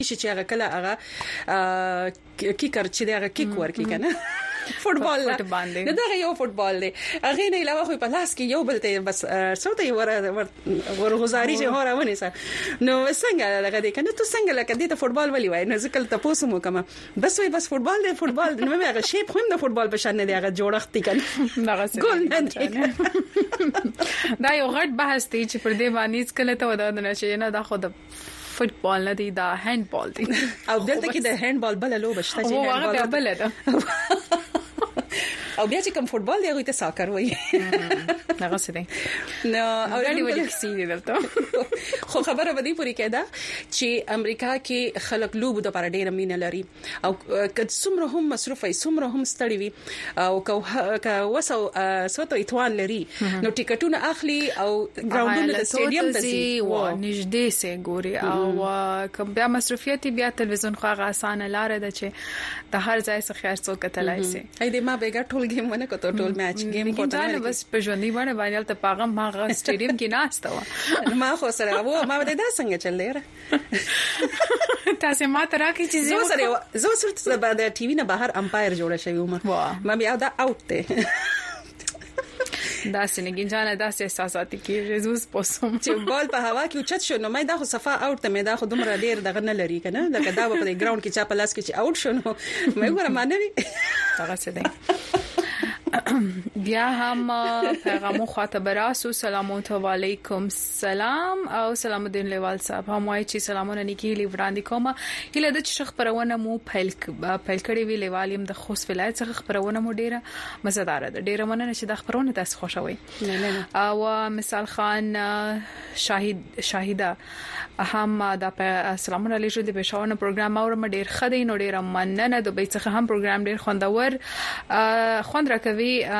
چې هغه کله هغه کیکر چې هغه کیک ورکی کنه فوټبال نه دا یو فوټبال دی هغه نه علاوه خو په لاس کې یو بل ته بس څوته ورغزاري چې هورونه سره نو څنګه لګا دې کنه ته څنګه لکه دې ته فوټبال ولي وای نو ځکه ته پوسو مو کما بس وای بس فوټبال دی فوټبال نو مې هغه شیپ خو د فوټبال په شان دی هغه جوړښت دی کنه ګول نه دا یو غټ بحث دی چې پر دې باندې کله ته ودان نه شي نه دا خو د فوټبال نه دی دا هاند بال دی او دلته کې د هاند بال بل لوبه شته چې هغه بل ده او بیا چې کوم فوټبال دی هغه ته ساکر وایي هغه څه دی نو اوريدي ولې کسي دی دلته خو خبره بدی پوری کېده چې امریکا کې خلک لوب د پر ډېر مینه لري او که څومره هم مصروف وي څومره هم ستړي وي او که وسو سوتو ایتوان لري نو ټیکټونه اخلي او ګراوندونه د سټیډیم ته ځي او نږدې سه ګوري او که بیا مصروفیت بیا تلویزیون خو هغه اسانه لار ده چې د هر ځای څخه خیر څوک کتلای شي اې دې ما به ټول گیم ونه کوته ټول میچ گیم کوته نه بس په ژوندۍ باندې ته پاغم ما سټیډیم کې ناشته و ما خو سره و ما د دا څنګه چلې تاسو ما ترا کې چې زه سره د ټي وي نه بهر امپایر جوړ شوی وم ما بیا دا اوټ ته دا سنګین جانه دا احساساتي کې ريزوس پوسوم چې بال په هوا کې اوچت شو نو مې دا خو صفه اوټ ته مې دا خو دومره ډیر دغه نه لري کنه لکه دا په ګراوند کې چا په لاس کې چې اوټ شو نو مې ګوره مانوي هغه څه دی بیا هم پیغام خاطب راسو سلام علیکم سلام او سلام الدین لیوال صاحب هم وایي چې سلامونه نیکی لی وړاندې کوم هله د شخ پرونه مو پیل کړي وی لیوالیم د خوست ولایت څخه خبرونه مو ډیره مزیدار ده ډیره مننه چې د خبرونه تاسو خوشوي او مثال خان شاهده هم د سلامونه علیکم د بشاونه پروګرام اور م ډیر خدای نو ډیره مننه د بیت څخه هم پروګرام ډیر خوندور خوند راکوي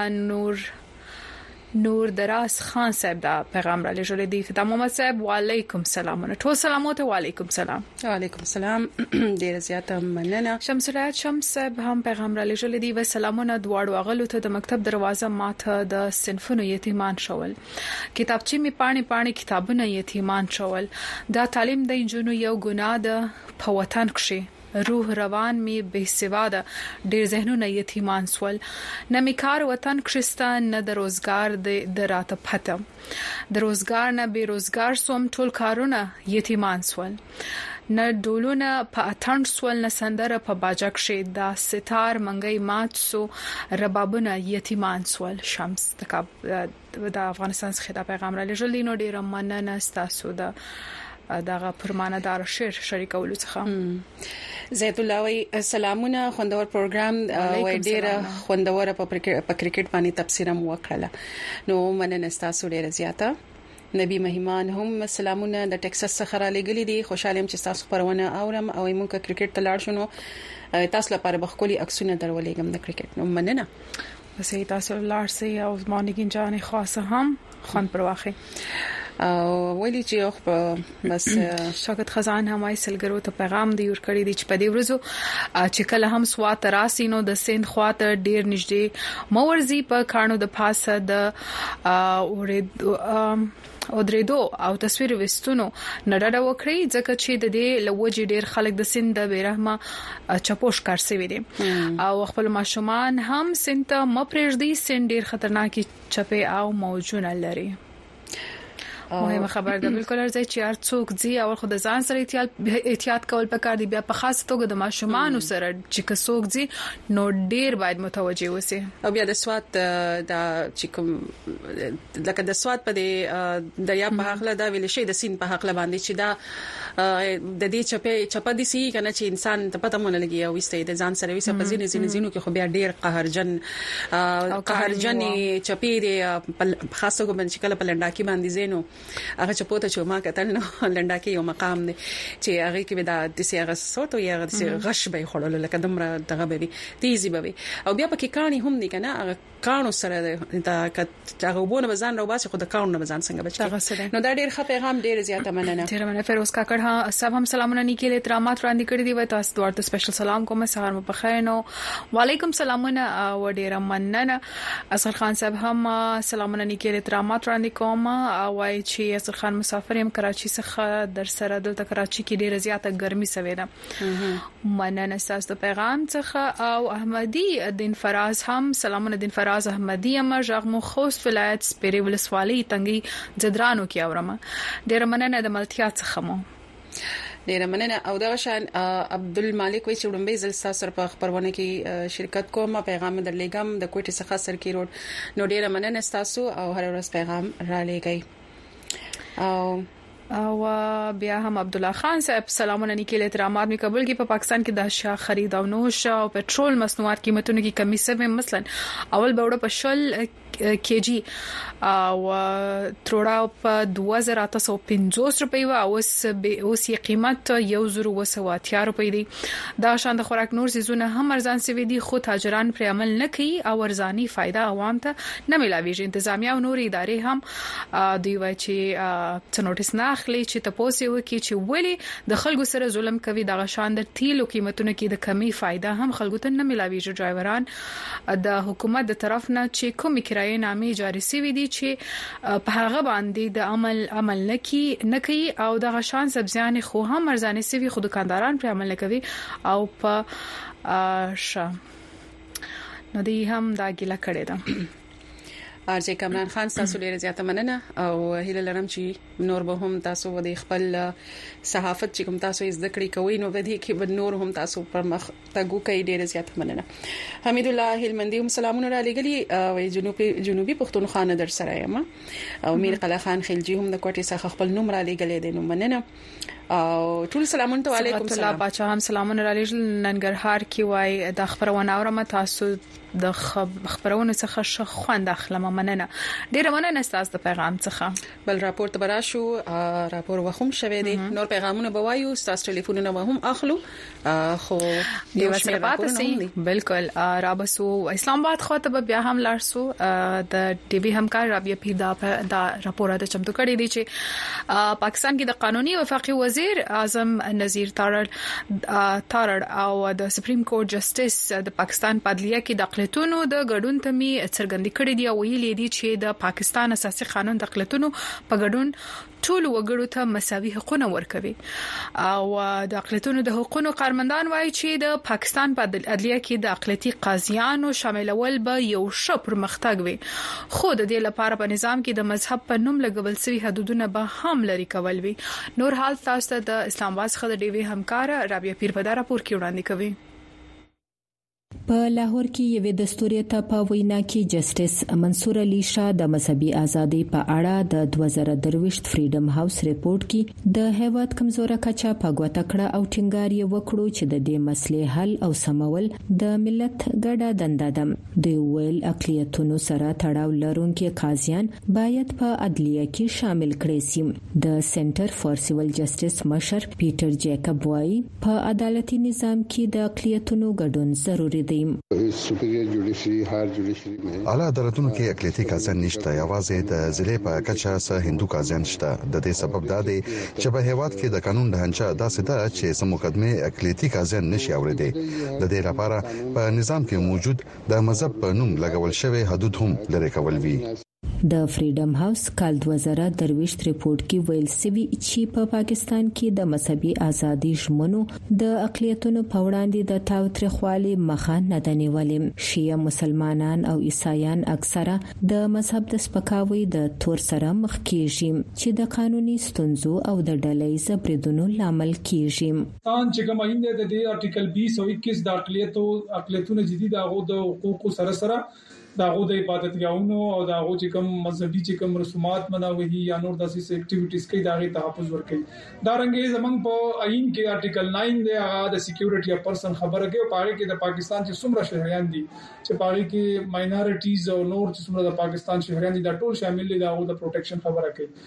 نور دراز خان صاحب دا پیغام را لېږل دي خدای محمد صاحب وعلیکم سلام ټول سلامات وعلیکم سلام وعلیکم سلام ډیر زیاته مننه شمس صاحب هم پیغام را لېږل دي و سلامونه دواړو غلو ته د مکتب دروازه ماته د صنفونو یتیمان شول کتابچې می پانی کتابونه یتیمان شول دا تعلیم د انجونو یو ګناه ده په وطن کې روح روان می به سواده ډیر ذهنونه یتیمان سول نه میکار وطن کښستا نه د روزګار د راته پته د روزګار نه به روزګار سوم ټول کارونه یتیمان سول نه ډولونه په اتن سول نه سندره په باجک شه دا ستار منګي مات سو ربابونه یتیمان سول شمس د افغانستان څخه د پیغام را لېږل نو ډیر مننه تاسو دغه پرمانه دار شریکولو څخه زید الله وی سلامونه خوندور پروګرام وای ډیره خوندور په کرکټ باندې تفسیر مو وکړه نو مننه تاسو ډیره زیاته نبی مهمان هم سلامونه د ټکساس څخه را لګلې دي خوشاله يم چې تاسو پرونه اورم او موږ کرکټ ته لاړ شو تاسو لپاره بخولي عکسونه درولېګم د کرکټ نو مننه بس تاسو لاړ سي او زمانګین جانې خاصه هم خوان پرواخي ویلي چې بس شاګرد خزان هم ایسلګرو ته پیغام دی ورکړی دی چې په دې ورځو چې کله هم سوات راسینو د سند خواته ډیر نږدې مورزي په کانو د پاسه د او درېدو او تصویر وستونو نړډه وکړي ځکه چې د دې لوجې ډیر خلک د سند د بیرحمه چپوش کار سوي دي او خپل ماشومان هم سند ته مپرېږدي سند ډیر خطرناکي چپه او موجونه لري مهمه خبر ده بالکل ارزي چې هر څوک ځي او خود ځان سره احتیاط کول پکار دی بیا په خاص توګه د ماشومان سره چې څوک ځي نو ډیر باید متوجي وسی او بیا د سواد د چې کوم لکه د سواد په دریا په حقله دا ویل شي د سین په حقله باندې چې دا د دې چپه دي سي کنه چې انسان ته پته مونږ لګي او وسته د ځان سره وسه په زینو کې خو بیا ډیر قهرجن چپی دي خاصه کوم چې کله په لنډاکي باندې زینو هغه چپوته چې ما کتل نو لنډاکي یو مقام دی چې هغه کې دا د سیغه صوت او هغه غش به خړل لکه دمره دغه به تیزی به او بیا پکې کانی هم دي کنه هغه کانو سره د هغه بزان رو باسي خو د کانو بزان څنګه بچي نو دا ډیر ښه پیغام ډیر زیاته مننه ډیر مننه فیروز کاکړ ها سب هم سلامونه نیکي له احترامات وړاندې کړی دی تاسو ورته سپیشل سلام کوم سهار مو بخیر نو وعلیکم سلامونه او ډیر مننه اصل خان صاحب هم سلامونه نیکي له احترامات وړاندې کوم او وايي چې اصل خان مسافر يم کراچي څخه در سره دلته کراچي کې ډیره زیاته ګرمي سوي ده مننه تاسو پیغام څخه او احمدي الدین فراز هم سلامونه الدین فراز احمدي ما ژغمو خوست ولایت سپيري ولسوالۍ تنګي جدرانو کې اورم ډیر مننه د ملتیا څخه مو ډیر مننه او دا شان عبدالمالک وی چې وړاندې زل سره په خبرونه کې شرکت کوم پیغام درلېګم د کوټې څخه سرکی روډ نو ډیر مننه تاسو او هر ورځ پیغام را لېږئ او بیا هم عبد الله خان صاحب سلامونه نیکي له احترامات می قبول کی په پاکستان کې د اشیاء خرید او نوش او پټرول مصنوعات قیمتونو کې کمی سوي مثلا اول به وړ په شل کېجی او تروړه په 2850 روپۍ او اوس یې قیمت 1080 روپۍ دی دا شان د خوراک نور سيزونه هم ارزان سوي دي خو تاجران پر عمل نه کوي او ارزاني فائدہ عوام ته نه ملاويږي انتظامیه او نور ادارې هم دوی وايي چې څنوټیس نه اخلي چې تاسو وکي چې ولی د خلکو سره ظلم کوي د شان د تیلو قیمتونو کې د کمی فائدہ هم خلکو ته نه ملاويږي ډرایوران د حکومت د طرف نه چې کوم کرایه نامې جاری سوي دي چې په هغه باندې د عمل نه کوي او د غشان سبزیان خو هم ارزانه سوي خو دکانداران پر عمل نه کوي او په نو دی هم دا ګیله کړی ده ارجه کامران خان تاسو ډیره زیاته مننه او هیله لرم چې نور به هم تاسو د خپل صحافت چې کوم تاسو زده کړی کوي نو به دې کې به نور هم تاسو پر مخ تګو کوي ډیره زیاته مننه حمید الله هلمندي هم سلامونه را لګلی او جنوبي پښتونخوا نه در سره یم او میر قلا خان خلجی هم د کوټې څخه خپل نوم را لګلی دی نو مننه او ټول سلامونه علیکم الله باچا هم سلامونه را لګل ننګرهار کې وای د خبرونه اورم تاسو د خبرونه څخه خوند اخلم مننه ډیر مننه تاسو د پیغام څخه بل راپورټ براشو راپور وخم شوه دي نور پیغامونه بوایو تاسو ټلیفونونه به هم اخلو خو یو شپه سي بالکل رابسو اسلام آباد خاطب بیا هم لارسو د ټي وي همکار رابعه پیدا دا راپور د چمتو کړی دی چې پاکستان کې د قانوني وفاقي وزیر اعظم نذیر تارړ او د سپریم کورټ جسټس د پاکستان په عدلیه کې د اقلیتونو د ګډون تمي څرګندې کړې دي او ویلي دي چې د پاکستان اساسي قانون د اقلیتونو په ګډون ټول وګړو ته مساوي حقوقونه ورکوي او د اقلیتونو د حقوقو قانوندان وایي چې د پاکستان په عدلیه کې د اقلیتي قاضیانو شاملول به یو ښه پرمختګ وي خو د دې لپاره په نظام کې د مذهب په نوم لګول شوی حدودونه به هم لري کول وي نور حال تاسو د اسلام آباد څخه د ډي وی همکار رابعه پیر په دا راپور کې وړاندې کوي په لاهور کې یو دستوري ته په وینا کې جسټس منصور علي شاه د مذهبي ازادي په اړه د 2023 فریډم هاوس ریپورت کې د هیواد کمزوره کچا په غوته کړه او ټینګار یې وکړو چې د دې مسلې حل او سمول د ملت ګډه دنده ده د ویل اقلیتونو سره تړاو لرونکي قاضیان باید په عدلیه کې شامل کړي شي د سنټر فار سیویل جسټس مشر پیټر جیکب وايي په عدالتي نظام کې د اقلیتونو ګډون ضروري سپیریئر جوډیشري هایر جوډیشري اعلی عدالتونو کې اقلیتي قاضیان نشته یوازې د ضلع په کچا سره هندو قاضیان شته د دې سبب دا دی چې په هیواد کې د قانون ډھانچه داسې ده چې سم مقدمه اقلیتي قاضیان نشي اوریدي د دې لپاره په نظام کې موجود د مذهب په نوم لګول شوی حدود هم لري کول وی د فریډم هاوس کال 2023 ریپورت کې ویل سوي چې په پاکستان کې د مذهبي ازادي ژمنو د اقلیتونو په وړاندې د تاوتریخوالي مخه نه دنیولې شیعه مسلمانان او عیسایان اکثره د مذهب د سپکاوي د تور سره مخ کیږي چې د قانوني ستونزو او د ډلې زبردونو لامل کیږي چې کوم آئین د دې آرټیکل 20 او 21 د اقلیتونو جدي د حقوقو سره داغو د عبادت ګاونو او داغو چې کوم مذهبي چې کوم رسومات مناوي یا نور داسې اکټیویټیز کوي داغه تحفظ ورکړي دا رنګه زمنګ په آئین کې آرټیکل 9 دی هغه د سکیورټي اف پرسن خبره کوي په اړه کې د پاکستان چې څومره شهریان دي چې په اړه کې ماینورټیز او نور چې څومره د پاکستان شهریان دي دا ټول شامل دي داغو د پروټیکشن خبره کوي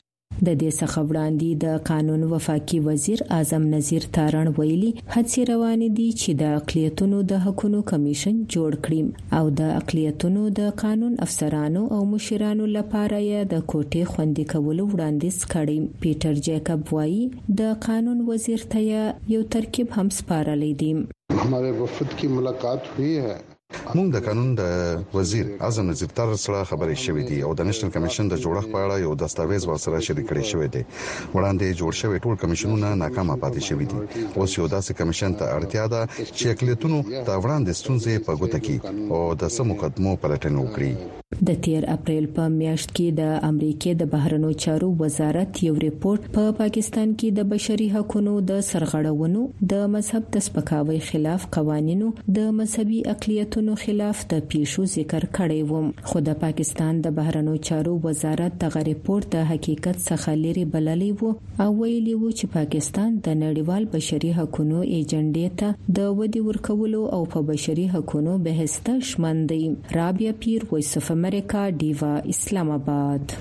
د دې څخه وړاندې د قانون وفاقي وزیر اعظم نذیر تارڼ ویلي هڅې روانې دي چې د اقلیتونو د حقوقو کمیشن جوړ کړي او د اقلیتونو د قانون افسرانو او مشرانو لپاره یې د کوټې خوندي کولو وړاندیز کړی. پیټر جیکب وایي د قانون وزیر ته یو ترکیب هم سپارلی دی. हमारे वफद की मुलाकात हुई है. موږ د قانون د وزیر اعظم نذیر تارڼ سره خبرې شوې دي او د نېشنل کمیشن د جوړښت په اړه یو دستاویز ورسره شریک کړی شوی دی. وړاندې جوړ شوی ټول کمیشنونه ناکامه پاتې شوي دي. اوس یو داسې کمیشن ته اړتیا ده چې اقلیتونو ته وړاندې ستونزې په ګوته کړي او د سمو قدمو پلټنه وکړي. د 13 اپریل په میاشت کې د امریکای د بهرنیو چارو وزارت یو ریپورت په پاکستان کې د بشري حقوقو د سرغړونو، د مذهب د سپکاوي خلاف قوانینو، د مذهبي اقلیتونو خلاف د پیښو ذکر کړی و. خو د پاکستان د بهرنیو چارو وزارت دغه ریپورت د حقیقت څخه لري بللی و او ویلي و چې پاکستان د نړیوال بشري حقوقو ایجنډې ته د ودی ورکولو او په بشري حقوقو بحث ته شمن دی. رابعه پیر، وایس اف امریکا، ډیوا، اسلام آباد.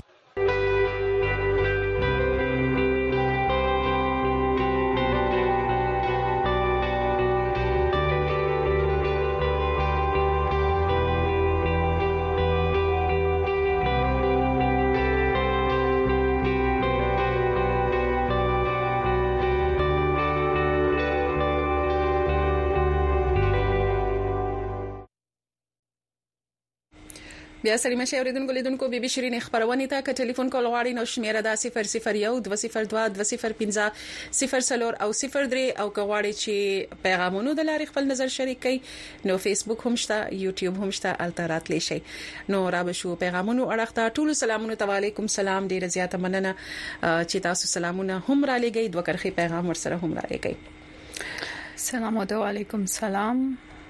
بیا سړی مشه اوریدونکو لیدونکو بي بي شيرين خبرونه ته ک ټلیفون کول غواړي نو شمیره دا 001 202 205 04 او 03 او ک غواړي چې پیغامونو د لارې خپل نظر شریک کړي نو فیسبوک هم شته، یوټیوب هم شته، الترات لشي نو را بشو پیغامونو اړخته ټول سلامونه علیکم سلام. ډیر زیاته مننه چې تاسو سلامونه هم را لګي، دوه کرخي پیغام ورسره هم را لګي. سلام علیکم سلام.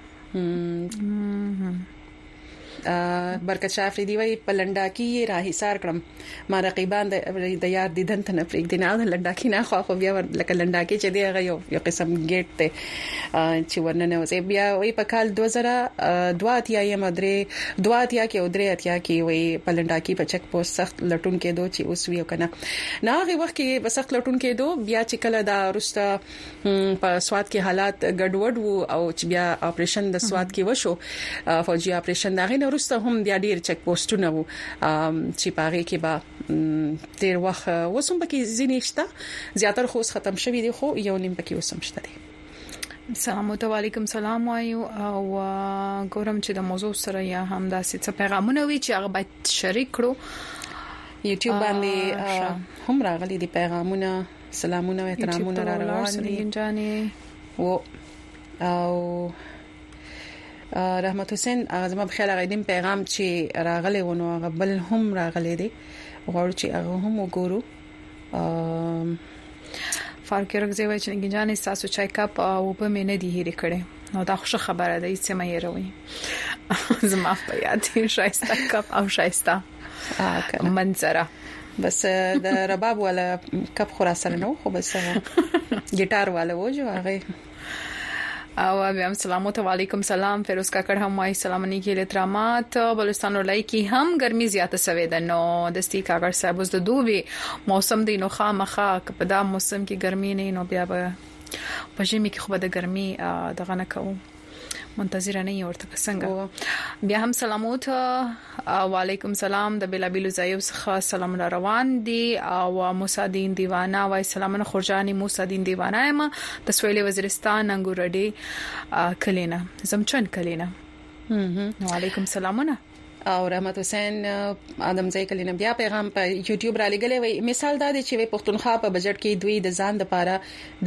برکت شاه افریدی وی په لنډاکی راهي سار کړم ما رقیبان د یار دیدن ته نه پریک دي نه لنډاکی نه خو بیا لکه لنډاکی چې دی هغه یو قسم گیټ ته چې ورننه وځي. بیا وی په کال 2002 یا مدري 2002 کې او 2003 کې وی په لنډاکی په چک پوسټ سخت لټون کې دوه چې اوس ویو کنه نه هغه وخت کې په سخت لټون کې دوه بیا چې کله دا رسته په سواد کې حالات ګډوډ وو او چې بیا اپریشن د سواد کې وشو فوجي اپریشن دا غي ورسته هم بیا ډیر چک پوسټونه وو چې پاره کې با ډیر وخت وسوم پکې زینېشته زیاتره خو ختم شوی دی خو یو نیم پکې وسوم شته دی. سلام علیکم سلام وایو او ګورم چې د موضوع سره یا هم داسې څه پیغامونه وی چې هغه باید شریک کړو. یوټیوب باندې هم راغلي دي پیغامونه، سلامونه او احترامونه را روان دي او رحمت حسین زما بخیل غیدیم پیغام چې راغلی ونه غبل هم راغلی دی غواړو چې هغه هم وګورو. فارق رغزی وای چې ګنجانې تاسو چای کپ او په مینه دی هېری کړي نو دا خوشو خبره ده چې مې یې زما په یاد شایسته کپ او شایسته منظره بس د رباب ولا کپ خورا سره نو خو بس ګټار والا وجو هغه او بیا سلام علیکم سلام. فیروز کاکړ هم وايي سلامونه کې لترامات بلوچستان ولای کې هم ګرمي زیاته سوي ده نو دستي کاکړ صاحب د دوبي موسم دی نو خامخا په دا موسم کې ګرمي نه نو بیا په ژمي کې خو د ګرمي دغه نه کوو منتظر نه یو ورته څنګه. بیا هم سلامات وعلیکم سلام د بلابیلو زایو څخه سلام را روان دي او موسی دین دیوانه وای سلامونه خورجانی موسی دین دیوانه ما د سویل وزیرستان انګورډي کلینا زمچن کلینا وعلیکم سلامونه. او رحمت حسین ادم ځای کلینه بیا پیغام په یوټیوب را لګلې وي مثال دا دی چې پښتونخوا په بجټ کې دوی د ځان لپاره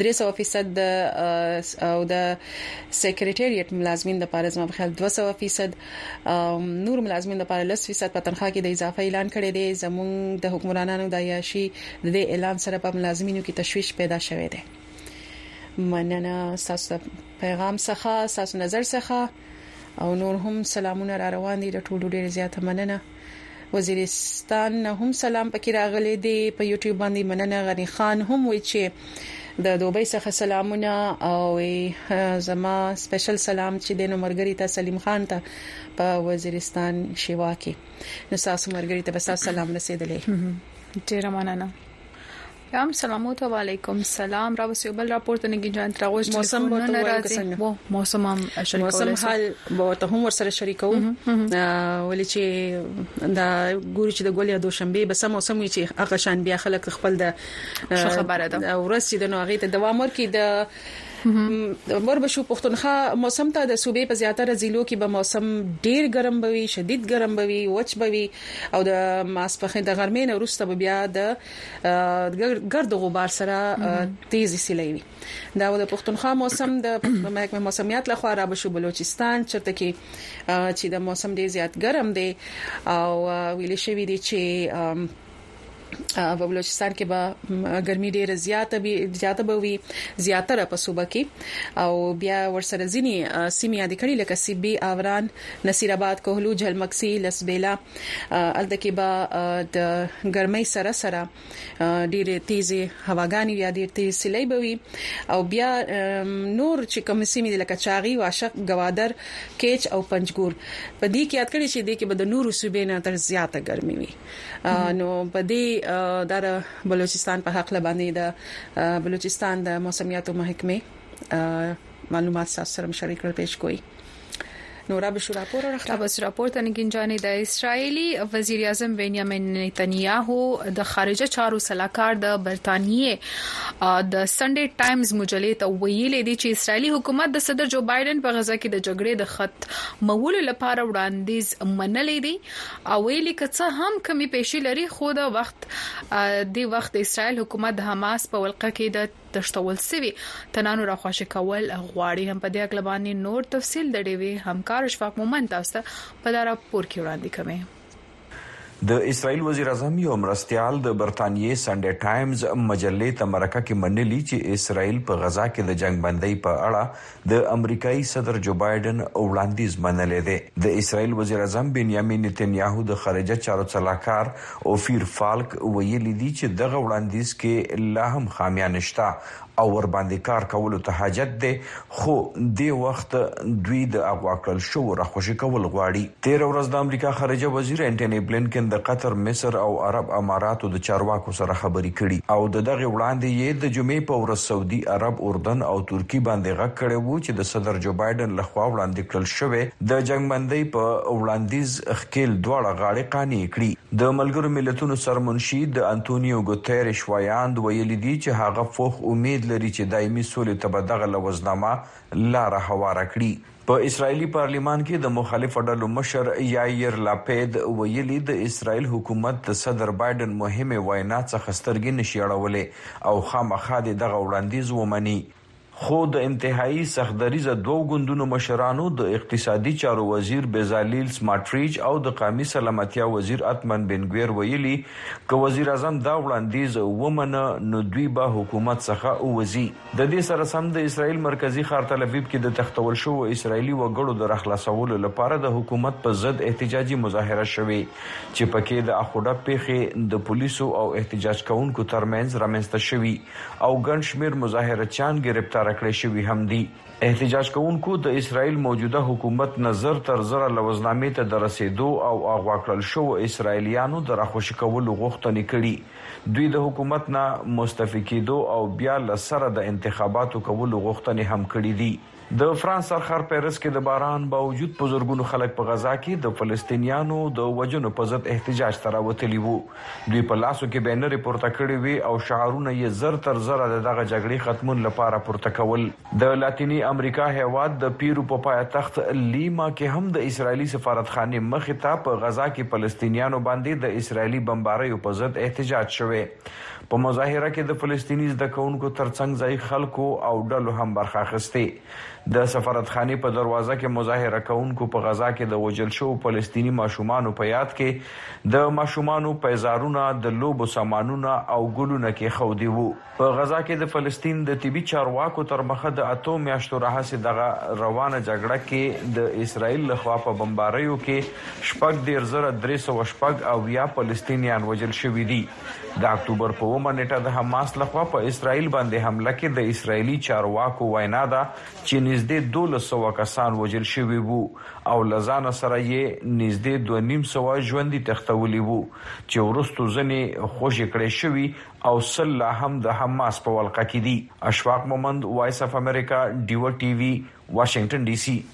300% او د سیکریټریټ ملازمین لپاره زما په خیال 200% نور ملازمین لپاره 10% په تنخواه کې د اضافه اعلان کړی دی. زموږ د حکمرانانو د عیاشي د اعلان سره په ملازمینو کې تشویش پیدا شوه دی. مننه تاسو پیغام څخه تاسو نظر څخه او نور هم سلامونه را روان دي د ټولو ډیر زیاته مننه. وزیرستان هم سلام پکې راغلي دي په یوټیوب باندې مننه. غنی خان هم وی چې د دوبۍ څخه سلامونه او زما سپیشل سلام چې د مرګری ته سلیم خان ته په وزیرستان شیوا کې نو تاسو مرګری ته بس سلام رسیدلې. ډیر مننه. هم سلام علیکم سلام را وسیو بل راپورټ نه گیجان تراوش موسم به څنګه موسم هم موسم حال به ته هم ورسره شریکو ولې چې دا ګوري چې د ګولیا دوشنبه به سم موسم وي چې هغه شان بیا خلک خپل د خبره ده ورسې د نوغې ته دوام ورکړي د وربشو پښتونخوا موسم ته د صوبې په زیاتره ضلعو کې به موسم ډیر ګرم بوي شدید ګرم بوي وچ بوي او د ماسپخین د غرمې نه وروسته بیا د ګرد غبار سره تیزی سیلای وي دا د پښتونخوا موسم د محکمه موسمیات لخوا را بشو بلوچستان چرته کې چې د موسم ډیر زیات ګرم دی او ویل شوی دی چې په بلوچستان کې به ګرمي ډیره زیاته به وي زیاتره په صوبه کې او بیا ورسره ځینی سیمې یاد کړي لکه سیبي آوران نصیر آباد کوهلو جلمکسي لسبیلا الته کې به د ګرمۍ سره ډیره تیزه هواګانی یا ډیره تیز سیلۍ به وي او بیا نور چې کوم سیمې لکه چاغي واشق گوادر کیچ او پنجګور په دې کې یاد کړي چې دې کې به د نورو صوبې نه تر زیاته ګرمي وي نو په دې در بلوچستان په حق لبانې د بلوچستان د موسمیاتو محکمه معلومات سره شریک کړل پېښ کوي نورا بشو راپور ته نگینجانې د اسرایلی وزیر اعظم بنیامین نتنیاهو د خارجه چارو سلاکار د برتانیې د سنډي ټایمز مجلې ته ویلي دی چې اسرایلی حکومت د صدر جو بایدن په غزا کې د جګړې د خط مولو لپاره وړاندیز منلې دي او ویلي کڅه هم کمی پېښې لري خو د وخت اسرایل حکومت د حماس په ولقه کې د تشتول سوي تنانو راخواشه کول غواړي هم په دې اړه باندې نور تفصیل درېوي همکار اشفاق مومن تاسو په دا راپور کې وړاندې کوي د اسرائیل وزیر اعظم یو مرستيال د برتانیې سنډي ټایمز مجلې ته مرکه کې منلي چې اسرائیل په غزا کې د جنگ بندۍ په اړه د امریکایي صدر جو بایدن وړاندیز منلې ده د اسرائیل وزیر اعظم بنیامین نتنیاهو د خارجه چارو سلاکار اوفیر فالک ویلي دي چې دغه وړاندیز کې لا هم خامیان شته او ور باندې کار کول ته حاجت ده خو د وخت دوی د اغوا کړل شو راخوشي کول غواړي 13 ورځ د امریکا خارجه وزیر انټونی بلینکن د قطر مصر او عرب اماراتو د چارواکو سره خبرې کړي او دغه وړاندې یې د جمعې په ورځ سعودي عرب اردن او ترکی باندې غږ کړی وو چې د صدر جو بایدن لخوا وړاندې کړل شوی د جنگ بندۍ په وړاندیز خکیل دواړه غاړي قانع کړي د ملګرو ملتونو سرمنشي د انټونیو ګوتيريش وایاند ویلي دي چې هغه فوخ امید لري چې دایمي سولې ته به دغه لوزنامه لار هواره کړي په اسرایلی پارلیمان کې د مخالف ډلو مشر یایر لاپید ویلي د اسرایل حکومت د صدر بایدن مهمه وینا څخه سترګې نشي اړولې او خامخا دغه وړاندیز ومني خو د انتهایی سختدریزه دوه ګوندونو مشرانو د اقتصادي چارو وزیر بزالیل سماټریچ او د قومي سلامتیا وزیر اتمن بنګویر ویلي ک وزیر اعظم دا وړاندیز ومنه نو دوی به حکومت څخه اوزي د دې سره سم د اسرایل مرکزی ښار تل ابیب کې د تختول شو اسرایلی وګړو د رخلاصولو لپاره د حکومت په ضد احتجاجي مظاهره شوه چې پکې د اخوډه پیخي د پولیسو او احتجاج کوونکو ترمنځ رامنځته شوي او ګڼ شمیر مظاهره چان گرفتار کړی شوی هم دي احتجاج کوونکو د اسرایل موجوده حکومت نظر تر زره لوزنامې ته د رسیدو او اغوا کړل شو اسرایلیانو د راخوشي کولو غوښتنې کړي دوی د حکومت نه مستعفي کېدو او بیا لسره د انتخاباتو کولو غوښتنې هم کړي دي د فرانس سرخر پیرس کې د باران باوجود بزرګونو خلک په غزا کې د فلسطینیانو د وجنو په ضد احتجاج تراوتلی وو دوی په لاسو کې بینر پورته کړی وي او شعارونه یې زر تر زره دغه جګړې ختمون لپاره پورته کول د لاتینی امریکا هیواد د پیرو په پایتخت لیما کې هم د اسرایلی سفارتخانه مخې ته په غزا کې فلسطینیانو باندې د اسرایلی بمباریو په ضد احتجاج شوه په مظاهره کې د فلسطینی زده کوونکو ترڅنګ ځای خلکو او ډلو هم برخه اخیسته د سفارتخانه په دروازه کې مظاهره کوونکو په غزا کې د وجل شو فلسطینی ماشومان په یاد کې د ماشومان پیزارونه د لوبو سامانونه او ګلونه کې خودي وو په غزا کې د فلسطین د طبي چارواکو تر مخه د اتو میاشتو راهسه دغه روانه جګړه کې د اسرایل لخوا په بمباریو کې شپږ ډیر زره 300 او یا فلسطینیان وجل شوي دي د اکتوبر په 9 نیټه د حماس لخوا په اسرایل باندې حمله کې د اسرایلی چارواکو وینا ده چې نږدې 1200 کسان وژل شوي وو او لزان سره یې نږدې 2.5 ژوندۍ تختولي وو چې ورستو ځنې خوشی کړي شوی او سل هم د حماس په ولقه کې دي. اشفاق مومند، وایس اف امریکا، ډیو ټي وی، واشنگټن ډي سي.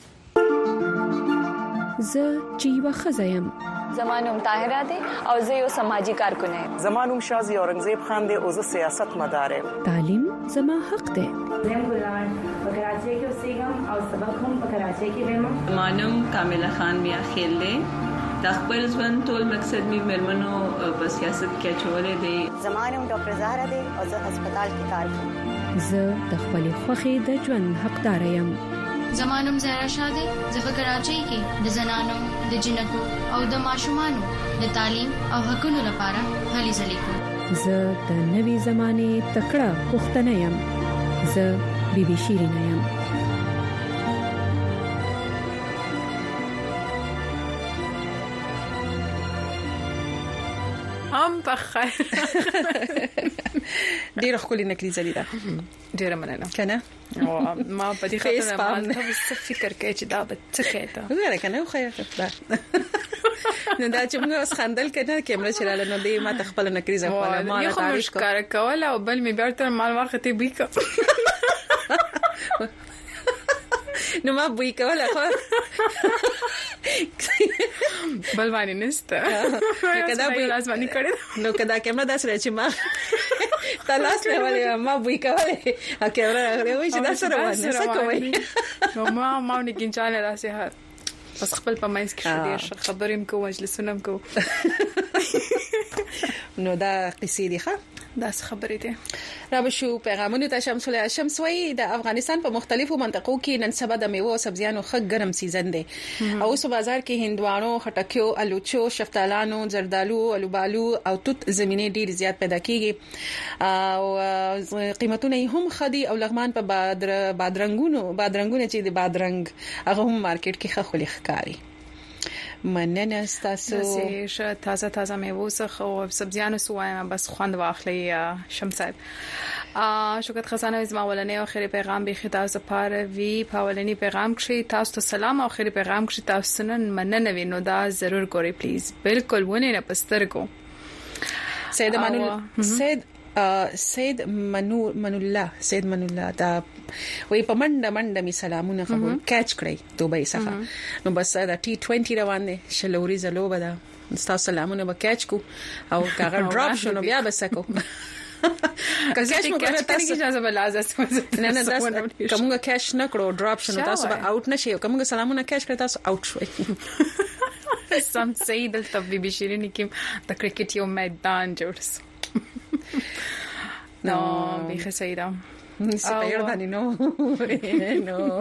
زه چې وخزایم زمانوم طاهره دي او زه یو سماجی کارکونه یم. زمانوم شازي اورنګزیب خان دي او زه سیاست مدار یم. تعلیم زما حق دی. زم ګلان په کراچۍ کې اوسېږم او سبق هم په کراچۍ کې وایم. زمانوم کامله خان میا خیل دی. د خپل ژوند ټول مقصد می مرمنو په سیاست کې چولې دي. زمانوم ډاکټر زهرا دي او زه هسپتال کې کار کوم. زه د خپل خوخي د ژوند حقدار یم. زمانوم زهرا شاه دي. زه په کراچۍ کې د زنانو د جنکو او د ماشومانو د تعلیم او حقوقو لپاره هلي ځلې کوم. زه د نوي زمانه تکړه پښتنه یم. زه بیبي شیرینه یم. هم په خیر. ډیر خولي نکلي زلی دا ډیر مننه کنه او ما په دې خاطر ما څه فکر کوي چې دا به څه کېته وګوره کنه خو یې نو دا چې موږ خندل کنه کیمرا چلاله نو دې ما تخپل نکري زه خپل ما تعریف کار کول او بل می بیرته مال وخت بیک نو ما بوی کوله خو بل باندې نشته کدا بوی لازمانی کړي نو کدا کیمرا داس راځي ما تلاش نه ولې ما بوی کوله ا کیمرا غره وای چې دا سره وانه څه کوي نو ما نه کینچاله راسه هر بس خپل په ماینس کې شې خبرېم کو مجلسونم کو نو دا قصې دي ښه دا خبرې دي را بشو پیغامونه ته شمسوي د افغانستان په مختلفو منطقو کې نن سبا د میوه او سبزیانو خګ ګرم سیزن دی او اوس بازار کې هندوانو، خټکیو، الوچو، شفتالانو، زردالو، الوبالو او توت زمینه ډیر زیات پیدا کیږي او قیمتونه هم خدي او لغمان په بادرنګونه چې د بادرنګ هغه هم مارکیټ کې خخولي ښکاری. مننه تاسو چې تازه میوه څخه او سبزیانو سوایم بس خوند واخلي شمسایب. شکر خزانه از ما ولنه اخری پیغام به خطاب زپاره وی پاولنی پیغام کړی تاسو ته سلام او اخری پیغام کړی تاسو نن مننه وینو دا ضرور ګوري پلیز بالکل ونه نه پسترګو. سید منولا دا وی په منډه می سلامونه قبول کیچ کړی دوبۍ څخه نو بس دا T20 روان دي شلوري زلو بدا تاسو سلامونه به کیچ کو او کاغه ډراپ شنو بیا بسکو کاش مو کنه تاسو اجازه بلازه نه دا کومه کیش نه کړو ډراپ شنو تاسو به اوټ نشي کومه سلامونه کیچ کړ تاسو اوټ شوي سم سید الطبيب شيرين کې د کرکټ یو میدان جوړس نو به سیدا سپیر باندې نو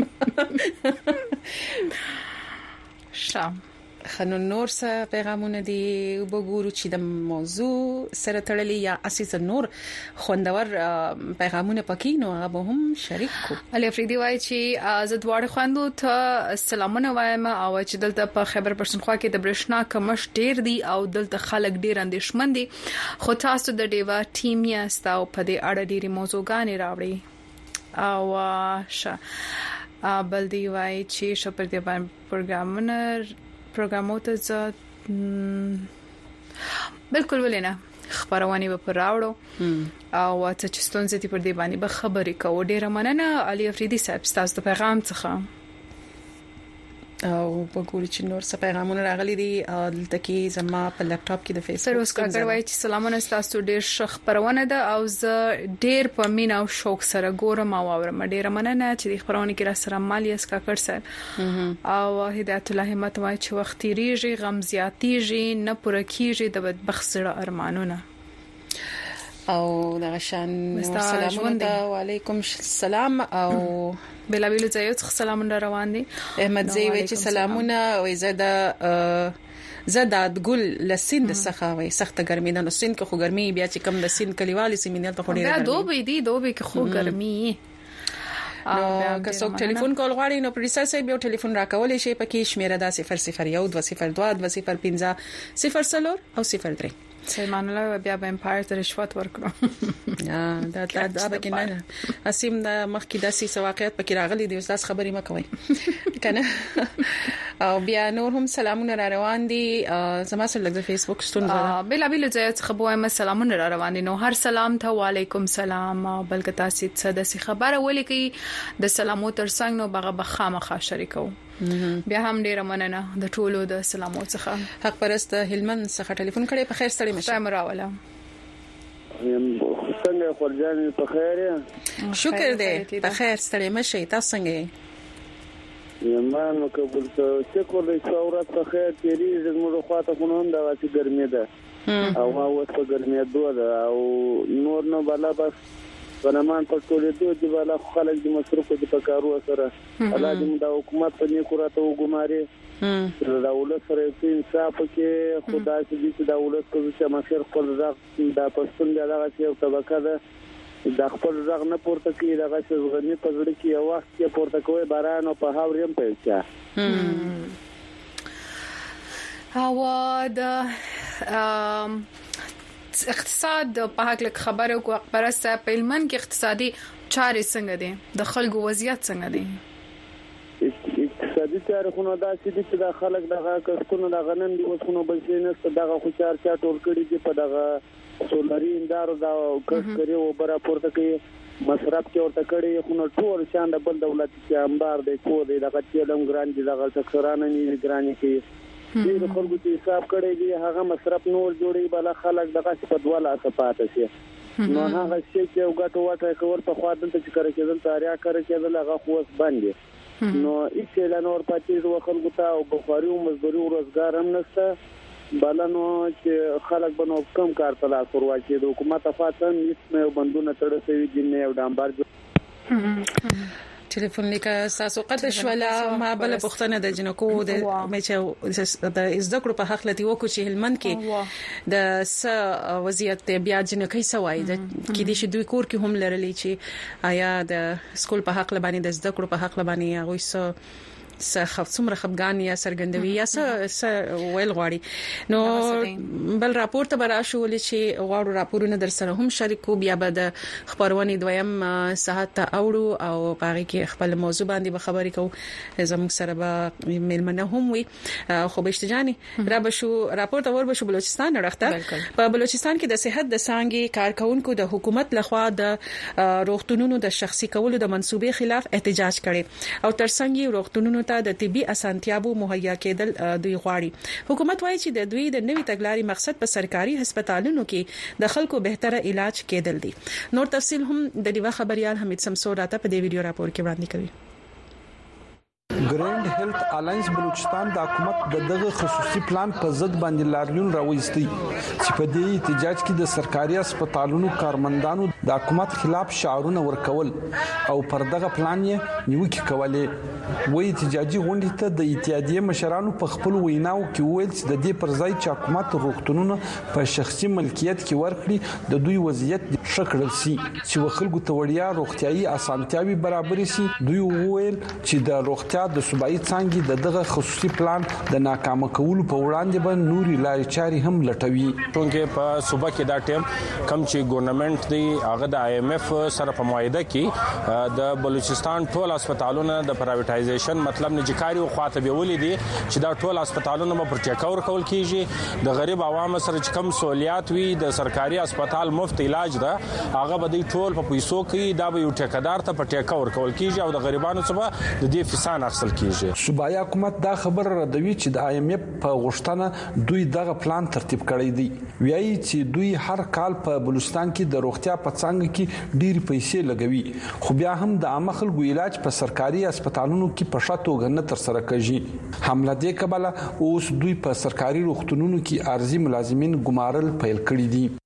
شام خنو نور څه پیغامونه دي وګورو چې د موضوع سره تړلي یا اساس نور خوندور پیغامونه پکې نو هغه هم شریک کو. علي افریدي وایي چې زه دواړه خوندو ته سلامونه وایم او چې دلته په خیبر پښتونخوا کې د برښنا کمش ډیر دي او دلته خلک ډیر اندېښمن دي خو تاسو د ډیوا ټیم یې ستاسو په دې اړه ډیری موضوعګانې راوړي او بل دی وایي چې شپږ دی باندې پروګرامو ته بالکل ولینه خبرونه به پر راوړو او چې ستونزې دي پر دې باندې به خبرې کوو. ډیره مننه علي افریدي صاحب تاسو د پیغام څخه او وګورئ چې نور څه پیغامونه راغلي دي دلته کې زما په لپټاپ کې د فیسبوک سره اوس کاکړ وایي چې سلامونه تاسو ډیر خبرونه ده او زه ډیر په مینا او شوق سره ګورم او اورم. ډیره مننه چې د خبرونه کې را سره مالیس کاکړ سره او هدایت الله همت وایي چې وخت ریږي غم زیاتیږي نه پوره کیږي د بدبخت سره ارمانونه او د غشان سلامونه وعلیکم السلام او بلابیلو ځایو څخه سلامونه روان دي. احمد زی وی چې سلامونه او زداد ګل لسین د څخه وي سخت ګرمي د نسین کې خو ګرمي بیا چې کم د سین کلیوالي سیمینل ته خوري دا دوبي کې خو ګرمي نو که څوک ټلیفون کول غواړي نو پروډوسر صاحب یو ټلیفون راکولای شي پکې شمیره دا 001 202 205 00 او 03 سلمان الله بیا به امپایر ته رشوت ورکړو دا به کې نه اسیم د مخکې داسې واقعیت پکې راغلي دي استاد خبرې مکوي کنه او بیا نور هم سلامونه را روان دي زما سره د فیسبوک ستونزه بلا بلا ځای څخه بوه سلامونه را روان دي نو هر سلام ته وعلیکم سلام بلکې تاسو څه د خبره ولیکي د سلامو ترڅنګ نو بغه بخامه شریکو بیا هم ډیره مننه د ټولو د سلامو څخه حق پرست هلمند څخه ټلیفون کړي په خیر ستړي مشه مراوله څنګه خورجان په خیر شکر دې په خیر ستړي مشه تاسو څنګه یمن قبول څه کولای څورات په خیر تیری زموږ خواته خو هم دا چې ګرمي ده او هوا څه ګرمي ده او نور نو بالا بس غنمان په ټولې دوه دی بالا خلک د مصرف په کارو سره الله دې د حکومت په نیکو راته وګماري دا ولس سره انصاف کې خدا دې د ولس په چې مشر خپل ځای د پښتون دغه چې طبقه ده د خپل ځای نه پورته کوي دغه چې غني په ځړ کې یو وخت کې پورته کوي باران او په هاوریم پېچا او د اقتصاد په حق لک خبرو کو پرسته په هلمند کې اقتصادي چارې څنګه دي د خلکو وضعیت څنګه دي اقتصادي چارې خو نه دا چې د خلک دغه کسکونو د غنن دي اوس خو بلځینه دغه خو چار ټول کړي دي په دغه سولري اندارو دا کس کړي او برا پورته کوي مصرف کې ورته کړي خو نو ټول شان د بل دولت چې انبار دی کو دی دغه چلم ګران دي دغه څکرانه نه ګرانی کې دې خلکو چې حساب کړی دی هغه مصرف نور جوړي بل خلک دغه په دواله صفاته شي نو هغه شی چې وګټو واټه کول په خوا دلته چې کار کېدل تاریخ کار کېدل هغه خو اوس باندې نو هیڅ لا نور پاتې و خلکو ته او بخاري او مزدوري او روزګار هم نشته بلنو چې خلک بنو کم کار ته لاس ورواچي د حکومت افاتن هیڅ نه بندونه تړل شوی دي نه او ډامبر ټلیفون لیکه تاسو قد شولا ما بل پښتنه د جنکو د مچ د زدکړو په حق لتی وکړو چې هلمند کې د س وضعیت بیا جنکې سوای د کې دي چې دوی کور کې هم لرلې چې آیا د سکول په حق لبانی د زدکړو په حق لبانی هغه څومره خفګان یا سرګندوي یا ویل غواړي نو بل راپور ته براشو چې غواړو راپورونه در سره هم شریکو بیا به د خبرونه دویم ساعت ته اوړو او پاره کې خپل موضوع باندې به خبرې کوو زموږ سره به ملمنه هم وي خو بهشتجاني را بشو راپور ته ور بشو بلوچستان راخته په بلوچستان کې د صحت د څنګه کارکونکو د حکومت لخوا د روغتونونو د شخصي کولو د منسوبې خلاف احتجاج کړي او ترڅنګ روغتونونو د طبي اسانتیابو مهیا کېدل دوی غواړي حکومت وایي چې د دوی د نوي تګلارې مقصد په سرکاري هسپتالونو کې د خلکو بهتره علاج کېدل دي نور تفصيل هم د دیوا خبريال حمید سمسور راته په دې ویډیو راپور کې وړاندې کوي ګرینډ هیلث الاینس بلوچستان د حکومت دغه خصوصي پلان په ضد باندې لاریون راوېستي چې په دې احتجاج کې د سرکاري هسپتالونو کارمندانو د حکومت خلاف شعارونه ورکول او پر دغه پلان یې نیوکه کولې وایي احتجاجي غونډې ته د اتحادیې مشرانو په خپل ویناو کې ویل چې د دې پر ځای چې حکومت روغتونونه په شخصي ملکیت کې ورکړي د دوی وضعیت شکړل سي چې خلکو ته وړیا روغتيایي اسانتیاوي برابر شي دوی ویل چې د روغتیا د صوبایي څنګه دغه خصوصي پلان د ناکام کولو په وړاندې به نوري لارې چاري هم لټوي څنګه په صوبا کې دا ټیم کم چې ګورنمنت دی هغه د آی ایم ایف سره په معاهده کې د بلوچستان ټول هسپتالونو د پرایویټایزیشن مطلب نه جکاري او خاطب ولې دي چې دا ټول هسپتالونو په ټیکاور کول کیږي د غریب عوام سره چې کم سہولیات وي د سرکاري هسپتال مفت علاج ده هغه به د ټول په پیسو کې دا به یو ټیکدار ته په ټیکاور کول کیږي او د غریبانو څخه د دې فسان اخصل کیږي صوبایي حکومت دا خبر ردوي چې د آی ایم ایف په غوښتنه دوی دغه پلان ترتیب کړی دی وایي چې دوی هر کال په بلوچستان کې د روغتیا په څنګه کې ډېری پیسې لګوي خو بیا هم د عام خلکو علاج په سرکاري هسپتالونو کې په شاتو غنه تر سره کوي حمله دې کبله اوس دوی په سرکاري روغتونونو کې ارزي ملازمین ګمارل پیل کړی دي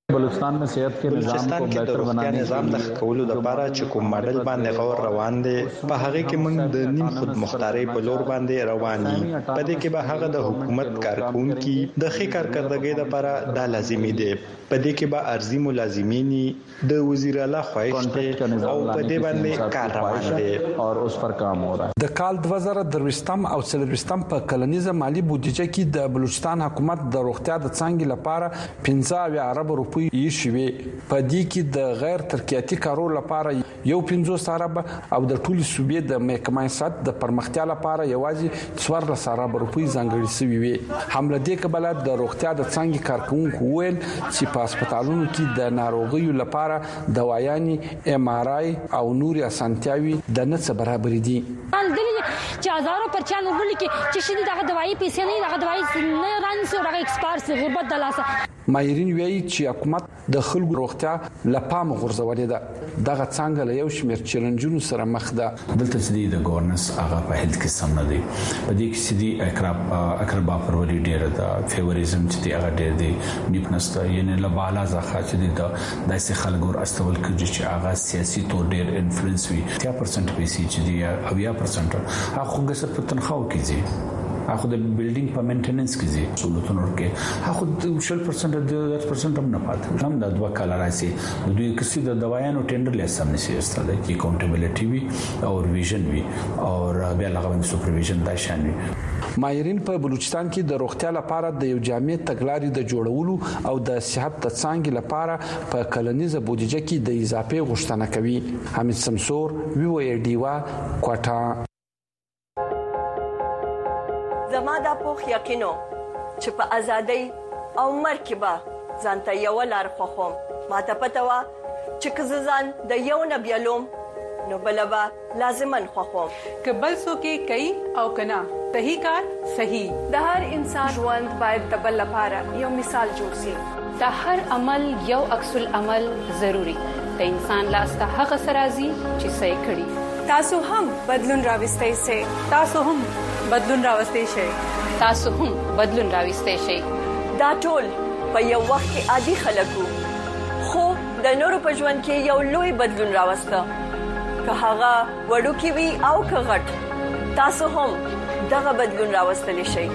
بلوچستان में सेहत के निजाम को बेहतर बनाने نظام د کولو لپاره چې کوم ماډل باندې غور روان دي په هغه کې موږ د نیم خود مختاري په لور باندې روان یو په دې کې به هغه د حکومت کارکونکو د ښه کارکړدګۍ لپاره دا لازمي دي په دې کې به ارزي ملازمینی د وزیر اعلی خواهش او په دې باندې کار روان دي او اوس پر کام हो रहा है د کال 2023 او 2024 په کلنیزه مالی بودیجه کې د بلوچستان حکومت د روغتیا د څنګه لپاره 15 ارب روپی یې شوي په دې کې د غیر ترکیاتي کارو لپاره یو 50 ارب او د ټولي صوبې د محکمې سات د پرمختیا لپاره یوازې 14 ارب روپی ځانګړي شوي وي حمله دې کبل د روغتیا د څنګه کارکونکو ویل چې په هسپتالونو کې د ناروغیو لپاره دواياني ام ار اي او نور اسانتیاوي د نڅ برابر دي چې هزارو پرچان وګړي کې چې شدي دغه دوايي پیسې نه دغه دوايي نه رانسي دغه ایکسپایرز غربت دلاسه ماهرین وایي چې حکومت د خلکو روغتیا لپاره غورځولې ده دغه څنګه له یو شمېر چیلنجونو سره مخ ده دلته چې د گورننس هغه په هیلث کې سم نه دی په دې کې چې دی اقربا پروری ډیر ده فیوریزم چې دی هغه ډیر دی نیپنسته یعنی له بالا ځخه چې دی د داسې خلکو استول کېږي چې هغه سیاسي تور ډیر انفلوئنس وي 10% پیسې چې دی او 10% هغه څنګه په تنخواو کې اخو د بیلډینګ په مینټیننس کې دي سہولتونو کې اخو د 10% د 10% هم نه پاتې هم د دوه کال راځي د دوی کسي د دوايانو ټینډر لیسم نشي استاده کې اکاونټیبিলিټي وي او ریویژن وي او بیا لغوه د سپرویژن د شان وي ماهرین په بلوچستان کې د روغتیا لپاره د یو جامع تګلارې د جوړولو او د صحت د څنګه لپاره په کلنیزه بودیجه کې د اضافه غوښتنه کوي حمید سمسور وی وی ډیوا کوټا زما دا پوخ یقینو چې په ازادۍ او مرکبه ځانته یو لار خوخم ماته پته وا چې کززان د یو نبیلوم نو بلبا لازمن خوخم کبل سو کې کوي او کنا صحیح کار صحیح د هر انسان ژوند باید د بل لپاره یو مثال جوړ شي د هر عمل یو عکس العمل ضروری د انسان لاس ته هغه سرازي چې صحیح کړي تاسو هم بدلون راوستئ سي تاسو هم بدلون راوستئ شئ تاسو هم بدلون راوستئ شئ دا ټول په یو وخت کې عادي خلکو خو د نورو په ژوند کې یو لوی بدلون راوسته که هغه وړو کې وي او که غټ تاسو هم دغه بدلون راوستلی شئ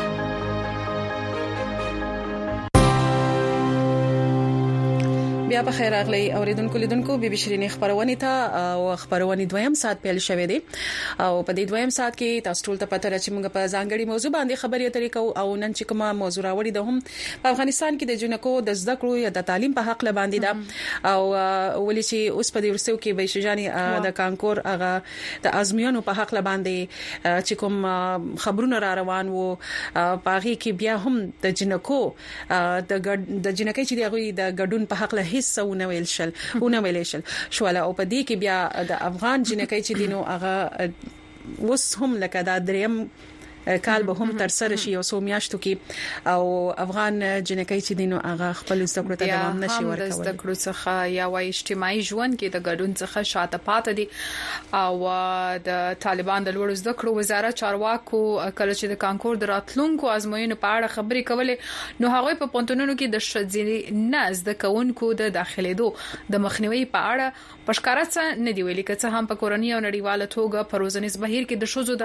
بیا په خیر اغلی اوریدونکو لیدونکو بي بي شيرين خبرونه ته او خبرونه دویم سات پیل شوې دي او په دې دویم سات کې تاسو ټول ته پته راځي موږ په ځانګړي موضوع باندې خبرې اترې کوو او نن چې کومه موضوع راوړې ده هم په افغانستان کې د جنکو د زده کړو یا د تعلیم په حق لباندې ده او ولې چې اوس په دې ورسو کې به شجاني د کانکور هغه د ازموینو په حق لباندې چې کوم خبرونه را روان وو پاغي کې بیا هم د جنکو د جنکې چې دغه د ګډون په حق له ونه ویل شل شواله او په دې کې بیا د افغان جنکې چې دینو هغه وس هم لکه دا دریم کال به هم تر سره شي او سو میاشتو کې او افغان جنکې چې دینو هغه خپل زده کړو ته دوام نشي ورکوي د زده کړو څخه یا وای اجتماعي ژوند کې د ګډون څخه شاته پاتې دي او د طالبان د لوړ زده کړو وزارت چارواکو کله چې د کانکور د راتلونکو ازموینو په اړه خبرې کولې نو هغه په پونتونونو کې د شذې نه زده کوونکو د داخليدو د مخنیوي په اړه پښکارت نه دی ویلي چې هم په کورنۍ او نړیواله توګه په روزنیز بهیر کې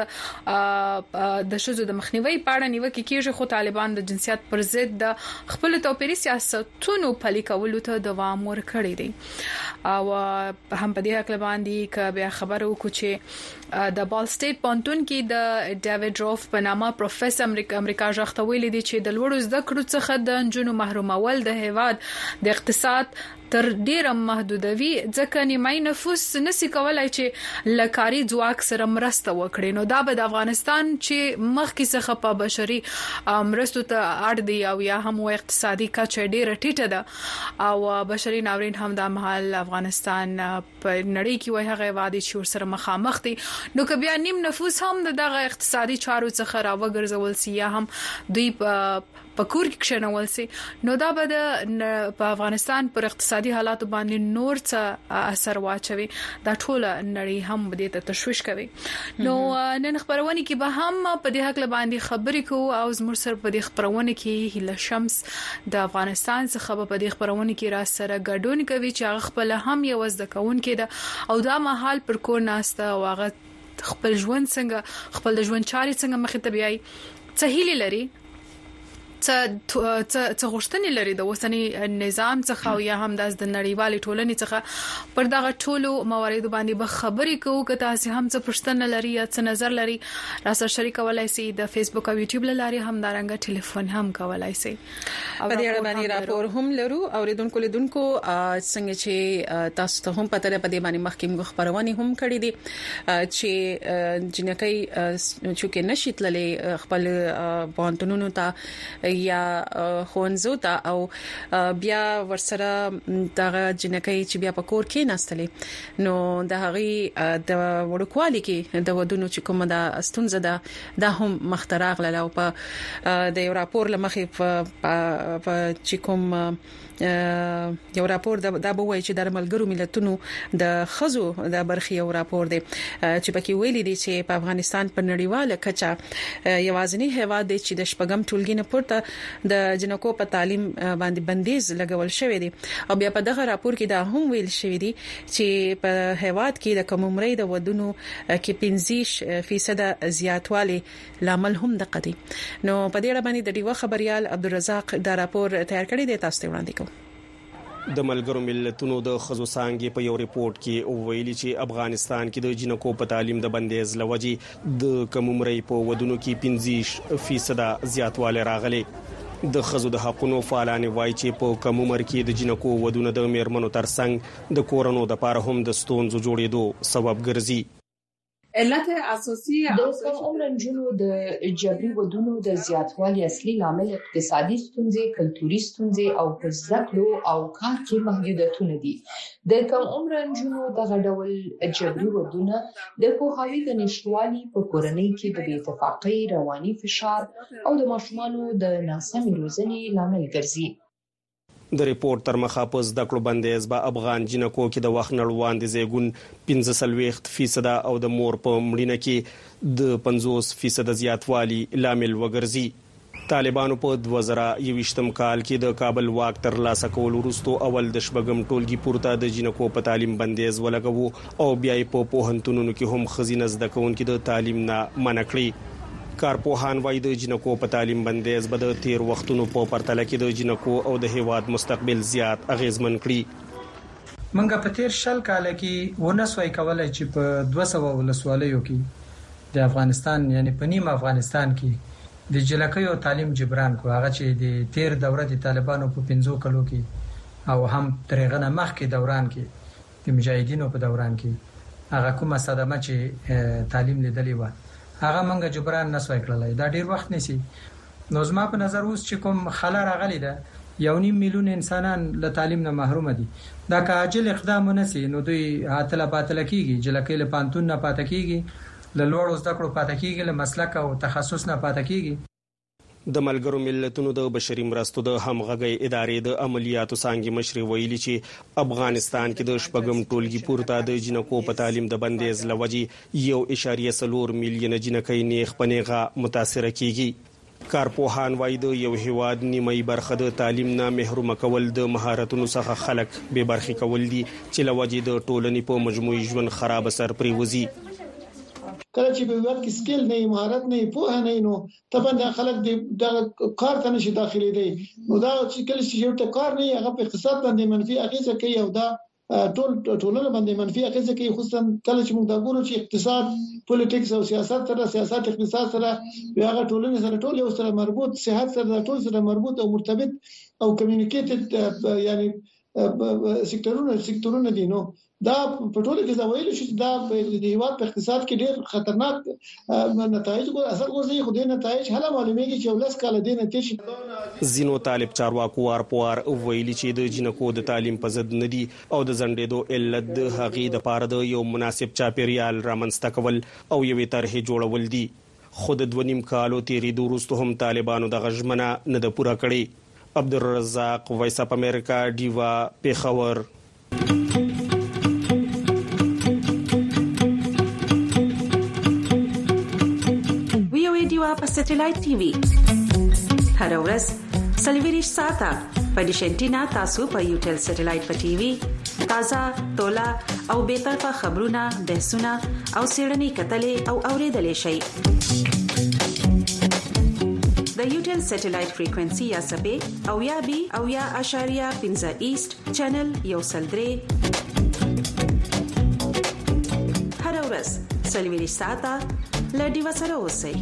د شوزو د مخنیوي په اړه نیوکه کیږي خو طالبان د جنسیت پر ضد د خپل توپیري سیاستونو پلي کولو ته دوام ورکړي دي او هم په دې حق باندې ک بیا خبرو کو چې د بال سټیټ پونتون کې د ډیوډ روف په نامه پروفیسور امریکا ژغتویل دي چې د لوړو زده کړو څخه د جنونو محرومول د هیواد د اقتصاد تر ډیره محدودوي ځکه نیمای نفوس نسی کولای چې لکاري ځواک سره مرسته وکړي نو دا به د افغانستان چې مخکې څخه په بشري مرستو ته اړ دی او یا هم اقتصادي کچه ډیره ټیټه ده او بشري ناورین هم د محل افغانستان په نړۍ کې وای هغه وادي چې سره مخامخ دي نو که بیا نیم نفوس هم دغه اقتصادي چارو څخه راوګرځول سی یا هم دوی پکور کې کښنول سي نو دا به په افغانستان پر اقتصادي حالات باندې نور څه اثر واچوي دا ټول نړۍ هم دې ته تشويش کوي نو نن خبرونه کې به هم په دې حق باندې خبرې کوو او زموږ سره په دې خبرونه کې هله شمس د افغانستان څخه په دې خبرونه کې را سره ګډون کوي چې هغه خپل هم یو ځکون کې او دا مهال پر کور ناسته او هغه خپل ژوند څنګه خپل ژوند چاري څنګه مخې ته بیاي څه هیله لري څه غوښتنې لري د اوسنی نظام څخه او یا هم د نړیوالې ټولنې څخه پر دغه ټولو موارد باندې به خبرې کوو که تاسو هم څه پوښتنه لري یا څه نظر لري را سره شریکولای شئ د فیسبوک او یوټیوب لارې هم دارنګ ټلیفون هم کولای شئ په دې اړه باندې راپور هم لرو او ریدونکو څنګه چې تاسو ته هم پته ده په دې باندې مخکې خبرونه هم کړې دي چې جنکۍ چې نشي تللې خپل بانتونونو ته یا خونزو ته او بیا ورسره دغه جنکۍ چې بیا په کور کې ناستلې نو د هغه د وړوکوالي کې د ودونو چې کومه د استونزه ده د هم مختراغ لاله او په د یو راپور لمخې په چې کوم یو راپور دا به وایي چې د ملګرو ملتونو د خزو د برخي یو راپور دی چې پکې ویلي دي چې په افغانستان په نړیواله کچه یوازینی هیواد دی چې د شپږم ټولګي نه پورته د جنکو په تعلیم باندې بندیز لګول شوی دی او بیا په دغه راپور کې دا هم ویل شوی دی چې په هیواد کې د کم عمرۍ د ودونو کې 50% زیاتوالی لامل هم دغه دی نو په دې اړه باندې د ډیوه خبريال عبدالرزاق دا راپور تیار کړی دی تاسو ته وړاندې کوم د ملګرو ملتونو د خزو څانګې په یو ریپورت کې ویلي چې افغانستان کې د جنکو په تعلیم د بندیز لوجي د کم عمرۍ په ودونو کې 50% زیاتوالی راغلی د خزو د حقوقو فعالان وایي چې په کم عمر کې د جنکو ودونه د میرمنو ترڅنګ د کورونو د پاره هم د ستونزو جوړېدو سبب ګرځي علت اساسي د کم عمر نجونو د جبري ودونو د زیاتوالي اصلي عامل اقتصادي ستونزې، کلتوري ستونزې او په ذکر او کار کې محدودیتونه دي. د کم عمر نجونو د غډول جبري ودونه د پوهاوي د نشټوالي په کورنۍ کې د بې اتفاقۍ، رواني فشار او د ماشومانو د ناسمې روزنې لامل ګرځي. د ریپورت تر مخه په زده کړو بندیز به افغان جنکو کې د وخت نړوان دي زیګون 15% او د مور په مړینه کې د 50% زیاتوالی لامل وګرځي. طالبانو په 2021م کال کې د کابل واک تر لاسه کول وروسته اول د شپږم ټولګي پورته د جنکو په تعلیم بندیز ولګوو او بیا په پوهنتونونو کې هم خزینه زده کوونکو د تعلیم نه منع کړی. کارپوهان وایي د جنکو په تعلیم بندیز به د تیر وختونو په پرتله کې د جنکو او د هیواد مستقبل زیات اغیزمن کړي. منګه په تیر شل کال کې ونسوي کولای چې په 200 ولسوالیو کې د افغانستان یعنی په نیم افغانستان کې د جلکیو تعلیم جبران کو هغه چې د تیر دوره د طالبانو په 15 کلو کې او هم ترغه مخکې دوران کې د مجاهدینو په دوران کې هغه کومه صدمه چې تعلیم لیدلې و هغه منګه جبران نسوي کړلای دا ډیر وخت نسی. نو زما په نظر اوس چې کوم خلا راغلی ده 1.5 میلیون انسانان له تعلیم نه محروم دي دا که عاجل اقدام ونسی نو دوی هاتله پاتله کیږي جلکې له پانتون نه پاتې کیږي له لوړ زده کړو پاتې کیږي له مسلک او تخصص نه پاتې کیږي. د ملګرو ملتونو د بشري مرستو د همغږي ادارې د عملیاتو څنګه مشري ویلي چې افغانستان کې د شپږم ټولګي پورته د جنکو په تعلیم د بندیز لوجي 1.4 میلیون جنکۍ نیغ پنیغه متاثر کیږي. کارپوهان وایي د یو هیواد نیمه برخه د تعلیم نه محروم کول د مهارتونو څخه خلک به برخې کول دي چې لوجي د ټولنې په مجموعي ژوند خراب اثر پریوزي. کله چې په وخت کې سکیل نه مهارت نه په نه نو طبعا د خلک د کار ته نشي داخلي دي نو دا چې کله چې یو کار نه هغه په اقتصاد باندې منفي اغیزه کوي او دا ټولنه باندې منفي اغیزه کوي خصوصا کله چې موږ دا ګورو چې اقتصاد پولیټکس او سیاست اقتصاد سره هغه ټولنه سره ټول یو سره مربوط صحت سره ټول سره مربوط او مرتبط او کمیونیکیټډ یعنی سېکټورونه دي. نو دا په ټولو کې دا ویل شي دا د هیواد په اقتصاد کې ډېر خطرناک نتایج او اثر ورزي خو دې نتایج هله معلومیږي چې ولس کال دې نتیجه زینو طالب چارواکو وار ویلي چې د جنکو د تعلیم په ضد ندي او د زندېدو علت د هغې د پاره د یو مناسب چاپیریال رامنځته کول او یوې طرحې جوړول دي. خود 2.5 کالو تیریدو وروسته هم طالبانو د غژمنه نه د پوره کړي. عبدالرزاق، وایس اپ امریکا، ډیوا، پیښور. ویو ډیوا په سټلایټ ټي وي هر ورځ 24 ساعته په ډیشنټینا تاسو په یوټل سټلایټ په ټي وي تازه، تولا او به طرفه خبرونه، بحثونه او سیړنی کتلې او اوریدلې شي. د یوټل سټلایټ فریکوئنسي یا سبې او یا بي او یا اشاریه 15 ایست چینل یو سلدري هر ورځ 24 ساعته لډي وسره اوسئ.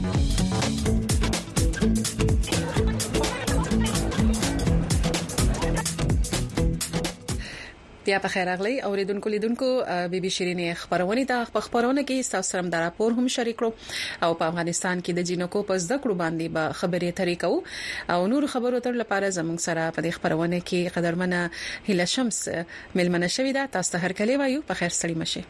بیا په خیر اغلی اوریدونکو لیدونکو بي بي شيرينې خبرونه د خبرونه کې تاسو سره د راپور هم شریک کړو او په افغانستان کې د جینکو په زده کړو باندې به خبرې طریقو او نور خبرو تر لپاره زموږ سره په دې خبرونه کې قدرمنه هیله شمس ملمنه شوې ده. تاسو هر کله وایو په خیر سړی مشه.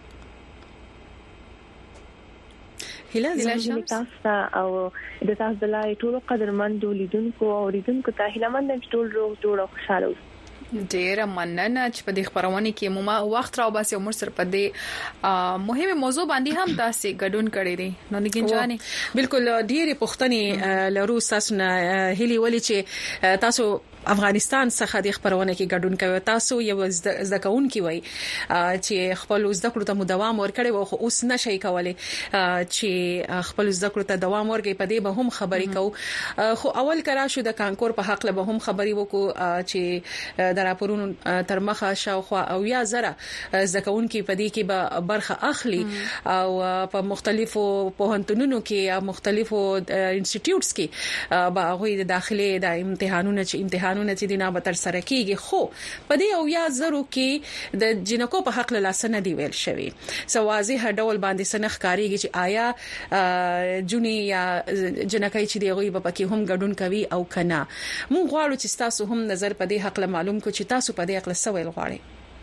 هیله شمس تاسو او د تاسو د لای ټول قدرمن لیدونکو او اوریدونکو ته هیله مند ټول روغ جوړ او خوشاله ډیره مننه چې په دې خبرونه کې مو وخت راو باسي او مرسر په دې مهمه موضوع باندې هم تاسو ګډون کړی دي. نو نګین جاني بالکل ډیره پښتني لرو تاسو نه هلي ولي چې تاسو افغانستان څخه د خبرونه کې ګډون کوي. تاسو یو زدکون کی وای چې خپل زده کړو ته دوام ورکړي او اوس نشي کولای چې خپل زده کړو ته دوام ورکړي. په دې به هم خبرې کوو. خو اول کرا شو د کانکور په حق له به هم خبرې وکړو چې د راپورونو تر مخه شاوخوا او یا زره زدکون کی په دې کې به برخه اخلي او په مختلفو پوهنتونونو کې یا مختلفو انسټیټیوټس کې به غوي د داخلي د امتحانونو چې دینه به تر سره کیږي. خو په دې او یا زرو کې د جنکو په حق له لاسنه دی ویل شوی سوازي هډول باندې سنخ کاریږي چې آیا جونی یا جنکای چې دی غوي په کې هم ګډون کوي او کنه. مونږ غواړو چې تاسو هم نظر په دې حق له معلوم کو چې تاسو په دې حق له سوال غواړئ.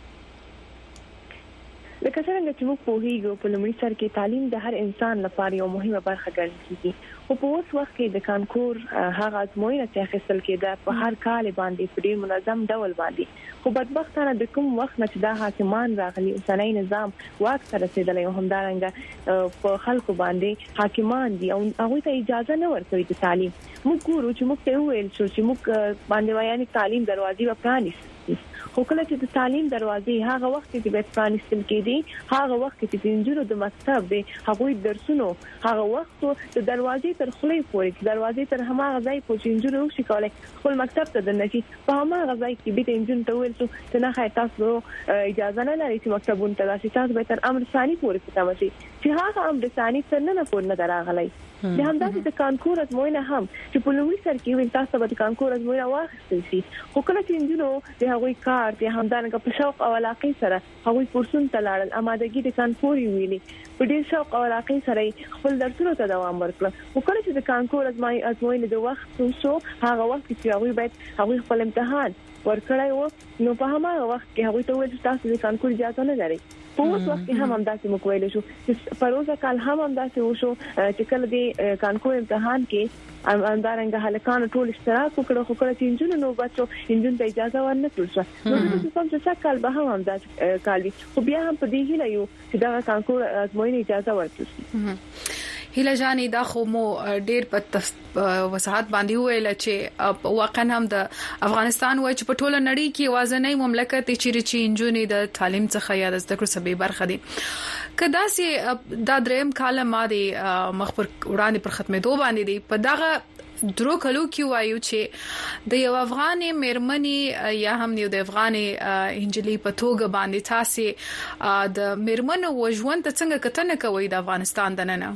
لکه څنګه چې موږ پوهیږو په لومړي سر کې تعلیم د هر انسان لپاره یو مهمه برخه ګڼل کیږي. خو په اوس وخت کې د کانکور هغه ازموینه چې اخیستل کېده په هر کال باندې په ډیر منظم ډول باندې، خو بدبختانه د کوم وخت نه چې دا حاکمان راغلي اوسنۍ نظام واک ته رسیدلی او همدارنګه په خلکو باندې حاکمان دي او هغه ته اجازه نه ورکوي د تعلیم. موږ ګورو چې موږ ته ویل شو چې موږ باندې وایي تعلیم دروازې وپرانیست، خو کله چې د تعلیم دروازې هغه وخت کې به پرانیستل کېدي، هغه وخت کې چې انجونو د مکتب به هغه درسونو هغه وخت د دروازې تر خلې پورې دروازې تر هماغه ځای پورې انجونو شي کولای خپل مکتب ته دننه په هماغه ځای کې به انجون ته ویل چې نه خای تاسو اجازه نه لري چې مکتبونه ته راشي، تاسو به تر امر ثاني پورې تمشي چې هغه امر ثاني څنګه نه پورې نه دراغلی. د همداسې د کانکور ازموینه هم چې په لومړي سر کې ویل تاسو به د کانکور ازموینه واخیستل شي، خو کله چې انجونو د هغوی کار د همدارنګه په شوق او علاقه سره هغوی کورسونه ته لاړل، امادګي د کانکور ویلي په ډېر شوق او علاقه سره خپل درسونو ته دوام ورکړ. خو کله چې د کانکور ازموینه د وخت شو، هغه وخت چې هغوی باید هغوی خپل امتحان ورکړای وو، نو په هغه وخت کې هغوی ته ویل چې تاسو د کانکور اجازه نه لرئ. په اوس وخت کې هم همداسې موږ ویل شو چې پروسه کال هم همداسې وشو چې کله د کانکور امتحان کې اندارنګ هلکان ټول اشتراک وکړو، خو کله چې انجونو نو بچو انجون ته اجازه ورنکړل شو. نو د څه څه کال به هم همداسې کال وي، خو بیا هم په دې هیله یو چې دا کانکور ازموینه اجازه ورکړي. هیله جاني دا خو مو ډیر په وساحت باندې ویل چې واقعا هم د افغانستان وای چې په ټوله نړۍ کې وازنۍ مملکت چې انجونې د تعلیم څخه یا د زده کړو سبب برخه دي. کدا سي دا دریم کاله ما دي مخبر وړاندې پر ختمېدو باندې دي په دغه درو کلو کې وایو چې د یو افغاني مېرمنې یا هم یو د افغاني انجلي په توګه باندې تاسو د مېرمنو وژوند ته څنګه کتنه کوي د افغانستان دننه؟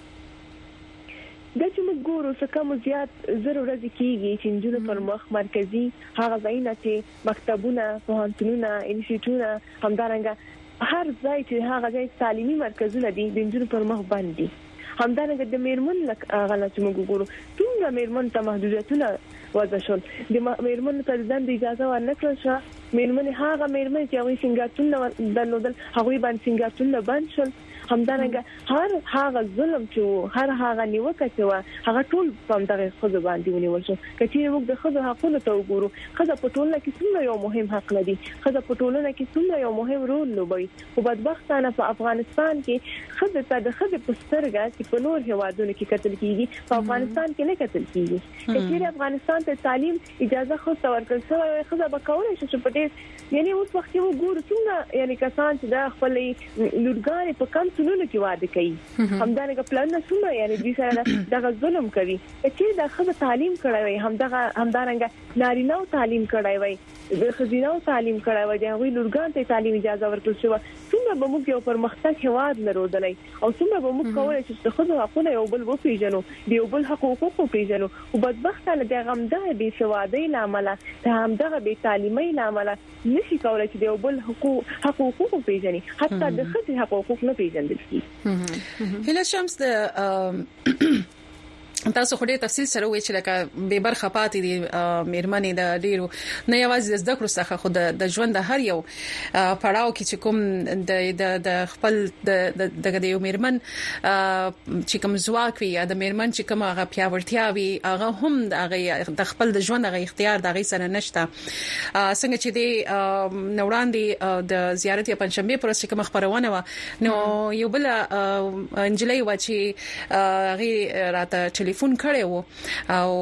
دا چې موږ ګورو څه کوم زیات زر ورځې کېږي چې انجونو پر مخ مرکزي هغه ځایونه چې مکتبونه، پوهنتونونه، انسټیټیوټونه، همدارنګه هر ځای چې هغه ځای تعلیمي مرکزونه دي د انجونو پر مخ باندې دي. همدارنګه د میرمن غلا چې موږ ګورو ټول میرمن ته محدودیتونه وضع شول، د میرمن ته د اجازه ورنکړل شو. میرمن هغه میرمن چې هغه سنگارتون درلودل هغه باندې سنگارتون بند شول همدارنګه هر هغه ظلم چې هر هغه نیوکه چې هغه ټول په دغه خزو باندې ونیول شو کچې موږ د خزو حقوقو ته وګورو خزه په ټولنه کې څومره یو مهم حق لري خزه په ټولنه کې څومره یو مهم رول لوبوي او بدبختانه په افغانستان کې خزه ته د خزه په سترګه چې په نور هوادونو کې قتل کیږي په افغانستان کې نه قتل کیږي چې افغانستان ته تعلیم اجازه خو ورکړل شوی خزه به کولای شي چې په دې یعنی اوس وخت یو ګور څنګه یعنی کسان چې د خپل لورګانې په کم سنونو کې واده کوي همدارنګه پلان څنګه یعنی دې سره دغه ظلم کوي چې د خزه تعلیم کړی وي همدارنګه نارینه تعلیم کړی وي د خزینه تعلیم کړی وي د لورګان ته تعلیم اجازه ورکړل شوی څنګه به موږ یو پرمختګ هواد لرودلای او څنګه به موږ کولای شو چې خزه حقونه یو بل وپیژنو د یو بل حقوق وپیژنو او بدبختانه د غمده بي سوادي لامل ته همدغه بي تعلیمي لامل نشي کولای چې د یو بل حقوق وپیژني حتی د خزه حقوق نه پیژندل کیږي هله شمس د تاسو خو ډېر تفصیل سره وایي چې لکه به برخه پاتې دي مېرمنې د ډیرو نه یوازې د زده کړو څخه خو د ژوند د هر یو پړاو کې چې کوم د خپل د یو مېرمن چې کوم ځواک وي یا د مېرمن چې کوم هغه پیاوړتیا وي هغه هم د خپل د ژوند هغه اختیار دغه سره نشته څنګه چې د نوړاندې د زیارت یا پنځشنبه پر ورځ کوم خبرونه و نو یو بل انجلۍ و چې هغه راته ټلیفون کړي وو او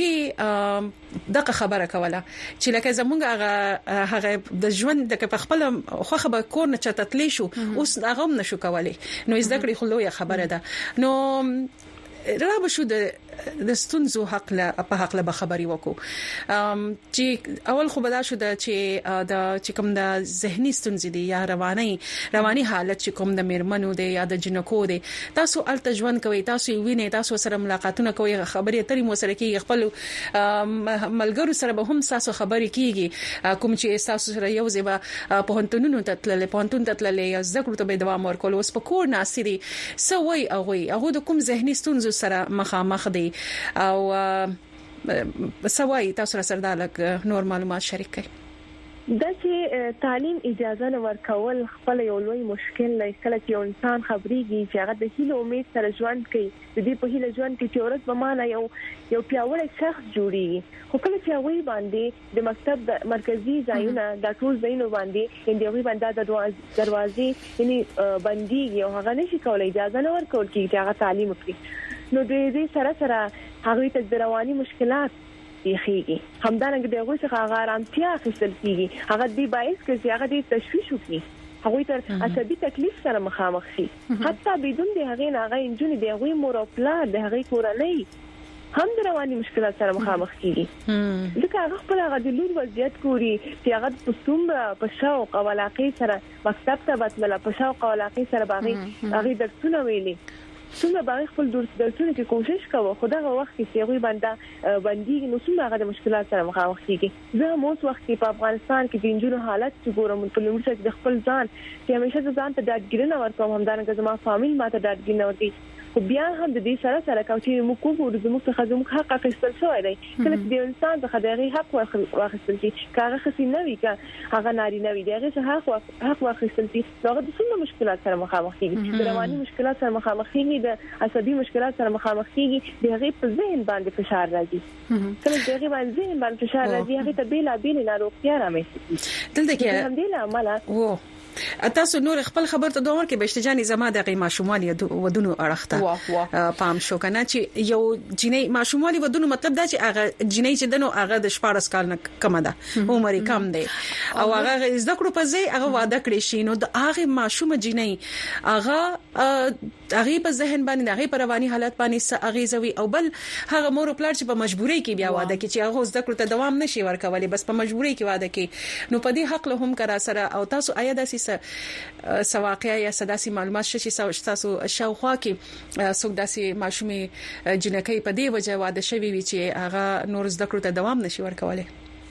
هغه دغه خبره کوله چې لکه زمونږ هغه د ژوند د خپل خوخه به کور نه چتتلی شو اوس هغه هم نشو کولای نو زده کړې خو لویه خبره ده نو رابه شو د ستونزو حق له خبري وکړو چې اول خو بدا شو د چې کوم د ذهني ستونزې دي یا رواني حالت چې کوم د میرمنو دي یا د جنکو دي تاسو الته ژوند کوي تاسو ویني تاسو سره ملاقاتونه کوي خبرې اترې مو سره کوي خپل ملګرو سره به هم تاسو خبرې کیږي کوم چې تاسو سره یو ځای په هنتونو تتللې یا ذکر ته به دوام ورکول اوس په کور ناسري سوي هغه د کوم ذهني ستونزو سره مخامخ دي او سوای تاسو سره دالک نور معلومات شریک کړئ دا چې تعلیم اجازه نه ورکول خپل یو لوی مشکل دی کله چې یو انسان خبريږي چې هغه د هیله امید سره ژوند کوي د دې په هیله ژوند کې چې ورځ به معنا یو پیاوړی شخص جوړیږي خو کله چې هغه باندې د مکتب د مرکزی ځایونه د ټول ځایونو باندې اندوی باندې د دروازې یعنی بندي او هغه نشي کولای اجازه نه ورکول کیږي چې هغه تعلیم وکړي نو د دې سره هغه ته رواني مشکلات یخیږي همدارنګه دغه څخه هغه آرامتیا حاصل کیږي هغه دی باعث چې هغه د تشویش وکړي هغه تر عصبي تکلیف سره مخامخ شي حتی بدون د هغه نه انجونی د هغه مور او پلار د هغه کورنۍ هم د رواني مشکلات سره مخامخ کیږي ځکه هغه خپل هغه د لور وضعیت کوي چې هغه په څومره په شوق او علاقه سره مکتب ته وتله په شوق او علاقه سره باغی هغه درسونه ویلي څومره باغ خپل درسونه کې کوشش کوي خو دغه وخت کې هغه باندې نو څومره هغه مشکلات سره مخامخ کیږي زه مو اوس وخت په افغانستان کې د انجونو حالت چې ګورم په لومړي سره د خپل ځان چې همیشه ځان ته ډاډګیرنه ورکوم همدارنګه زما فامیل ماته ډاډګیرنه ورکوي خو بیا هم د دې سره کوي موږ کوو د موږ څخه زموږ حق اخیستل شوی دی کله چې د انسان څخه دغه حق واخیستل شي کاغه خسي نه وي هغه ناري نه وي دغه څخه حق واخیستل شي دغه د څومره مشکلات سره مخامخ کیږي د رواني مشکلات سره مخامخ کیږي د عصبي مشکلات سره مخامخ کیږي دغه په ذهن باندې فشار راځي کله چې دغه باندې ذهن باندې فشار راځي هغه ته بیل ناروغتیا رامنځته دلته کې همدې عمله تاسو نور خپل خبر ته دوه کې بشتجاني زما د غي ماشومالي ودونو اړخته پام شو کنه چې یو جنې ماشومالي ودونو مطلب دا چې هغه جنې چې دنو هغه د 14 کال نه کم ده عمر کم دی او هغه زده کړو په ځای هغه واده کړی شي نو د هغه ماشوم جنې هغه په ذهن باندې هغه په رواني حالت باندې هغه زوي او بل هغه مور او پلار چې په مجبورۍ کې بیا واده کوي چې هغه زده کړو ته دوام نشي ورکولای بس په مجبورۍ کې واده کوي نو په دې حق له هم کرا سره او تاسو آیا داسې سواقع یا سداسي معلومات شې تاسو شاوخوا کې څوک داسې ماشومې جنکې په دې وجه واده شوی وي چې هغه نور زده کړو ته دوام نشي ورکولای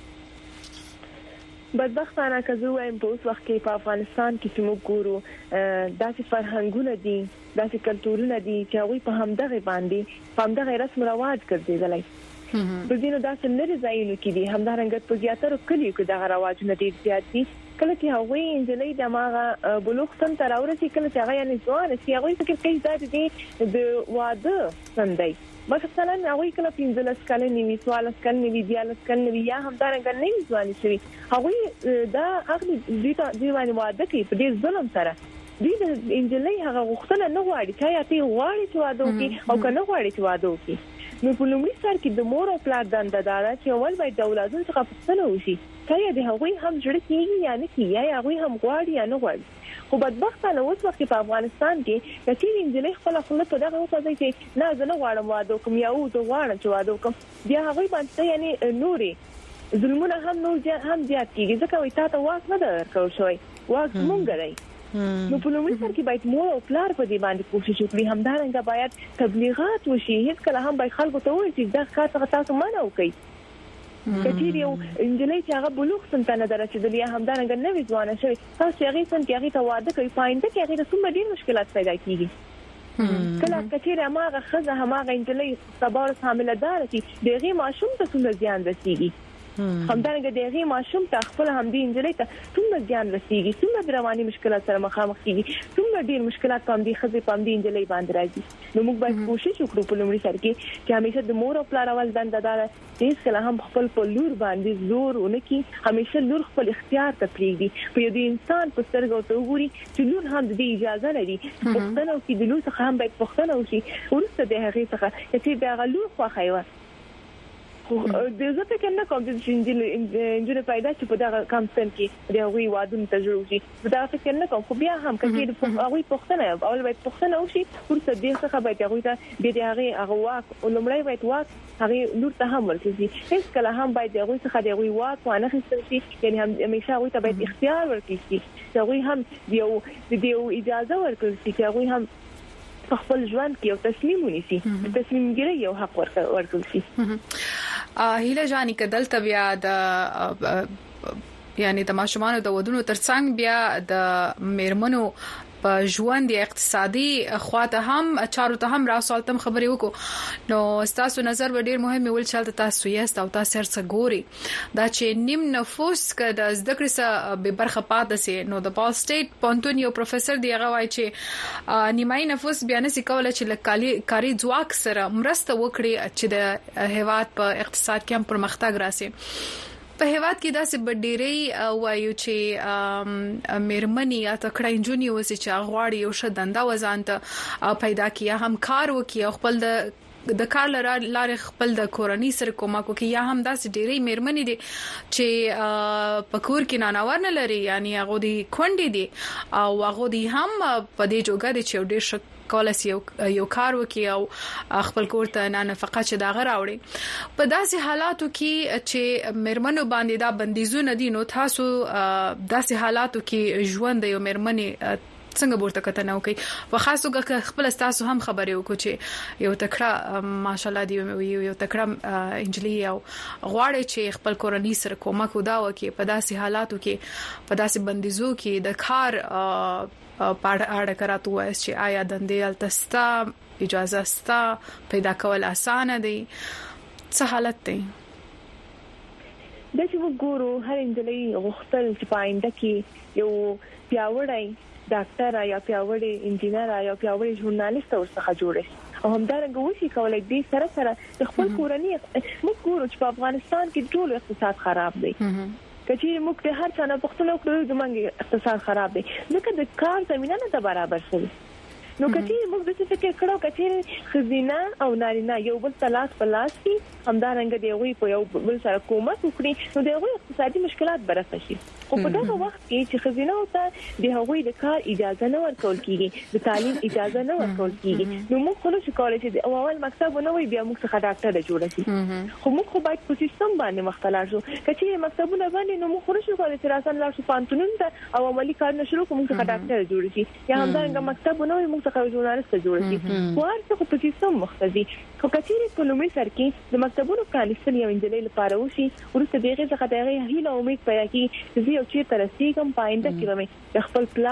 بدبختانه که زه وایم په اوس وخت کې په افغانستان کې چې موږ ګورو داسې فرهنګونه دي داسې کلتورونه دي چې هغه په همدغه باندې په همدغه رسم رواج ګرځېدلای په دې نو داسې لري ځایونه کې دي همدارنګه په زیاتره کلیو کې دغه رواجونه ډېر زیات دي کله چې هغوی انجلۍ د ماغه بلوغ سن تر اورسي کله چې هغه یې ځوان شي هغوی فکر کوي دا د واده سندای مثلا هغوی کله 15 کلن وي 14 کلن وي 14 کلن وي یا هم دا رنګ نه ځوان شي هغوی دا اخلي دی باندې واده کوي په دې ظلم سره دوی د انجلۍ هغه غوښتنه نه غواړي چې یا ته غواړي چې واده وکړي او کنه غواړي چې واده وکړي نو په لومړي سر کې د مور او پلار دنده دا چې اول باید د اولادونو څخه پوښتنه وشي چې د هغوی هم جوړ کیږي یا نه کیږي یا هغوی هم غواړي یا نه غواړي خو بدبختانه اوس وخت په افغانستان کې کچې انجلۍ خپل خپل په دغه وځي چې نه زه نه غواړم واده وکم یا او زه غواړم چې واده وکم بیا هغوی باندې یعنی نوري ظلمونه هم نور هم زیات کیږي ځکه وایي تاسو واک نه درکول شوی واک مونږ دی نو په لومړي سر کې باید مور او پلار په دې باندې کوشش وکړي همدارنګه باید تبلیغات وشي هیڅ کله هم باید خلکو ته وایي چې دا کار څنګه تاسو منع وکړئ کچې یو انجلۍ چې هغه بلوغ سن ته نه دررسېدلې همدارنګه نوې ځوانه شوې تاسو هغې سن کې هغې ته واده کوي په آینده کې هغې ته څومره ډېر مشکلات پیدا کېږي کله کچې هماغه ښځه هماغه انجلۍ سبا ورځ حامله داره شي د هغې ماشوم ته څومره زیان رسېږي همدارنګه د هغې ماشوم ته خپل همدې انجلۍ ته څومره زیان رسېږي څومره رواني مشکلات سره مخامخ کېږي څومره ډېر مشکلات په همدې ښځې په همدې انجلۍ باندې راځي نو موږ باید کوشش وکړو په لومړي سر کې چې همیشه د مور او پلار اول دنده دا ده چې هېڅکله هم خپل په لور باندې زور ونه کړي همیشه لور خپل اختیار ته پرېږدي په یو انسان په سترګو ورته وګوري چې لور هم د دې اجازه لري پوښتنه وکړي د لور څخه هم باید پوښتنه وشي وروسته د هغې څخه چې د هغه لور خوښه یې وه د زه فکر نه کوم چې انجنیر پیدا چې په دغه کم سن کې د هغوی وادونه تجربه شي دا فکر نه کوم خو بیا هم کله هغوی پوښتنه اول باید پوښتنه وشي ورته دې څخه باید هغوی ته د هغه واک لومړی باید واک هغه لور ته هم ورکړي هیڅ کله هم باید هغوی څخه د هغوی واک وانه خستل شي یعنی همیشه هغوی ته باید اختیار ورکړي چې هغوی هم یو اجازه ورکړي چې هغوی هم خپل ژوند کې یو تصمیم ونیسي تصمیمګیري یو حق ورکړي شي هیله جاني کدل بیا د یعنی د ماشومان د ودونو ترڅنګ بیا د میرمنو په ژوند اقتصادي خواته هم چارو ته هم راوسالتم خبرې وکړو نو تاسو نظر به ډیر مهم ول چې تاسو یې او تاسو هرڅ ګوري دا چې نیم نفوس کده زده کړې سره به برخه پاتې سي نو د پال سټیټ پونتون یو پروفیسور دی هغه وایي چې نیمای نفوس بیا نه سکول چې کاری ځواک سره مرسته وکړي چې د هیواد په اقتصاد کې هم پرمختګ راسي په هیواد کې داسې بډېری وایو چې میرمنې یا تکړه انجونی وسی چې غواړي یو ش دنده وزانته پیدا کیا هم کار وکي خپل د کار لاره خپل د کورنۍ سره کومه کوي یا هم داسې ډېری میرمنې دي چې پکور کې ناناور نه لري یعنی هغه دي کونډې دي او هغه دي هم په دې جوګه دي چې ډېر کولس یو کار وکي او خپل کور ته نه نفقه چې دا غراوړي په داسې حالاتو کې چې میرمنو باندې دا بندیزونه دي نو تاسو داسې حالاتو کې ژوند یو میرمنې څنګه ورته کتنه وکي په خاصو کې خپل تاسو هم خبرې وکړو چې یو تکړه ماشالله دی یو تکړه انجلی او غواړي چې خپل کورنۍ سره کومک ودا وکي په داسې حالاتو کې په داسې بندیزو کې د کار پاړه کراتو وایي چې آیا دندې التستا اجازه ستا پیدا کول اسانه دي څه حالت دی د چې وګورو هر انجلۍ غوښتل چې پاینده کې یو پیاوړی ډاکټر یا پیاوړی انجینر یا پیاوړی ژورنالیست ورڅخه جوړ شي او همدارنګه وشي کولای دي سره سره خپل کورنۍ موږ ګورو چې په افغانستان کې ټول اقتصاد خراب دی کچې موږ ته هر څه نه پښتنو کړو زمونږ اقتصاد خراب دی ځکه د کار زمينه نه برابر شوی نو کچې موږ د څه فکر کړو کچې خزینه او نارینه یو بل تلاش پلاس کی همدارنګه دی وی په یو بل سره کومک وکړي نو دغه اقتصادي مشکلات برابر شي خو په دغه وخت کې چې خزینه او ته د هغوی د کار اجازه نه ورکول کیږي د تعلیم اجازه نه ورکول کیږي نو موږ خو نشو کولای چې اول مکتب نه وي بیا موږ څخه ډاکټر جوړ شي خو موږ خو باید په سیستم باندې مختلف شو کچې مکتبونه باندې نو موږ خو نشو کولای چې راسن لا شو پانتونون ته او عملی کار نشو کوم څخه ډاکټر جوړ شي یا همدارنګه مکتبونه وي موږ څخه ژورنالیست جوړ شي ورته په سیستم مختلفي خو کچې په لومړي سر کې د مکتبونو پرانیستل یو انجلۍ لپاره وشي ورته دغه څخه دغه هیله امید پیدا کی چې یو چیرته رسیدم پاینده کې به د خپل پلان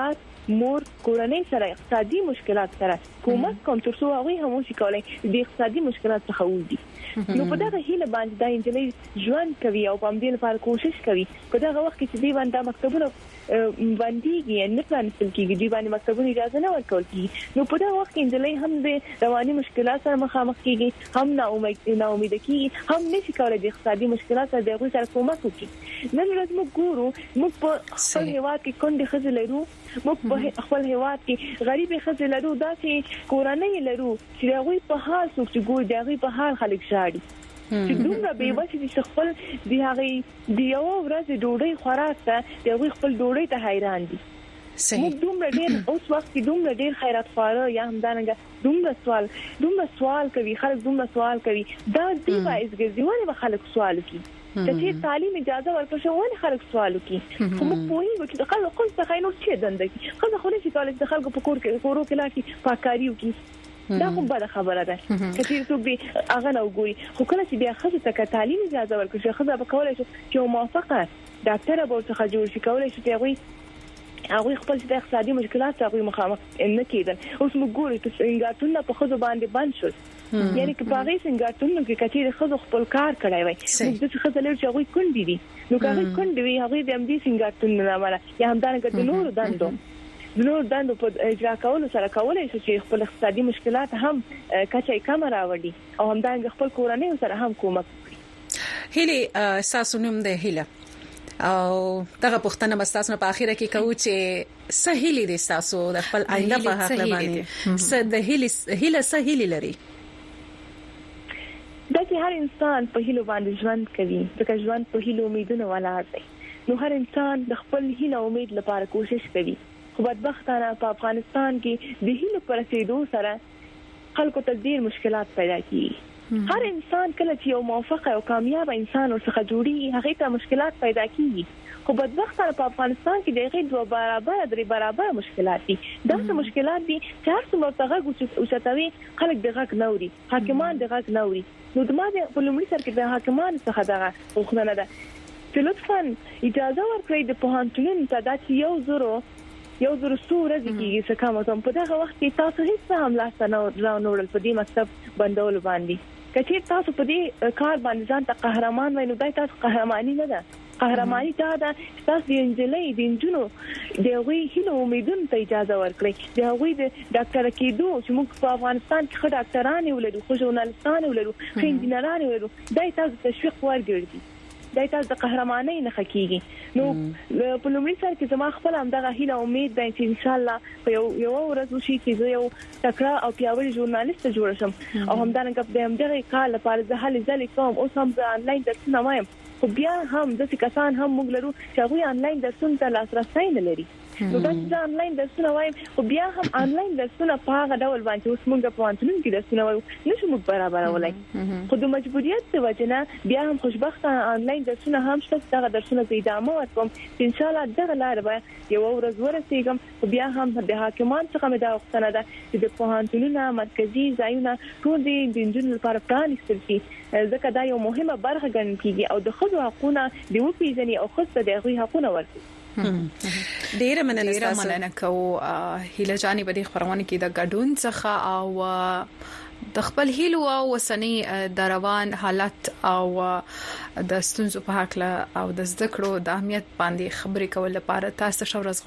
مور کورنۍ سره اقتصادي مشکلات سره کومک کوم ترڅو هغه هم شي کولای د اقتصادي مشکلات څخه وځي. نو په دغه هیله باندې د انجلۍ ژوند کوي او په دې لپاره کوشش کوي. په دغه وخت کې چې دی باندې مکتبونه باندې نه پلانستل کیږي، دی باندې مکتبونه اجازه نه ورکول کیږي. نو په دغه وخت کې انجلۍ هم د رواني مشکلات سره مخامخ کیږي، هم ناامید کیږي، هم نشي کولای د اقتصادي مشکلات سره دغه سره کومک وکړي. نن ورځ موږ ګورو موږ په خپل هیواد کې کندې خزې لرو، موږ په خپل هیواد کې غریب خزې لرو، داسې کورنۍ لرو چې هغه په حال څوک چې ګور دی هغه په حال خلک شاړي چې دومره به واسي چې خپل دی هغه دی یو ورځ ډوډۍ خوراک ته دی هغه خپل ډوډۍ ته حیران دي. موږ دومره ډېر اوس وخت کې دومره ډېر خیرات خواره یا همدارنګه دومره سوال کوي خلک، دومره سوال کوي. دا دی وایز ګرځي ونه خلک سوال کوي چې تعلیم اجازه ورکړي ونه خلک سوال کوي. خو موږ پوهیږو چې د خلکو څخه نو څه دنده کوي، خلک خو نه شي کولای د خلکو په کورو کې لاکي پاکاري وکړي. دا کوم بده خبره ده چې څوک دی هغه نه وګوري. خو کله چې بیا خزه ته تعلیم اجازه ورکړي خزه به کولای شي چې موافقه ډاکټر به څخه جوړ شي، کولای شي چې هغه خپل د اقتصادي مشکلات هغه مخامخ نه کېدل. اوس موږ ګورو چې څنګه په خزه باندې بند شو، یعنی چې په هغه څنګه کې کچې خزه خپل کار کړی وای. موږ د خزه لر چې هغه کندې دي، نو هغه کندې وي هغه د امدي څنګه نه مالا یا همدارنګه د نور دندو په اجرا کولو سره کولای شي چې خپل اقتصادي مشکلات هم کچې کم راوړي او همدارنګه خپل کورنۍ سره هم کومک وکړي. هیله ساسو نوم ده هیله او دغه پښتنه مستاسو په اخیره کې کوي چې سهیلی دي تاسو د خپل آینده په حق باندې څه د هیله سهیلی لري. دا چې هر انسان په هیلو باندې ژوند کوي، ځکه ژوند په هیلو امیدونه ولاړ دی. نو هر انسان د خپل هیله امید لپاره کوشش کوي. خو بدبختانه په افغانستان کې د هیلو پر رسیدو سره خلکو ته ډېر مشکلات پیدا کیږي. هر انسان کله چې یو موفق او کامیاب انسان ورڅخه جوړي هغه ته مشکلات پیدا کیږي. خو بدبختانه په افغانستان کې دغه درې برابر مشکلات دي. دا څه مشکلات دي چې هر څومره تغږ او چتوي خلک دغه نوري، حاکمان دغه نوري. نو د ما په لومړي سر کې د حاکمان څخه دغه غوښتنه ده چې لطفاً اجازه ورکړئ د پوهنتون ته دا چې یو زر ورځې کېږي څه کم او په دغه وخت کې تاسو هیڅ هم لاسته نه راوړل په دې مکتب بندول باندې. که تاسو په دې کار باندې ځان ته قهرمان وای نو دا تاسو قهرمانی نه ده. قهرمانی دا ده چې تاسو د انجلۍ د انجونو د هغوی هیلو امیدونو ته اجازه ورکړئ، د هغوی د ډاکټر کېدو چې موږ په افغانستان کې ښه ډاکټران ولرو، ښه ژورنالستان ولرو، ښه انجینران ولرو. دا تاسو تشویق ورګرځي، دا تاسو د قهرمانی نه خکېږي. نو په لومړي سر کې زما خپل هم دغه هیله امید ده چې ان شاء الله په یو ورځ وشي چې زه یو تکړه او پیاوړی ژورنالیست جوړ شم او همدارنګه د همدغه کار لپاره زه هلې ځلې کوم. اوس هم زه آنلاین درسونه وایم، خو بیا هم داسې کسان هم موږ لرو چې هغوی آنلاین درسونو ته لاسرسی نه لري. نو دا چې آنلاین درسونه وایم خو بیا هم آنلاین درسونه په هغه ډول باندې اوس موږ په پوهنتون کې درسونه وایو نشو موږ برابرولای. خو د مجبوریت د وجه نه بیا هم خوشبختانه آنلاین درسونه هم شته. دغه درسونه زه ادامه ورکوم چې ان شاء الله دغه لار به یو ورځ ورسېږم. خو بیا هم د حاکمان څخه مې دا غوښتنه ده چې د پوهنتونونو مرکزي ځایونه ټول د نجونو لپاره پرانیستل شي، ځکه دا یو مهمه برخه ګڼل کېږي او د ښځو حقونه د وپېژني او ښځو ته د هغوی حقونه ورکړي. ډیره مننه کوو هیله جانې په دې خبرونه کې د ګډون څخه او د خپل هیلو او وسنی د روان حالت او د ستونزو په حق له او د زده کړو د اهمیت باندې خبرې کول لپاره تاسو شورز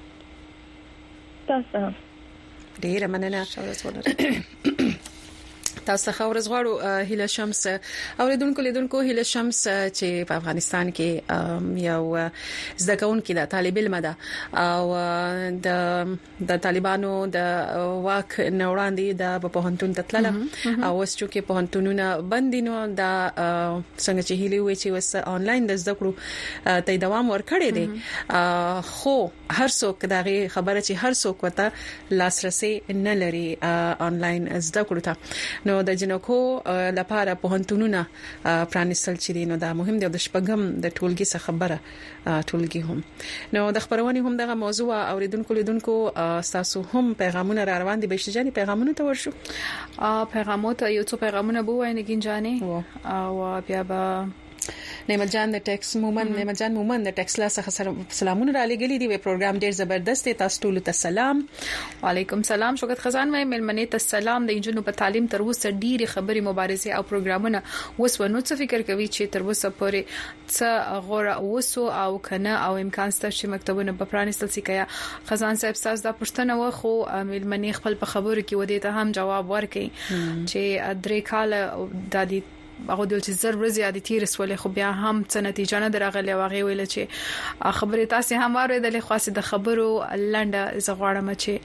غواړو. تاسو ډیره مننه شورز غواړو. تاسو خبرز غواړو هیله شمس اوریدونکو هیله شمس چې په افغانستان کې یو زده کوونکې د طالب علم ده او د طالبانو د واک نوړاندې د پوهنتون ته تلله او اوس چې پوهنتونونه بند دي نو دا څنګه چې هیله وي چې وس آنلاین د زده کړو ته دوام ورکړي دي. خو هر څوک دغه خبره چې هر څوک وته لاسرسي نه لري آنلاین زده کړو ته. نو د جنکو لپاره پوهنتونونه پرانیستل چې دي نو دا مهم دی. د شپږم د ټولګي څخه خبره ټولګي هم نو د خبرونه هم دغه موضوع اوریدونکو تاسو هم پیغامونه را روان دي. بشجاني پیغامونه ته ورشو پیغامات یو څو پیغامونه بو وای نه ګنجاني او بیا به نعمت جان د ټیکس مومن د ټیکس لا څخه سلامونه را لګلې دی. پروګرام ډیر زبردست دی. تاسو ټول ته سلام. وعلیکم سلام. شوکت خزان مې ملمنې ته سلام. د انجونو په تعلیم تر اوسه ډیره خبري مبارزه او پروګرامونه وسونو څه فکر کوي چې تر اوسه پورې څه غوړه وسو او کنه او امکان ست چې مکتبونه په پرانستل سي کیا. خزان صاحب تاسو دا پښتنه و خو ملمنې خپل په خبرو کې ودی ته هم جواب ورکړي چې درې کال د دې هغه د چزر ورځې د تیر سولې خو بیا هم څه نتیجه نه درغله. واغې ویل چې خبره تاسو هم اوریدلې خاصه د خبرو لنډه زغړم چې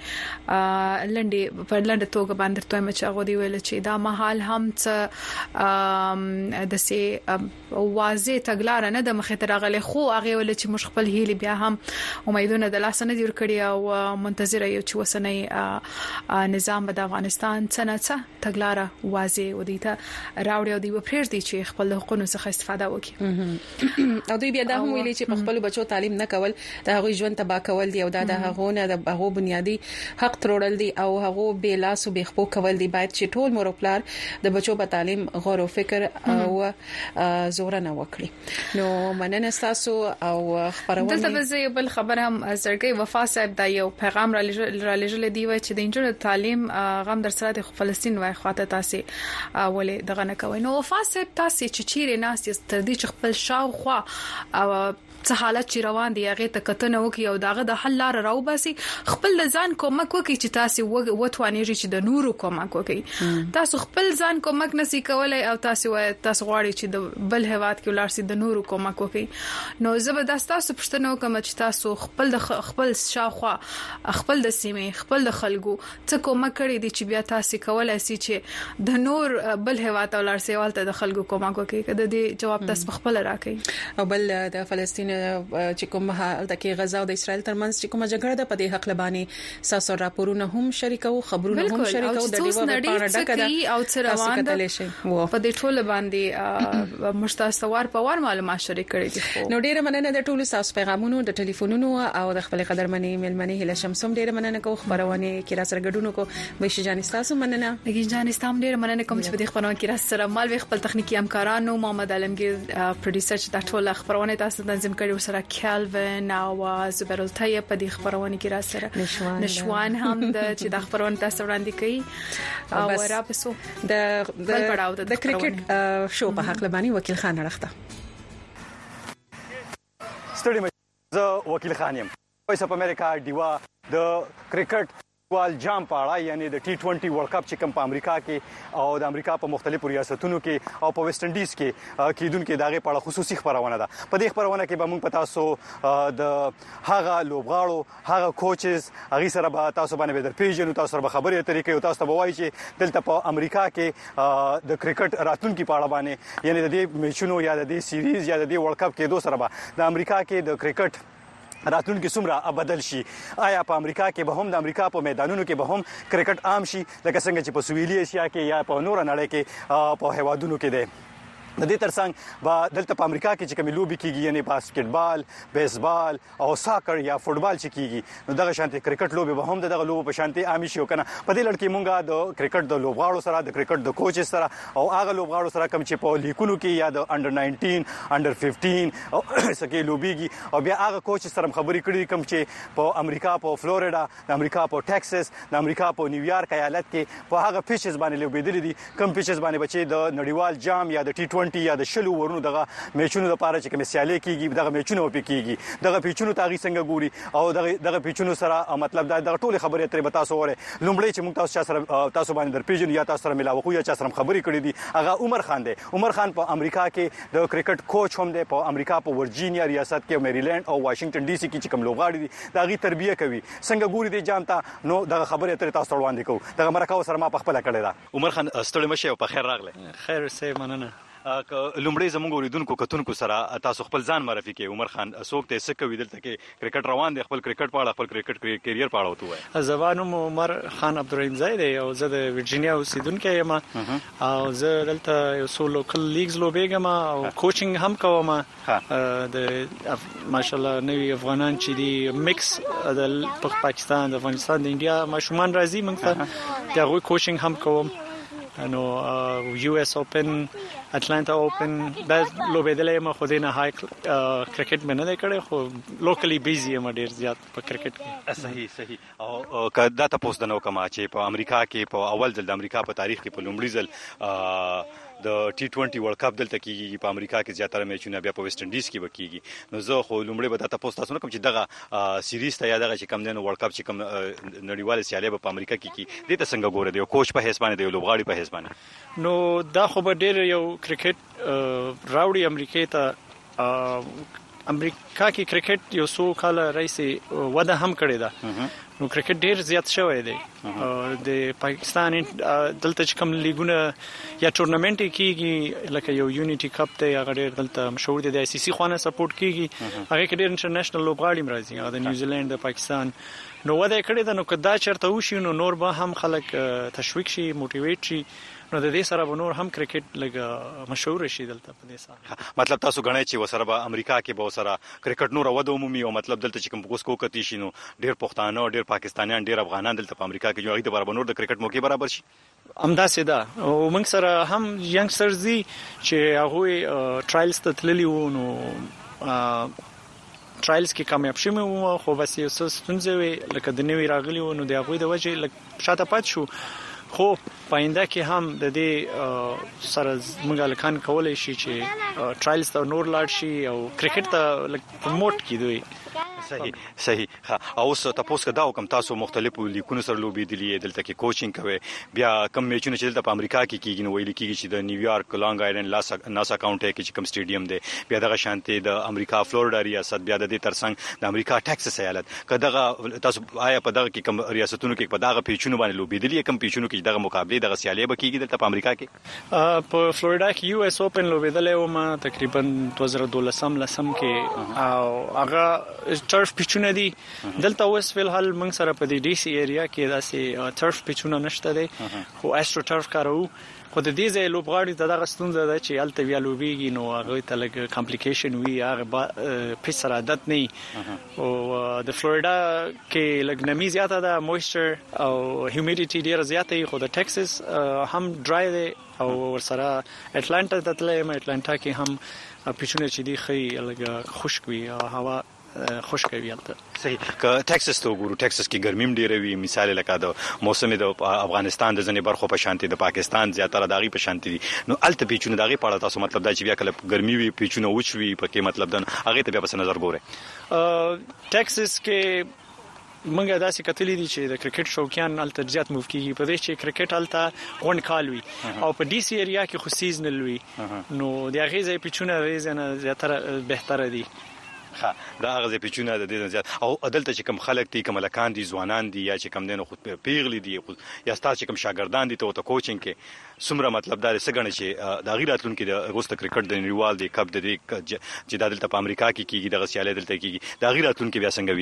لنډه په لنډه توګه باندې ته مې چې هغه دی ویل چې دا محل هم څه د سي واضح تګلار نه د مخه ترغله خو هغه ویل چې مش خپل هیله بیا هم امیدونه د لاس نه جوړ کړی او منتظر یو چې وسنۍ نظام د افغانستان څنګه تګلار واضح ودی ته راوړی او دی پرېږدي چې خپل حقوقو څخه استفاده وکړي. او دوی بیا دا هم ویلي چې خپل بچو تعلیم نه کول د هغوی ژوند تباہ کول دی او دا د هغونه د هغو بنیادی حق ترورل دی او هغو به لاس او به خپل کول دی. باید چې ټول مور او پلار د بچو په تعلیم غور او فکر او زور نه وکړي. نو مننه تاسو او خبرونه دلته زه بل خبر هم زړګي وفا صاحب دا یو پیغام را لېږل دی چې د انجونو تعلیم غم در سره د فلسطین وای خواته تاسو ولې دغه نه کوي. نو فاسد تاسو چې چیرې ناس تر دې چې خپل شاوخوا او څه حالت چې روان دی هغه ته کتنه وکي او داغه د حل لار راو باسي. خپل ځان کومک وکي چې تاسو وټوانیږي چې د نورو کومک وکي. تاسو خپل ځان کومک نسی کولای او تاسو غواړئ چې د بل هواد کې ولارسي د نورو کومک وکي. نو زبردست تاسو پښتنو کوم چې تاسو خپل شاوخوا خپل د سیمه خپل د خلکو څه کومک کړی دي چې بیا تاسو کولای شئ چې د نور بل هواد ولارسي والته د خلکو کومک وکي. کله دې جواب تاسو خپل راکړي. او بل د فلسطین چې کوم د کې غزا او د اسرائیل ترمنځ چې کومه جګړه ده په دې حق لبانې ساسو راپورونه هم شریکو خبرونه هم شریکو د دې په اړه ډکه او څه روان ده په دې ټول باندې مشتاقوار په وار معلومات شریک کړي دي. نو ډیره مننه د ټولو ساسو پیغامونو د ټلیفونونو او د خپل قدرمنې ملمنې هله شمسوم ډیره مننه کوم خبرونه کې را سره ګډونو کو ویش جان تاسو مننه لګی جان استام ډیره مننه کوم چې په دې خبرونه کې را سره مال خپل تخنیکی همکارانو محمد علمگیر پروډوسر چې د ټول خبرونه تاسو تنظیم کړي سره کیلوین او زبر الطیب په دې خبرونه کې را سره نشوان هم د چې د خبرونه تاسو وړاندې کړي او را پسو د پړاو د کرکټ شو په حق لبانی وکیل خان رخته ستړي مې زه وکیل خان یم. وایس اپ امریکا دیوا د کرکټ وال جام پاړه یعنی د ټي 20 ورلد کپ چې کوم په امریکا کې او د امریکا په مختلفو ریاستونو کې او په ویسټ انډیز کې کیدونکو دغه پاړه خصوصي خبرونه ده. په دې خبرونه کې به موږ په تاسو د هغه لوبغاړو هغه کوچز هغه سره به تاسو باندې در پیژنو تاسو سره خبرې اترې کوي او تاسو ته وایي چې دلته په امریکا کې د کرکټ راتلونکو پاړه باندې یعنی د دې میچونو یا د دې سیریز یا د دې ورلد کپ کې دوه سره به د امریکا کې د کرکټ راتلونکي څومره بدل شي. آیا په امریکا کې به هم د امریکا په میدانونو کې به هم کرکټ عام شي لکه څنګه چې په سویلي اسیا کې یا په نور نړۍ کې په هوادونو کې ده. د دې ترڅنګ با دلته په امریکا کې چې کومې لوبي کیږي یعنی باسکټبال بیسبال او ساکر یا فوتبال چې کیږي نو دغه شانتي کرکټ لوبي به هم دغه لوبو په شانتي عامي شي کنه. په دې لړ کې مونږه د کرکټ د لوبغاړو سره د کرکټ د کوچ سره او هغه لوبغاړو سره کوم چې په لیکونو کې یا د انډر 19 انډر 15 او سکه لوبيږي او بیا هغه کوچ سره خبرې کړې کوم چې په امریکا په فلوریډا د امریکا په ټکساس د امریکا په نیویارک ایالت کې په هغه پیچز باندې لوبېدل دي کوم پیچز باندې بچي د نړیوال جام یا د ټي 20 یا د شلو ورونو دغه میچونو لپاره چې کوم سیالي کیږي دغه میچونو په کیږي دغه پیچونو تاغي څنګه ګوري او دغه پیچونو سره مطلب دا دغه ټول خبرې ترې به تاسو وره لومړی چې موږ تاسو سره تاسو باندې در پیژنو یا تاسو سره ملاوي خو یا تاسو سره خبرې کړې دي هغه عمر خان دی. عمر خان په امریکا کې د کرکټ کوچ هم دی. په امریکا په ورجینیا ریاست کې میریلند او واشنگټن ډي سي کې چې کوم لوبغاړي دي دغه تربیه کوي څنګه ګوري دي جامتا نو دغه خبرې ترې تاسو وړاندې کوو. دغه مرکه سره ما په خپل کړی دا. عمر خان ستړي مشه او په خیر راغله. خیر سه مننه. لومړی زموږ اوریدونکو کتونکو سره تاسو خپل ځان معرفي کړئ. عمر خان څوک ته څه کوي دلته کې کرکټ روان دی خپل کرکټ پاړه خپل کرکټ کیریئر پاړه وته. زبانم عمر خان عبدالرحیم زید او زه د ورجینیا اوسیدونکو یم او زه دلته یو څو لوکل لیګز لوبېږم او کوچینګ هم کوم. د ماشاءالله نوی افغانان چې دی میکس د پاکستان د افغانستان د انډیا ماشومان راځي موږ ته دغه کوچینګ هم کوم. نو یو اس اوپن اټلانټا اوپن دا لوبېدلې ما خو دې نه های کرکټ مې نه کړې خو لوکلی بیزی ما ډیر زیات په کرکټ کې صحیح او کدا تاسو د نو کما چې په امریکا کې په اول ځل د امریکا په تاریخ کې په لومړي ځل د T20 ورلد کپ دلته کېږي په امریکا کې زیاتره میچونه بیا په ویسټ انډیز کې وکېږي نو زه خو لومړی به تاسو نه کوم چې دغه سیریز ته یا دغه چې کم دنه ورلد کپ چې کم نړیوال سیالي په امریکا کې کی دې ته څنګه ګوره دی کوچ په حساب دی لوبغاړي په حساب نو دا خو به ډیر یو کرکټ راوړي امریکا ته امریکا کې کرکټ یو څو کال راځي وده هم کړې ده نو کرکټ ډیر زیات شوی دی د پاکستان دلته چې کوم لیګونه یا ټورنمنت کېږي لکه یو یونټي کپ ته هغه ډیر دلته مشهور دی د آی سی سی خوانه سپورټ کېږي هغه کې ډیر انټرنیشنل لوبغاړي مرزي د نیوزیلند د پاکستان نو وده کړې ده نو کدا چرته وشي نو نور به هم خلک تشویق شي موټیویټ شي نو د دې سره به نور هم کرکټ لګ مشهور شي دلته په دې سره مطلب تاسو غنئ چې وسره به امریکا کې به وسره کرکټ نور وده عمومي او مطلب دلته چې کوم کوس کو کتی شي نو ډیر پښتانه ډیر پاکستانیان ډیر افغانان دلته په امریکا کې جوړي د برابر نور د کرکټ موقع برابر شي امداسه ده او موږ سره هم ینګسترز دي چې هغه ټرایلز ته تللی وو نو ټرایلز کې کامیاب شوم خو بس یو څه ستونزې لکه د نوې راغلی وو نو د هغه د وجه لکه شاته پات شو خو پاینده کې هم د دې سره موږ لکان کولای شي چې ټرایلز ته نور لاړ شي او کرکټ ته پروموټ کیدوي صحیح او اوس تاسو کدا کوم تاسو مختلفو لیکونو سره لوبېدلی دلته کې کوچینګ کوي بیا کم میچونه چې دلته په امریکا کې کیږي نو ویل کیږي چې د نیویارک لانګ آیلند ناسا کاونټي کې کوم سټیډیم دی بیا دغه شانتي د امریکا فلوریدا ریاست بیا د دې ترڅنګ د امریکا ټکساس ایالت کداغه تاسو آیا په دغه کې کوم ریاستونو کې په دغه پیچونو باندې لوبېدلی کوم پیچونو کې دغه مقابله دغه سیالي به کیږي دلته په امریکا کې په فلوریدا کې یو اس اوپن لوبېدلې و ما تقریبا 2012 لسم کې او هغه ټرف پیچونه دي دلته اوس فل حال موږ سره په دې ډي سي ایریا کې داسې ټرف پیچونه نشته دي خو استرو ټرف کارو خو د دې ځای لوبغاړي ته دغه ستونزه ده چې الته بیا لوبيږي نو هغه ته لګ کمپلیکیشن وي هغه په سره عادت نه او د فلوریدا کې لګ نمی زیاته ده موئسچر او هیومیډیټي ډیره زیاته خو د ټکساس هم ډرای دی او ورسره اټلانټا ته تللی اټلانټا کې هم پیچونه چې دی خي لګ خشک وي هوا خشک وي البته صحیح که ټکساس ته وګورو ټکساس کې ګرمیم ډیره وي مثال لکه د موسم د افغانستان د ځنې برخو په شانتي د پاکستان زیاتره داغي په شانتي دي نو الته پیچونه داغي پاړه تاسو مطلب دا چې بیا کله ګرمي وي پیچونه وچوي پکې مطلب دا هغه ته بیا په نظر ګوره ټکساس کې منګه داسې کتلې دي چې د کرکټ شوقیان الته زیات موف کیږي په دې چې کرکټ الته غون کال وي او په ډي سي ایریا کې خو سیزنل وي نو د هغه ځای پیچونه ریزنه زیاتره بهتره دي دا هغه پیچونه د دې زیات او عدالت چې کوم خلک دي کوم لکان دي ځوانان دي یا چې کوم دینو خود پیغلي دي یا ستاسو چې کوم شاګردان دي ته کوچینګ کې څومره مطلب دا څنګه چې د غیراتلون کې د اگست کرکټ د نړیوال دی کپ د چې د عدالت په امریکا کې کیږي د غسیاله دلته کیږي د غیراتلون کې بیا څنګه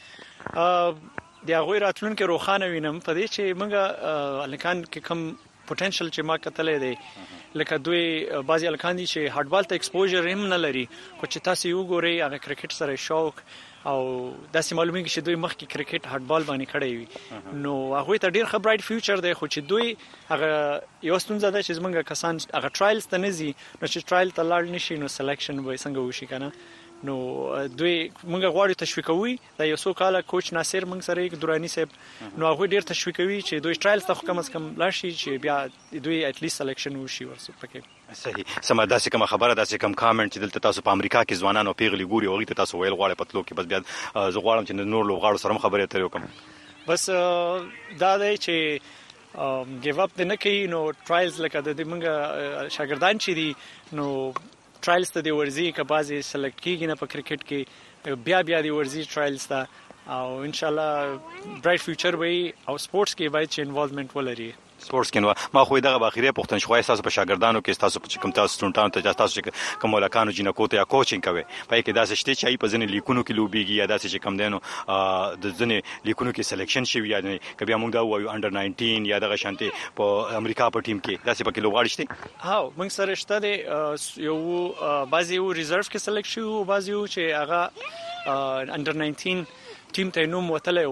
ویني د غیراتلون کې روخانه وینم په دې چې موږ لکان کې کوم پوتنشل چې ما کتلې دی لکه دوی بعضی الکان دي چې هارډبال ته ایکسپوژر هم نه لري خو چې تاسو یو ګورئ هغه کرکټ سره شوق او داسې معلومیږي چې دوی مخکې کرکټ هارډبال باندې کړی وي نو هغه ته ډیر ښه برایټ فیوچر دی خو چې دوی هغه یو ستونزه ده چې زمونږ کسان هغه ټرایلز ته نه ځي نو چې ټرایل ته لاړ نشي نو سلیکشن به څنګه وشي کنه نو دوی موږ غواړو تشویقوي دا یو څو کاله کوچ ناصر موږ سره یک دورانی صاحب نو هغه ډیر تشویقوي چې دوی ټرایلز ته کم از کم لاړ شي چې بیا دوی ات لیست سلیکشن وشي ورسره پکې صحیح سم دا څه کوم خبره دا څه کوم کامنټ چې دلته تاسو په امریکا کې ځوانانو پیغلي ګوري او غي تاسو ویل غواړي پتلو کې بس بیا زه غواړم چې نور لوغاړو سره خبرې اترې وکم بس دا دی چې ګیو اپ نه کوي نو ټرایلز لکه د موږ شاګردان چې دي نو ټرایلز ته دی ورزي که بازي سلیکټ کیږي نه په کرکټ کې بیا دی ورزي ټرایلز ته او ان شاء الله برایټ فیوچر وي او سپورتس کې باید چې انوالومنت ولري سپورتس کې ما خو دغه باخیره پښتون شوي تاسو په شاګردانو کې تاسو په کوم تاسو سټونټانو ته تاسو کوم لکانو جنکو ته یا کوچینګ کوي پای کې داسې شته چې په ځنې لیکونو کې لوبيږي یا داسې چې کم دینو د ځنې لیکونو کې سلیکشن شي یا نه کبي موږ دا وایو انډر 19 یا دغه شانتي په امریکا په ټیم کې داسې پکې لوبغاړي شته ها موږ سره شته دی یو بعضي یو ریزرو کې سلیکټ شو بعضي یو چې هغه انډر 19 ټیم ته نوم وتلی و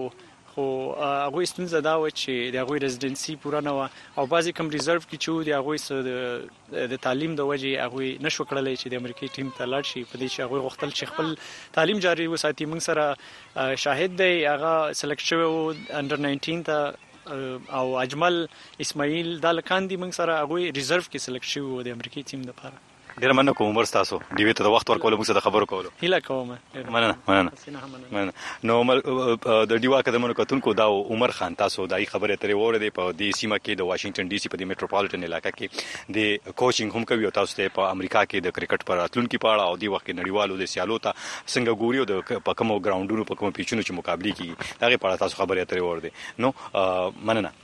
خو هغه ستونزه دا و چې د هغه ريزيدنسي پوره نه و او بعضی کوم ریزرو کې چې د هغه د تعلیم د وجې هغه نشو کړلای چې د امریکای ټیم ته لاړ شي په دې چې هغه غوښتل چې خپل تعلیم جاري وساتي. موږ سره شاهد دی هغه سلیکټ شوی انډر 19 ته او اجمل اسماعیل د لکاندي موږ سره هغه ریزرو کې سلیکټ شوی د امریکای ټیم لپاره. ډیر مننه کوم عمر تاسو ډیوی ته د وخت ورکول موږ سره خبرو کولو هیله کوم. مننه. نو عمر د ډیوا کدمنو کتونکو دا عمر خان تاسو دای خبره ترې وره دی په دې سیمه کې د واشنگټن ډي سي په دې میټروپولیټن علاقې کې د کوچینګ هم کوي او تاسو ته په امریکا کې د کرکټ پر راتلونکو په اړه او د وخت کې نړیوالو د سیالو ته څنګه ګوري او د په کومو ګراوندونو په کومو پیچونو چې مقابله کیږي دا په اړه تاسو خبره ترې وره دی. نو مننه.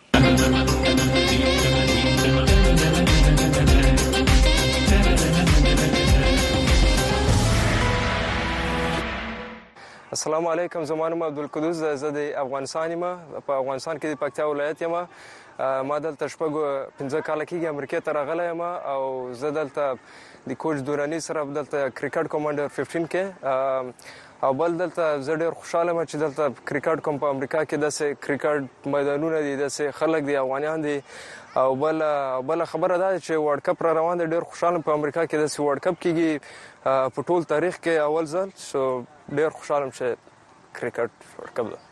السلام علیکم. زما نوم عبدالقدوس زه د افغانستان یم. په افغانستان کې د پکتیا ولایت یم. ما دلته شپږ 15 کال کېږي امریکا ته راغلی یم او زه دلته د کوچ دورانی سره دلته کرکټ کمانډر 15 کې او بل دلته زه ډېر خوشاله یم چې دلته کرکټ کوم په امریکا کې داسې کرکټ میدانونه دي داسې خلک دي افغانان دي او بل خبره ده چې ورلد کپ را روان دی. ډېر خوشاله په امریکا کې داسې ورلد کپ کېږي په ټول تاریخ کې اول ځل. سو ډېر خوشاله چې کرکټ ورلد کپ ده.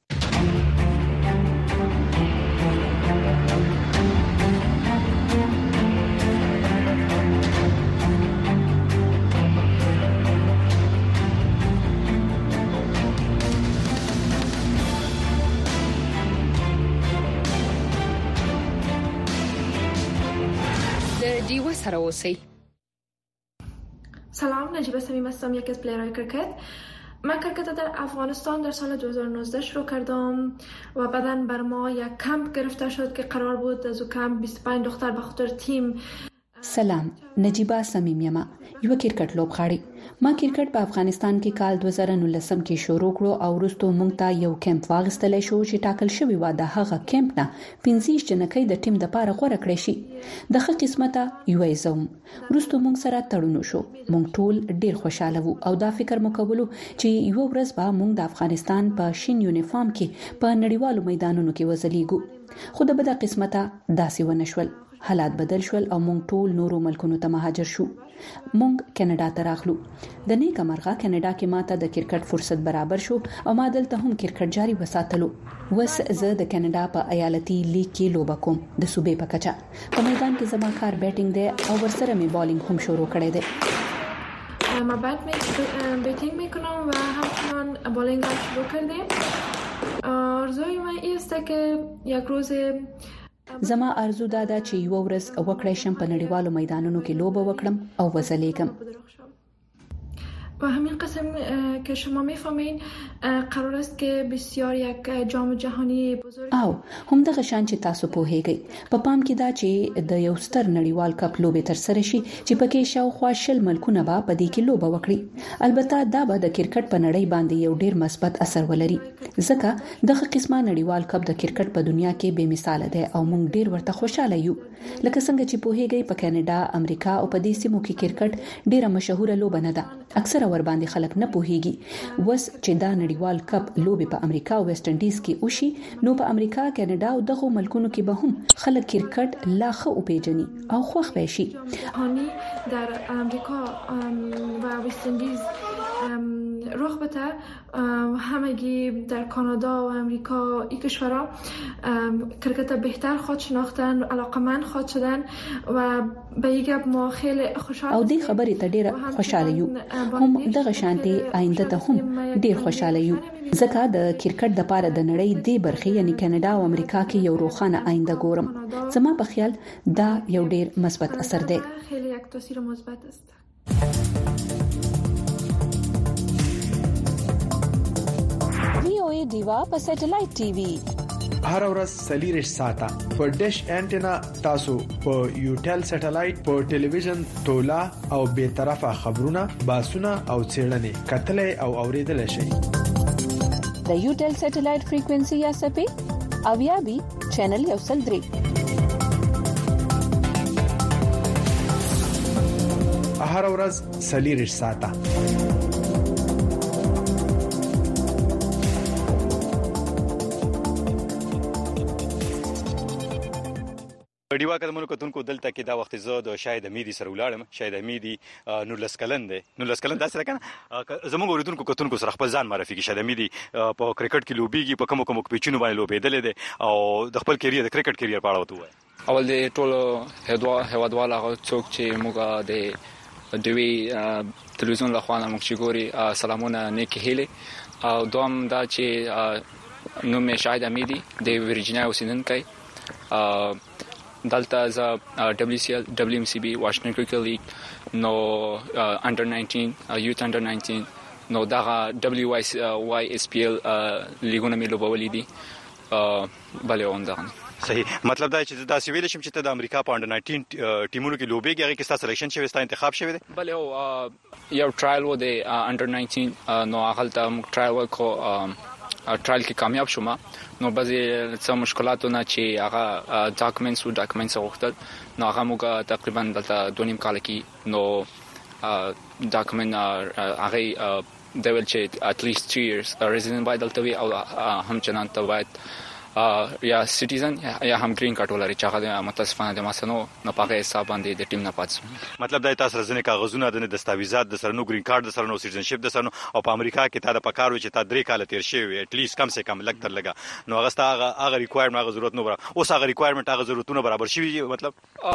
دیوه سره اوسئ. سلام، نجیبه صمیم هستم، یکی از پلیرهای کرکت. من کرکت در افغانستان در سال 2019 شروع کردم و بعداً بر ما یک کمپ گرفته شد که قرار بود از او کمپ 25 دختر به خاطر تیم. سلام، نجیبه صمیم یم، یو کرکټ لوبغاړی. ما کرکټ په افغانستان کې کال 2019 کې شروع کړو او وروسته موږ ته یو کمپ واغستل شو چې ټاکل شوی و. د هغه کمپ نه 15 جنکۍ د ټیم د لپاره غوړه کړې شي. د ښه قسمته یو ایزوم وروسته موږ سره تړون شو. موږ ټول ډیر خوشاله وو او دا فکر مو کولو چې یو ورځ به موږ د افغانستان په شین یونیفارم کې په نړیوالو میدانونو کې وځلیږو. خو د بده قسمته داسې ونه شول. حالات بدل شول او موږ ټول نورو ملکونو ته مهاجر شو. موږ کینیډا ته راغلو. د نیکه مرغه کینیډا کې ماته د کرکټ فرصت برابر شو او ما دلته هم کرکټ جاري وساتلو. وس زه د کینیډا په ایالتي لیګ کې لوبه کوم د صوبې په کچه. په میدان کې زما کار بیټینګ دی او ورسره می بالینګ هم شروع کړی دی. ما بیټینگ میکنم و همچنان بالینگ هم شروع کردیم. آرزوی من این است که یک روز زما ارزو دا ده چې یو ورځ وکړای شم په نړیوالو میدانونو کې لوبه وکړم او وځلیږم. و همین قسم که شما میفهمین قرار است که بسیار یک جام جهانی بزرگ او هم دغه شان چې تاسو پوهیږئ. په پام کې دا چې د یو ستر نړیوال کپ لوبې تر سره شي چې پکې شاوخوا 10 ملکونه به په دې کې لوبه وکړي. البته دا به د کرکټ په نړۍ باندې یو ډیر مثبت اثر ولري ځکه دغه قسمه نړیوال کپ د کرکټ په دنیا کې بے مثال دی او موږ ډیر ورته خوشاله یو. لکه څنګه چې پوهیږئ په کینیډا، امریکا او په دې سیمو کې کرکټ ډیره مشهوره لوبه نه ده. اکثره ور باندې خلک نه پوهیږي. وس چې دا نړیوال کپ لوبې په امریکا او ویسټ انډیز کې وشي نو په امریکا، کینیډا او دغه ملکونو کې به هم خلک کرکټ لا ښه وپیژني او خوښ به شي. در امریکا و ویسٹ انڈیز رخ بده. همگی در کانادا و امریکا این کشورها کرکت بهتر خود شناختن، علاقمند خود شدن و به یک ما خیلی خوشحال او دې خبرې ته ډیره خوشاله یو. هم دغه شانتي آینده ته هم ډیر خوشاله یو ځکه د کرکټ د پاره د نړۍ د برخې یعنی کینیډا او امریکا کې یو روښانه آینده ګورم. زما په خیال دا یو ډیر مثبت اثر دی. خیلی یک تاثیر مثبت است. VOA دیوا په سټلایټ ټي وي هر ورځ 40 ساعته په ډیش انټینا تاسو په یوټل سټلایټ په ټلویزیون تولا او به طرفه خبرونه، باسونه او چیرنې کتلې او اوریدل شي. د یوټل سټلایټ فریکوئنسي یا سپې او یا بي چینل یو سل 3 هر ورځ 40 ساعته ډیوا کډمنو کتونکو دلته کې دا وخت زه د شاهد امیدي سره ولاړم. شاهد امیدي 19 کلن دی. 19 کلن دا سره کنه زموږ اوریدونکو کتونکو سره خپل ځان معرفي کې. شاهد امیدي په کرکټ کې لوبيږي، په کوم پیچونو باندې لوبېدل دي او د خپل کیریئر د کرکټ کیریئر په اړه وته وایي. اول د ټولو هوادوال هغه څوک چې موږ د دوی تلویزیون له خوانه موږ چې ګوري سلامونه نیک هیله. او دوم دا چې نوم شاهد امیدي د ورجینیا اوسیدونکی. دلته ز WMCB واشنگټن کرکټ لیګ نو انډر 19 یوث انډر 19 نو دا WYSPL لیګونه مې لوبولې دي بلې اوندغه. صحیح. مطلب دا چې دا سویل شم چې ته د امریکا په انډر 19 ټیمونو کې لوبېږي، هغه کې ستاسو سلیکشن شوی، ستاسو انتخاب شوی دی؟ بلې او یو ټرایل و دی انډر 19 نو هغه ته موږ ټرایل وکړو. ټرایل کې کامیاب شوم. نو بعضی څه مشکلاتونه چې هغه ډاکومنټس غوښتل نو هغه موږ تقریبا دلته 2.5 کال کې نو ډاکومنټ هغه د ویل چې at least 3 years resident باید دلته وي او هم چنان ته باید یا سټیزن یا هم گرین کارت ولري چې هغه متاسفانه د ماسنو نه پاګه حساب باندې د ټیم نه پاتې. مطلب دا تاسو رزنه کاغذونه د دستاویزات د سره نو گرین کارت د سره نو سټیزنشپ د سره او په امریکا کې تا د پکارو چې تا 3 کال تیر شوی at least کم سے کم لګ تر لګا نو هغه ریکوایرمنت هغه ضرورت نو برابر اوس هغه ریکوایرمنت هغه ضرورتونه برابر شوی. مطلب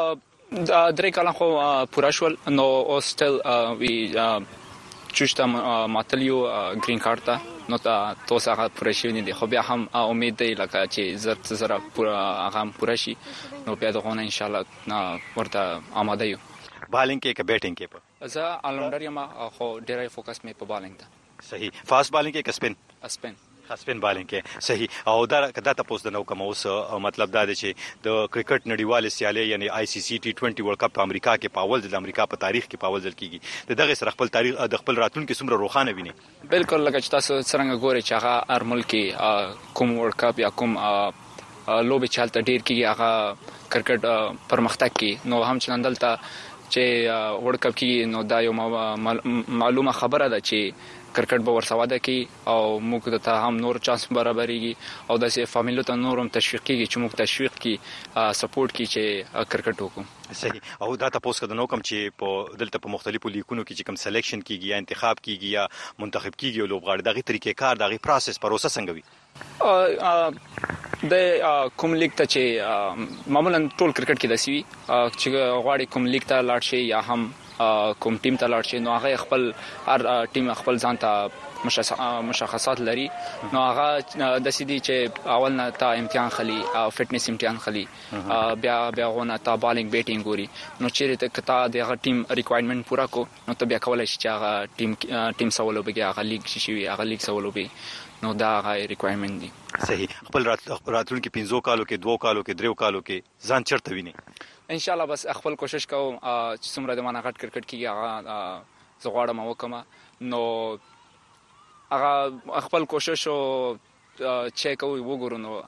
3 کال خو پورا شول نو او سټل وی چوشته ماتلیو گرین کارت نو تاسو هغه پوره شوی نه دي خو بیا هم امید دی لکه چې زره پوره هغه پوره شي نو بیا دغه ان شاء الله ورته آماده یو. بالینګ کې که بیټینګ کې په زه آلراونډر یم خو ډیره فوکس مې په بالینګ ده. صحیح. فاست بالینګ کې که سپین خاصپن بالینګ کې صحیح. او دا تاسو د نو کوم اوس مطلب دا دی چې د کرکټ نړیوال سیالي یعنی ICC T20 ورلد کپ په امریکا کې پاول د امریکا په تاریخ کې پاول ځل کیږي. د دغه سره خپل تاریخ د خپل راتلونکو څومره روښانه ویني؟ بالکل لکه چې تاسو څنګه ګورئ چې هغه هر ملک کوم ورلد کپ یا کوم لوبي چالت ډیر کیږي هغه کرکټ پرمختګ کی نو هم چندلته چې ورلد کپ کې نو دا یو معلومه خبره ده چې کرکټ به ورسواده کی او موږ ته هم نور چانس برابرېږي او د سي فامیلو ته نورم تشویق کیږي چې موږ تشویق کی سپورټ کی چې کرکټ وکړو. صحیح. او دا تاسو کده نو کوم چې په دلته په مختلفو لیکونو کې چې کوم سلیکشن کیږي یا انتخاب کیږي یا منتخب کیږي لوبغاړي دغه طریقې کار دغه پروسس پروسه څنګه وي؟ د کوم لیک ته چې معمولا ټول کرکټ کې داسي وي چې غواړي کوم لیک ته لاړ شي یا هم کوم ټیم ته لاړ شي نو هغه خپل هر ټیم خپل ځان ته مشخصات لري نو هغه د سيدي چې اول نه تا امتحان خلی او فټنس امتحان خلی بیا غونه تا بالینګ بیټینګ ګوري نو چیرې ته کتا د ټیم ریکوایرمنت پورا کو نو ته بیا کولای شي چې هغه ټیم سوالو به هغه لیګ شي هغه لیګ سوالو به نو دا هغه ریکوایرمنت دي. صحیح. خپل راتلونکو 15 کالو کې 2 کالو کې 3 کالو کې ځان چرته ویني؟ ان شاء الله بس خپل کوشش کوم چې څومره د مانه غټ کرکټ کې هغه زغواړم وکم نو هغه خپل کوشش او چیک او وګورو نو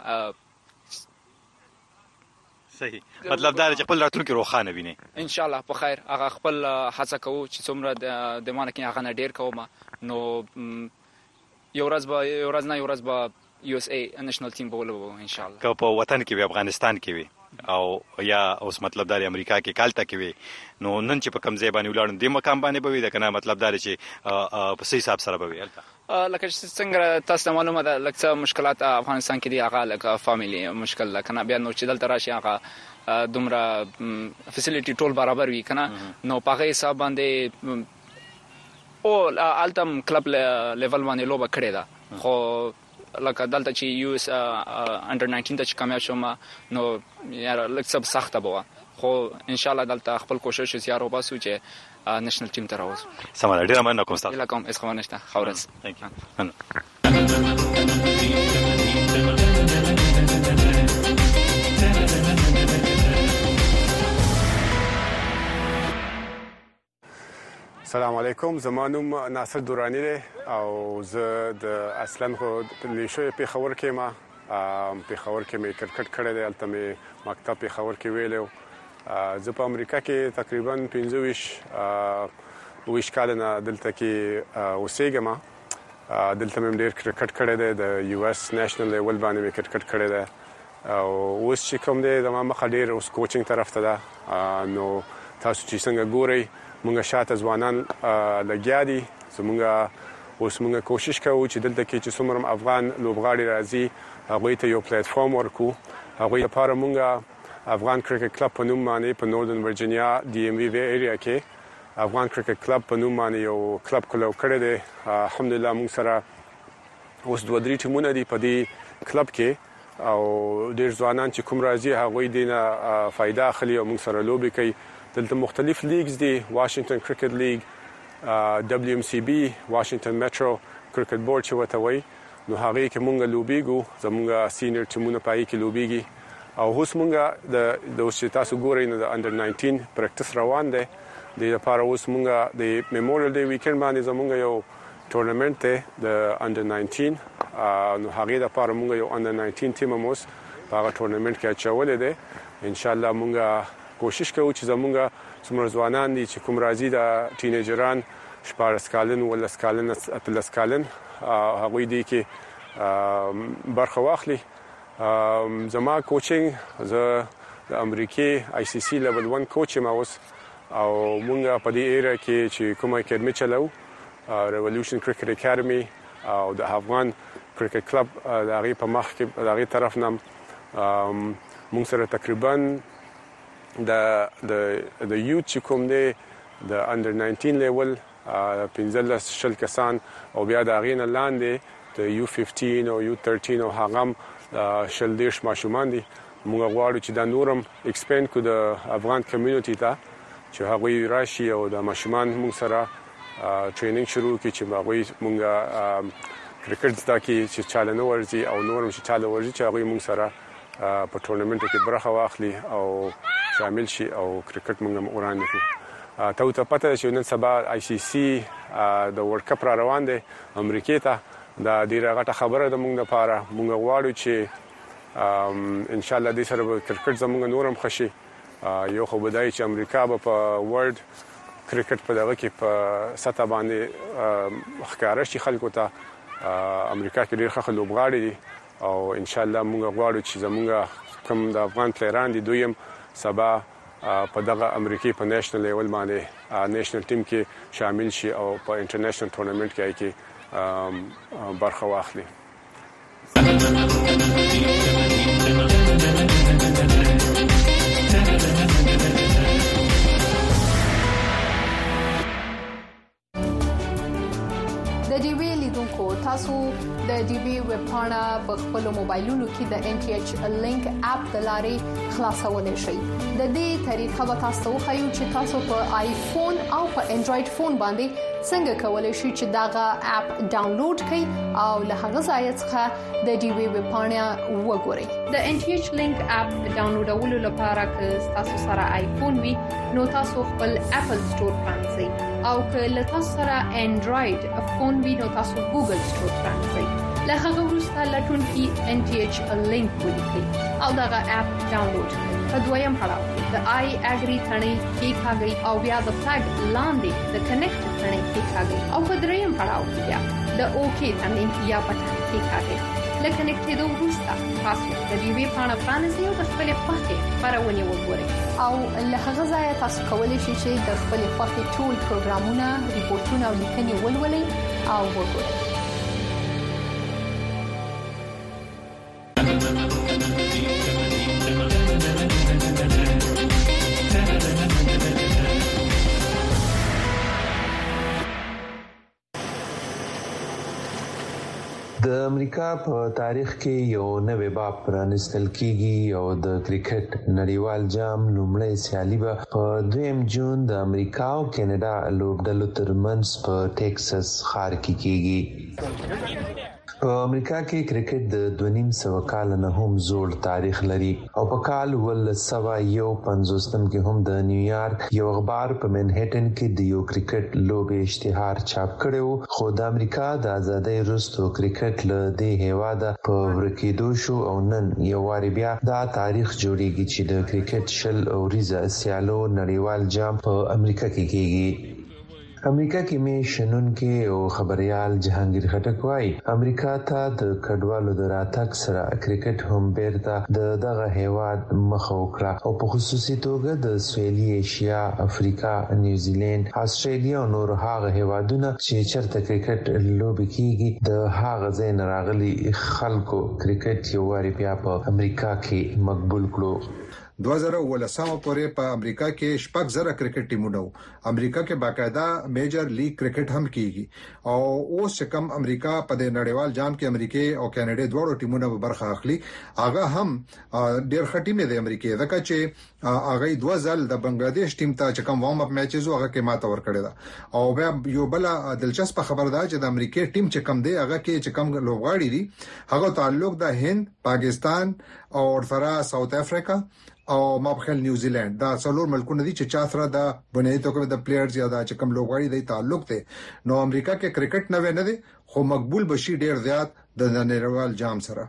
صحیح. مطلب دا چې خپل راتلونکو روښانه ویني ان شاء الله په خیر هغه خپل هڅه کوو چې څومره د مانه کې هغه نه ډیر کوم نو یو ورځ به USA نېشنل ټیم بولو ان شاء الله. که په وطن کې وي افغانستان کې وي او یا اوس مطلب دا امریکا کې کالته کې وي نو نن چې په کم ځای باندې ولاړم د مقام باندې به وي دا کنه مطلب دا چې په صحیح حساب سره به وي. لکه څنګه تاسو معلومه ده لکه مشکلات افغانستان کې دي هغه لکه فاميلي مشکل لکه بیا نو چې دلته راشي هغه دومره فیسیلیټي ټول برابر وي کنه نو په حساب باندې او التم کلب لیول باندې لوبه کړې ده خو لکه دلته چې US انډر 19 ته کامیاب شوم نو یاره لکه سب سخته بوه خو ان شاء الله دلته خپل کوشش زیار وباسو چې نېشنل ټیم ته راوځو. سمه ډیره مننه کوم تاسو. لکه اس خو نشته خورز. السلام علیکم. زما نوم ناصر دورانی دی او زه د اصلا خو لیشو پیښور کې ما پیښور کې مې کرکټ کړی دی البته مې مکتب پیښور کې ویلو زه په امریکا کې تقریبا 15 کال نه دلته کې اوسېږم دلته مې ډېر کرکټ کړی دی د US نېشنل لیول باندې مې کرکټ کړی دی او اوس چې کوم دی د ما مخه ډیر اوس کوچینګ طرف ته ده نو تاسو چې څنګه ګورئ موږ شاته ځوانان لګیا دي زموږ اوس موږ کوشش کوو چې دلته کې چې څومره افغان لوبغاړي راځي هغه ته یو پلیټ فارم ورکو هغه لپاره موږ افغان کرکټ کلب په نوم باندې په نورثرن ورجینیا دی ام وی ایریا کې افغان کرکټ کلب په نوم باندې یو کلب کلو کړی دی الحمدلله موږ سره اوس 2-3 ټیمونه دي په دې کلب کې او ډیر ځوانان چې کوم راځي هغه دینه فائدہ اخلي او موږ سره لوبي کوي دلته مختلف لیګز دي واشنگټن کرکټ لیګ WMCB واشنگټن میټرو کرکټ بورډ چې وته وي نو هغه کې مونږ لوبيګو زمونږ سینیئر ټیمونه پای کې لوبيږي او اوس مونږ د اوس تاسو ګورئ نو د انډر 19 پریکټس روان دی د لپاره اوس مونږ د میموریل ډے ویکند باندې زمونږ یو ټورنمنت دی د انډر 19 نو هغه لپاره مونږ یو انډر 19 ټیم موس په ټورنمنت کې اچولې دی ان شاء الله مونږ کوشش کوو چې زمونږ څومره ځوانان دي چې کوم راځي د ټینیجران 14 کالن ولا سکالن اتلس کالن هغه دي کې برخه واخلي زما کوچینګ زه د امریکای آی سی سی لیول 1 کوچ یم اوس او مونږ په دې ایریا کې چې کومه اکیډمي چلو ریولوشن کرکټ اکیډمي او د افغان کرکټ کلب د هغه په مخ کې د هغه طرف نم مونږ سره تقریبا د یوت چې کوم دی د انډر 19 لیول 15 کسان او بیا د غین لاندې د یو 15 او یو 13 او هغه شل دیش ماشومان دي موږ غواړو چې دا نورم ایکسپاند کو د افغان کمیونټي ته چې هغه راشي او د ماشومان موږ سره ټریننګ شروع کړي چې موږ کرکټ زده کړي چې چالنه ورزي او نورم چې چاله ورزي چې هغه موږ سره په ټورنمنت کې برخه واخلي او شامل شي او کرکټ موږ وړاندې کړو ته پته چې نن سبا آی سی سی د ورلد کپ را روان دی امریکا ته دا ډیره غټه خبره ده موږ لپاره موږ غواړو چې ان شاء الله دې سره کرکټ زموږ نورم خشي یو خو بدای چې امریکا په ورلد کرکټ په دغه کې په سطح باندې ښکارا شي خلکو ته امریکا کې ډیر ښه لوبغاړي دي او ان شاء الله موږ غواړو چې زموږ کوم د افغان پلیران دي دویم سبا په دغه امریکای په نېشنل لیول باندې نېشنل ټیم کې شامل شي او په انټرنیشنل ټورنمنت کې برخه واخلي د ډي وی لیدونکو تاسو د ډي وی ویب پاڼه په خپل موبایلونو کې د ان ټي ایچ لینک اپ د لارې خلاصولای شئ د دې طریقه به تاسو خو چې تاسو په آیفون او په انډراید فون باندې څنګه کولای شئ چې داغه اپ ډاونلوډ کړئ او له هغه ځای څخه د ډي وی ویب پاڼه وګورئ د ان ټي ایچ لینک اپ ډاونلوډولو لپاره که تاسو سره آیفون وي نو تاسو خپل اپل سٹور پرانځئ او که له تاسو سره انډراید فون وي نو تاسو ګوګل سٹور پرانځئ له هغه وروسته لټون کې ان ټي ایچ لینک ولیکئ او دغه اپ ډاونلوډ کړئ په دویم پړاو کې د آی اګری ثنې کې کاږي او بیا د فلګ لاندې د کنیکټ ثنې کې کاږي او په دریم پړاو کې بیا د اوکی ثنې یا پټ کې کاږي لکه کنیکټ د وروسته تاسو د دې وی پاڼه پرانیزئ او د خپل خوښې خبرونه وګورئ او له هغه ځای تاسو کولی شئ چې د خپل خوښې ټول پروګرامونه ریپورتونه او لیکنې ولولئ او وګورئ د امریکا په تاریخ کې یو نوې باب پرانستل کیږي او د کرکټ نړیوال جام لومړی سیالي به په 2 جون د امریکا او کینیډا لوبډلو ترمنځ په ټیکساس ښار کې کیږي په امریکا کې کرکټ د 2.5 کال نه هم زوړ تاریخ لري او په کال 1951 کې هم د نیویارک یو اخبار په منهټن کې د یو کرکټ لوبې اشتهار چاپ کړو خو د امریکا د ازادۍ وروسته کرکټ له دې هیواده په ورکېدو شو او نن یو واری بیا دا تاریخ جوړیږي چې د کرکټ شل اوریزه سیالو نړیوال جام په امریکا کې کیږي امریکا کې میشنون کې او خبريال جهانگیر خټک وايي امریکا ته د کډوالو د راتګ سره کرکټ هم بیرته دغه هیواد مخ وکړه او په خصوصي توګه د سویلي ایشیا، افریقا، نیوزیلند، استرالیا او نور هغه هیوادونه چې چرته کرکټ لوبي کیږي د هغه ځای نه راغلي خلکو کرکټ یو واری بیا په امریکا کې مقبول کړو. 2013 پورې په امریکا کې 6,000 کرکټ ټیمونه امریکا کې باقاعده میجر لیگ کرکټ هم کیږي او اوس کم امریکا په د نړیوال جام کې امریکا او کاناډا دواړو ټیمونه په برخه اخلي. هغه هم ډېر ښه ټیم دی امریکا ځکه چې هغه 2 ځل د بنگلاديش ټیم ته چې کوم وارم اپ میچز هغه کې ماته ور کړی دا او بیا یو بل دلچسپ خبر ده چې د امریکا ټیم چې کم دی هغه کې چې کم لوبغاړي دي هغه تعلق د هند، پاکستان او ورسره ساوث افریقا او مابخل نیوزیلند دا څلور ملکونه دي چې چا سره د بنیادی توګه د پلیئرز یا د چې کوم لوبغاړي د تعلق ته نو امریکا کې کرکټ نه دی خو مقبول بشي ډیر زیات د نړیوال جام سره.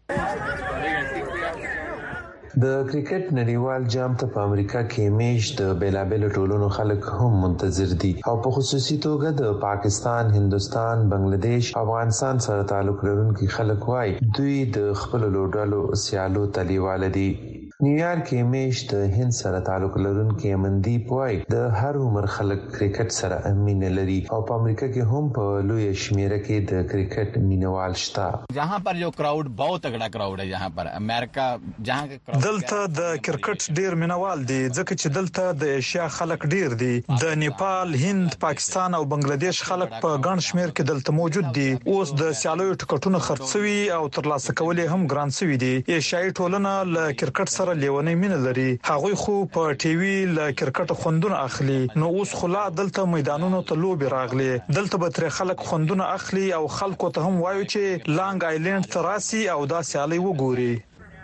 د کرکټ نړیوال جام ته په امریکا کې میش د بیلابل ټولونو خلک هم منتظر دي او په خصوصي توګه د پاکستان، هندستان، بنگلاديش، افغانستان سره تعلق لرونکي خلک وایي دوی د خپل لوډالو سیالو تلیواله دي. نیویارک کې میش د هند سره تعلق لرونکي امندیپ وایي د هر عمر خلک کرکټ سره امینه لري او په امریکا کې هم په لوی شمیره کې د کرکټ مینوال شته. جہاں پر جو کراؤڈ بہت تگڑا کراؤڈ ہے جہاں پر امریکا جہاں کې دلته د کرکټ ډیر مینوال دي ځکه چې دلته د ایشیا خلک ډیر دي. د نیپال، هند، پاکستان او بنگلاديش خلک په ګڼ شمیر کې دلته موجود دي. اوس د سیالیو ټکټونه خرڅوي او ترلاسه کول هم ګران شوی دي. ایشیايي ټولنه له کرکټ سره لیونی مینه لري. هغوی خو په ټي وي له کرکټ خوندونه اخلي. نو اوس خلا دلته میدانونو ته لوبي راغلي. دلته به تر خلک خوندونه اخلي او خلکو ته هم وایو چې لانګ آیلند تراسي او دا سیالي وګوري.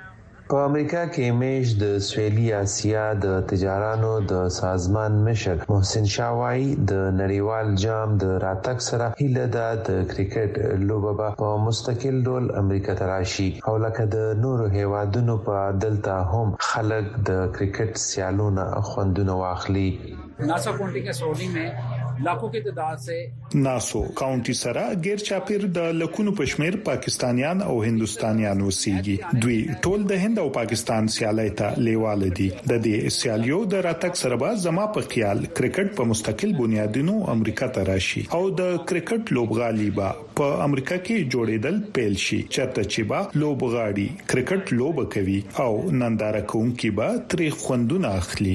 په امریکا کې میش د سویلي اسیا د تجارانو د سازمان مشر محسن شاوای د نړیوال جام د راتګ سره هیله ده د کرکټ لوبه په مستقل ډول امریکا ته راشي او لکه د نورو هیوادونو په دلته هم خلک د کرکټ سیالونو خوندونه واخلي. ناسا کونټي کې سعودي में लाखों की तादाद से ناسو کاونټي سره غیر چاپیر د لکونو پښمیر پاکستانیان او هندستانیان وسیږي. دوی ټول د هند او پاکستان سیالۍ ته لیواله دي. د دې سیالیو د راتګ سره به زما په خیال کرکټ په مستقل بنیادونو امریکا ته راشي او د کرکټ لوبغالي به په امریکا کې جوړېدل پیل شي. چرته چې به لوبغاړي کرکټ لوب کوي او ننداره کوونکي به تاریخ خوندونه اخلي.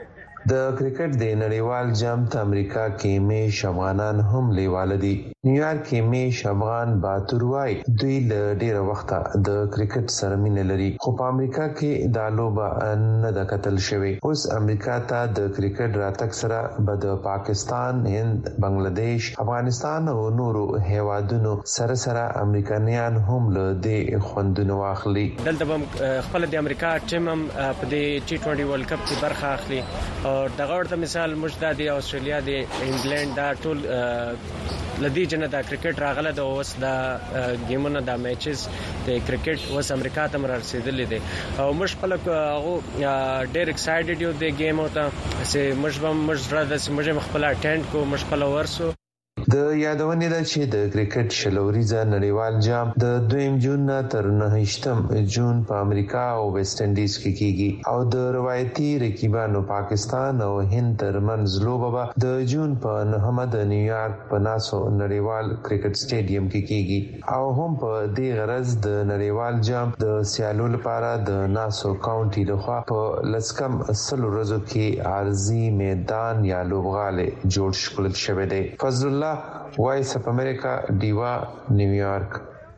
د کرکټ د نړیوال جام ته امریکا کې میش افغانان هم لیواله دي. نیویارک کې میش افغان باتور وای دوی له ډیره وخته د کرکټ سره مینه لري خو په امریکا کې دا لوبه نه د قتل شوی. اوس امریکا ته د کرکټ راتګ سره به د پاکستان، هند، بنگلاديش، افغانستان او نورو هیوادونو سره امریکایان هم له دې خوندونه واخلي. دلته خپل د امریکا ټیم هم په دې ټي 20 ورلد کپ کې برخه اخلي او دغه ورته مثال مجددي استرالیا دی، انګلند دا ټول لدی جن دا کرکټ راغله د اوس دا گیمونه دا میچز د کرکټ اوس امریکا ته رسیدلې دي او مش خپل هغه ډېر ایکسایټډ یو د گیم او ته چې مش را د مش خپل اټینډ کو مش خپل ورسو. د یادونې ده چې د کرکټ شلوريزه نړیوال جام د 2 جون نه تر 9 جون په امریکا او ویسټ انډیز کې کیږي او د روایتي رقیبانو پاکستان او هند ترمنځ لوبه د جون په 9 د نیویارک په ناسو نړیوال کرکټ سټیډیم کې کیږي او هم په دې غرض د نړیوال جام د سیالو لپاره د ناسو کاونټي لخوا په لسکم اصل ورځو کې عارضي میدان یا لوبغاله جوړ شول شوی دی. فضل الله وایس اف امریکا ډیوا نیویارک.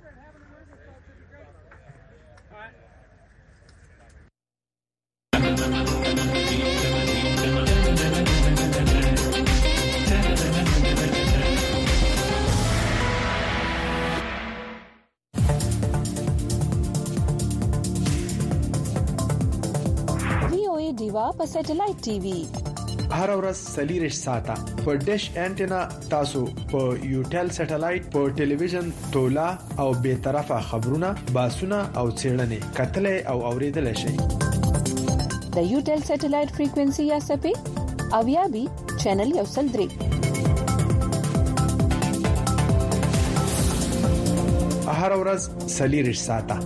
VOA ډیوا په سټلایټ ټي وي هر ورځ سلیریش ساته په ډیش انټینا تاسو په یوټل سټلایټ په ټلویزیون تولا او به طرفه خبرونه باسونه او چیرنې کتلې او اوریدل شي. د یوټل سټلایټ فریکوئنسي یا سپې او یا بي چینل یو سل 3 هر ورځ سلیریش ساته.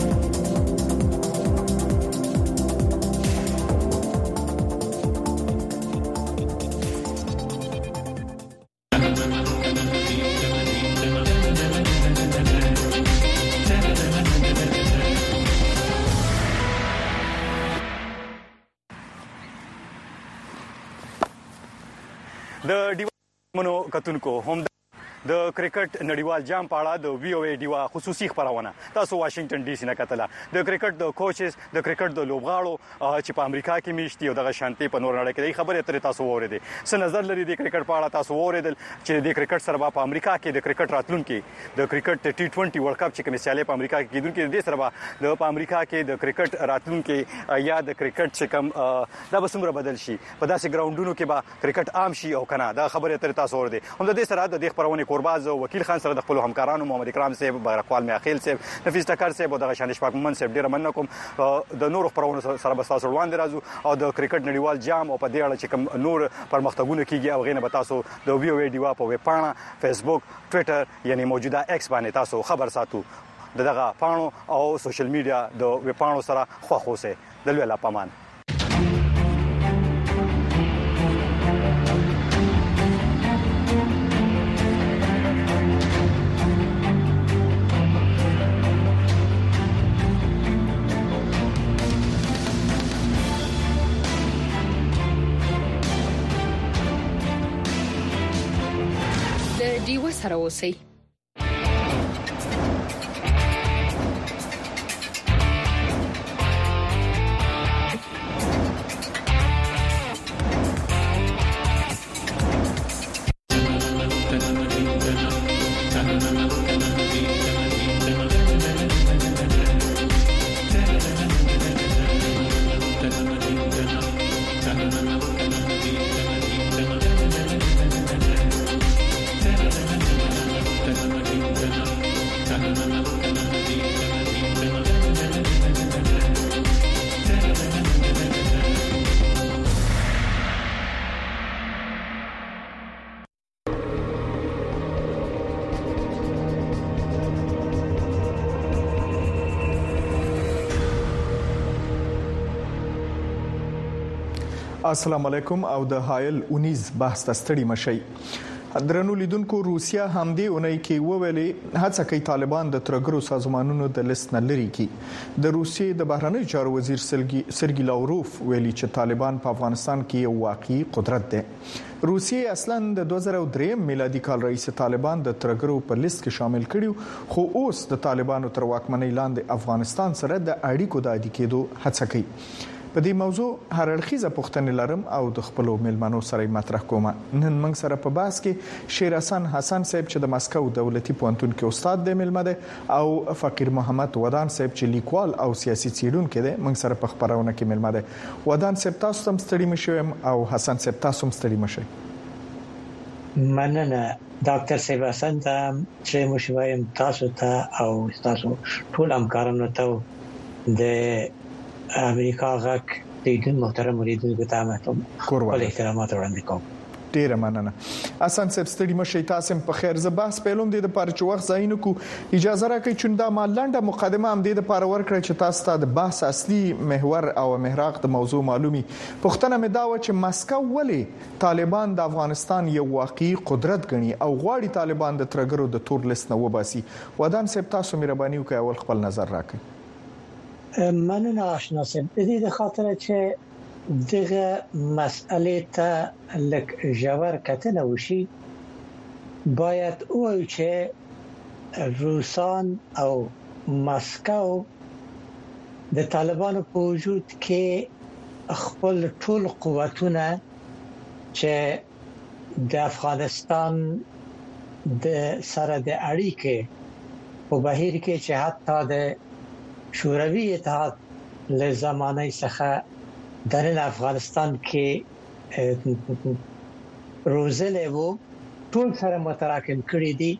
د دیوانو کتونکو هم د کرکټ نړیوال جام په اړه د وی او ای ډیوا خصوصي خبرونه تاسو واشنگټن ډي سي نه کتله. د کرکټ د کوچز د کرکټ د لوبغاړو چې په امریکا کې میشتي او د شانتي په نور نړۍ کې خبرې اترې تاسو ووریدي. څه نظر لري د کرکټ په اړه تاسو ووریدل چې د کرکټ سره په امریکا کې د کرکټ راتلونکي د کرکټ ټي 20 ورلد کپ چې کوم سیالي په امریکا کې کیدونکي د سره د په امریکا کې د کرکټ راتلونکي یا د کرکټ چې کوم دا به څومره بدل شي په داسې ګراوندونو کې به کرکټ عام شي او کنه دا خبرې اترې تاسو ووریدي. هم د دې سره د خبرونه قرباز وکیل خان سره د خپل همکارانو محمد اکرام صاحب، بغرقوال میاخیل صاحب، نفیس ټکر صاحب او د شان شپاک من صاحب ډیر مننه کوم. د نور خبرونو سره به تاسو وړاندې راځو او د کرکټ نړیوال جام او په دې اړه چې کوم نور پرمختګونه کیږي او غینه به تاسو د وی او ای ډیوا په ویب پاڼه، فیسبوک، ټوئیټر یعنی موجوده ایکس باندې تاسو خبر ساتو. دغه پاڼو او سوشل میډیا د ویب پاڼو سره خوښ اوسئ. د لوی الله پامان. دیوه سره اوسئ. السلام علیکم او د هایل 19 بحث تستړي مشي. درنو لیدونکو روسیا همدې اونۍ کې وویلې هڅه کوي طالبان د ترګرو سازمانونو د لیست نه لري کی. د روسیې د بهرنی چارو وزیر سرګی لاوروف ویلي چې طالبان په افغانستان کې یو واقعي قدرت دی. روسیې اصلاً د 2003 میلادي کال رئیس طالبان د ترګرو په لیست کې شامل کړیو، خو اوس د طالبانو تر واکمنۍ لاندې افغانستان سره د اړیکو د عادي کېدو هڅه کوي. په دې موضوع هر اړخیزه پوښتنې لرم او د خپل ملمنو سره مطرح کوم. نن موږ سره په بحث کې شیر حسن صاحب چې د مسکو دولتي پوهنتون کې استاد دی ملمه دی او فقیر محمد ودان صاحب چې لیکوال او سیاسي څېړونکی دی موږ سره په خبرونه کې ملمه دی. ودان صاحب تاسو هم ستړي مشئ او حسن صاحب تاسو هم ستړي مشئ. مننه ډاکټر صاحب حسن ته چې مشوایم تاسو ته او تاسو ټول همکارانو ته د امریکا غاک دیدن محترم مریدونکو ته محترم احترامات وړاندې کوم. ډیره مننه. حسن صاحب ستړي مشئ تاسو په خیر. ز بحث پیلوم د پارچ وخت زاینو کو اجازه راکړئ چې دا مالنده مقدمه هم د لپاره ورکړئ چې تاسو ته د بحث اصلي محور او محراق د موضوع معلومي. پښتنه مې دا و چې مسکو ولې طالبان د افغانستان یو واقعي قدرت غني او غواړي طالبان د ترګرو د تور لیست نه وباسي. ودان صاحب تاسو مهرباني وکړئ اول خپل نظر راکړئ. مننه آشنا صاحب. د دې خاطر چې دغه مسئله ته لک جوار کتنه وشي باید وایو چې روسان او مسکو د طالبانو په وجود کې خپل ټول قوتونه چې د افغانستان د سره د اړیکې په بهیر کې چې حتی د شوروي اتحاد له زمانه څخه د افغانستان کې روزلې وو ټول سره متراکم کړی دي.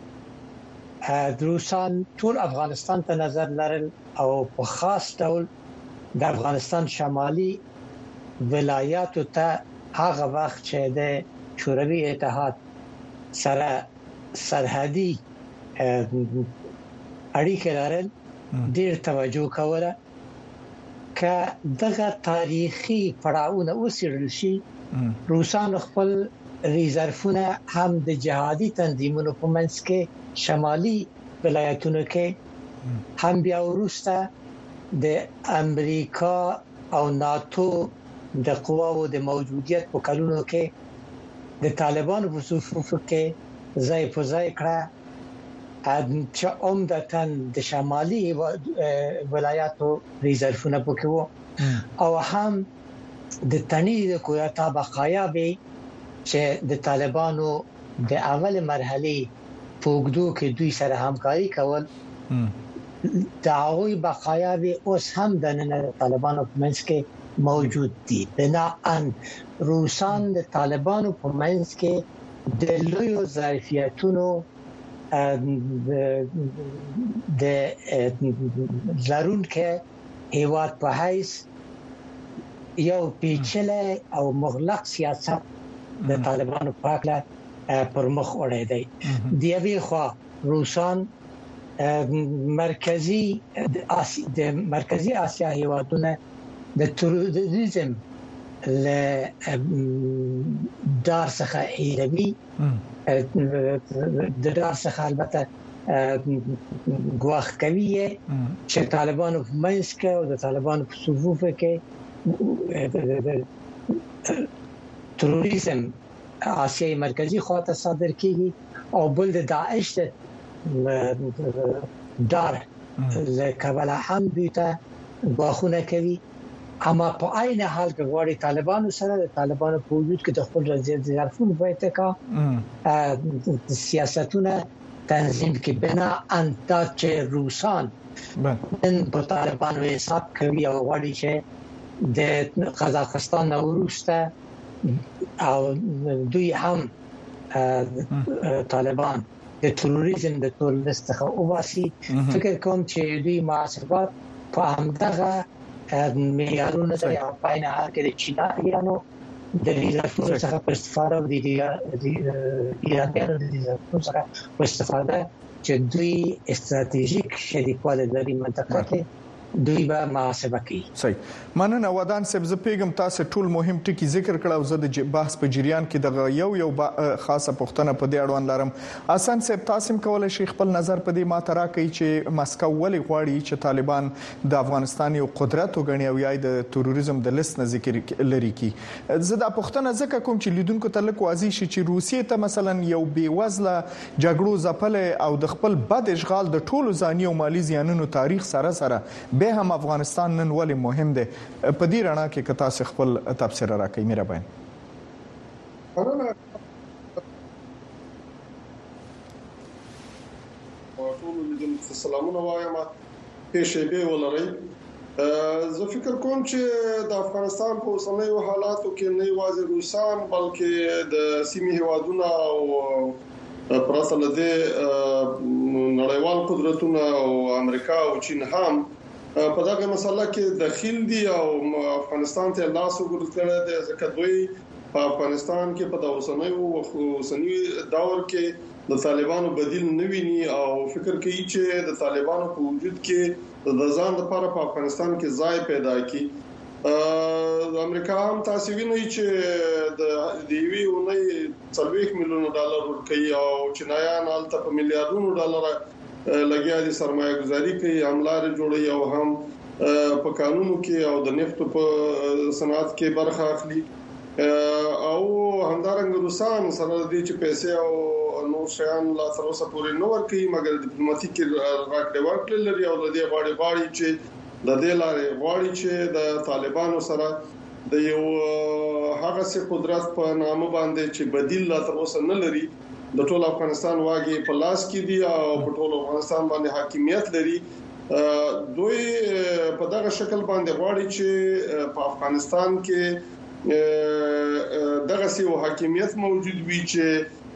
روسان ټول افغانستان ته نظر لرل او په خاص ډول د افغانستان شمالي ولایاتو ته هغه وخت چې د شوروي اتحاد سره سرحدي اړیکې لرل ډېر توجه کوله که دغه تاریخي پړاوونه وسیړل شي روسان خپل ریزرفونه هم د جهادي تنظیمونو په منځ کې شمالي ولایتونو کې هم بیا وروسته د امریکا او ناتو د قواو د موجودیت په کلونو کې د طالبانو په صفوفو کې ځای په ځای کړه چې عمدتاً د شمالي ولایاتو ریزرفونه پکې وو او هم د تنی د کویتا بقایا به چې د طالبانو د اول مرحله پوګدو کې دوی سره همکاري کول د هغوی بقایا به اوس هم د طالبانو په منځ کې موجود دي. بناءً روسان د طالبانو په منځ کې د لویو ظرفیتونو د لرونکو هیواد په حیث یو پیچلې او مغلق سیاست د طالبانو په اړه پر مخ وړي دی. د یوې خوا روسان مرکزی آسیا هیوادونه د تروریزم له دار څخه ایروي د دار څخه البته ګواښ کوي چې طالبانو په منځ کې او د طالبانو په صفوف کې تروریزم آسیای مرکزی خواته صادر کیږي او بل د داعش دار لکبلا هم بیته ګواښونه کوي. اما په عین حال کې غواړي طالبانو سره د طالبانو په وجود کې د خپل ظرفونو په اتکا سیاستونه تنظیم کې بنا انتا چې روسان نن په طالبانو حساب کوي او غواړي چې د قزاقستان وروسته او دوی هم طالبان د تروریزم د تورلست څخه اوباسي. فکر کوم چې دوی محاسبات په همدغه معیارونو سره په عین حال کې د چینایانو د ریزرفونو څخه په استفاده او د ایرانیانو د ریزرفونو څخه په استفاده چې دوی استراتیژیک شریکواله لري منطقه کې دوی به محاسبه کوي. صحیح. مننه ودان صاحب. زه پیغام تاسو ټول مهم ټکی ذکر کړو. زه د بحث په جریان کې د یو خاصه پوښتنه په دې اړوند لرم. حسن صاحب تاسو کولای شئ خپل نظر په دې ماته راکړئ چې مسکو ولې غواړي چې طالبان د افغانستان یو قدرت وګڼي او یا د تروریزم د لیست نه ذکر لري کی. زه دا پوښتنه ځکه کوم چې لیدونکو ته لک واضح شي چې روسیې ته مثلا یو بیوزله جګړو ځپل او د خپل بد اشغال د ټولو ځاني او مالی زیانونو تاریخ سره به هم افغانستان نن ولې مهم دی په دې رڼا کې کتا څخه خپل تفسیر راکړئ مهربان. ټول لیدونکو سلامونه وایم پېښې به ولرئ. زه فکر کوم چې د افغانستان په اوسنیو حالاتو کې نه یوازې روسان بلکې د سیمې هیوادونه او پرته له دې نړیوال قدرتونه او امریکا او چین هم په دغه مسله کې داخل دي او افغانستان ته لاس وګرځول دي ځکه دوی په افغانستان کې په اوسنی دور کې د طالبانو بدیل نه ویني او فکر کوي چې د طالبانو په وجود کې د ځان لپاره په افغانستان کې ځای پیدا کړي. د امریکا هم تاسو وینئ چې د دیوی اونۍ 40 میلیون ډالر ورکړي او چینایان الته په میلیارډونو ډالر لګیا دي سرمایه گذاري کوي املار جوړي او هم په قانونو کې او د نفتو په صنعت کې برخه اخلي او همدارنګ روسان سره د دې پیسې او نو شیان لا تر اوسه پورې نو ورکړي مګر ډیپلوماټیک راکړه ورکړل لري او د دې غواړي چې د دې لارې غواړي چې د طالبانو سره د یو هغه څه قدرت په نامه باندې چې بدیل لا تر اوسه نه لري د ټول افغانستان واګي په لاس کې دي او په ټول افغانستان باندې حاکمیت لري. دوی په دغه شکل باندې غواړي چې په افغانستان کې دغه سیو حاکمیت موجود وي چې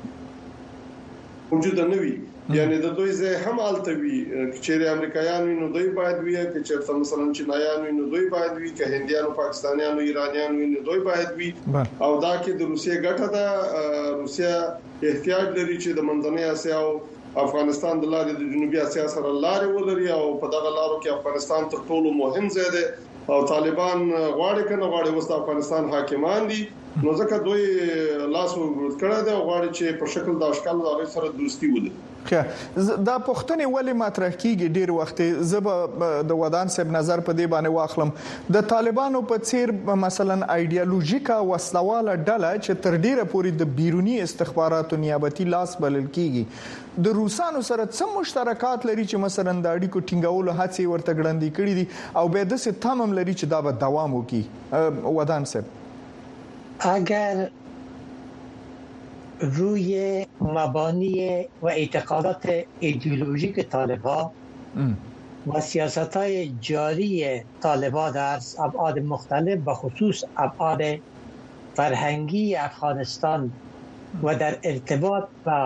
موجود نه وي یعنی د دوی ځای هم التوي چې امریکایانو نو دوی باید وي چې مثلا چینایانو نو دوی باید وي که هندیانو پاکستانیانو ایرانیانو نو دوی باید وي او دا کې د روسیې ګټه ده. روسیا احتیاج لري چې د منځنۍ اسیا او افغانستان د لارې د جنوبي اسیا سره لارې ولري او په دغه لارو کې افغانستان تر ټولو مهم ځای دی او طالبان غواړي کنه غواړي وست افغانستان حاکمان دي نو ځکه دوی لاس ورغړ کړه دا غواړي چې په شکل د اشکال د سره دوستي ولري دا پښتنې ولې مطرح کیږي ډیر وخت زب د ودان صاحب نظر په دې باندې واخلم د طالبانو په څیر مثلا ایدئولوژیکا وسلواله ډله چې تر ډیره پورې د بیرونی استخباراتو نیابتي لاس بلل کیږي د روسانو سره څه مشترکات لري چې مثلا د اړیکو ټینګولو هڅې ورته ګړندې کړې دي او به د څه تمام لري چې دا به دوام وکړي ودان صاحب اگر روی مبانی و اعتقادات ایدئولوژیک طالبان و سیاست‌های جاری طالبان در ابعاد مختلف به خصوص ابعاد فرهنگی افغانستان و در ارتباط با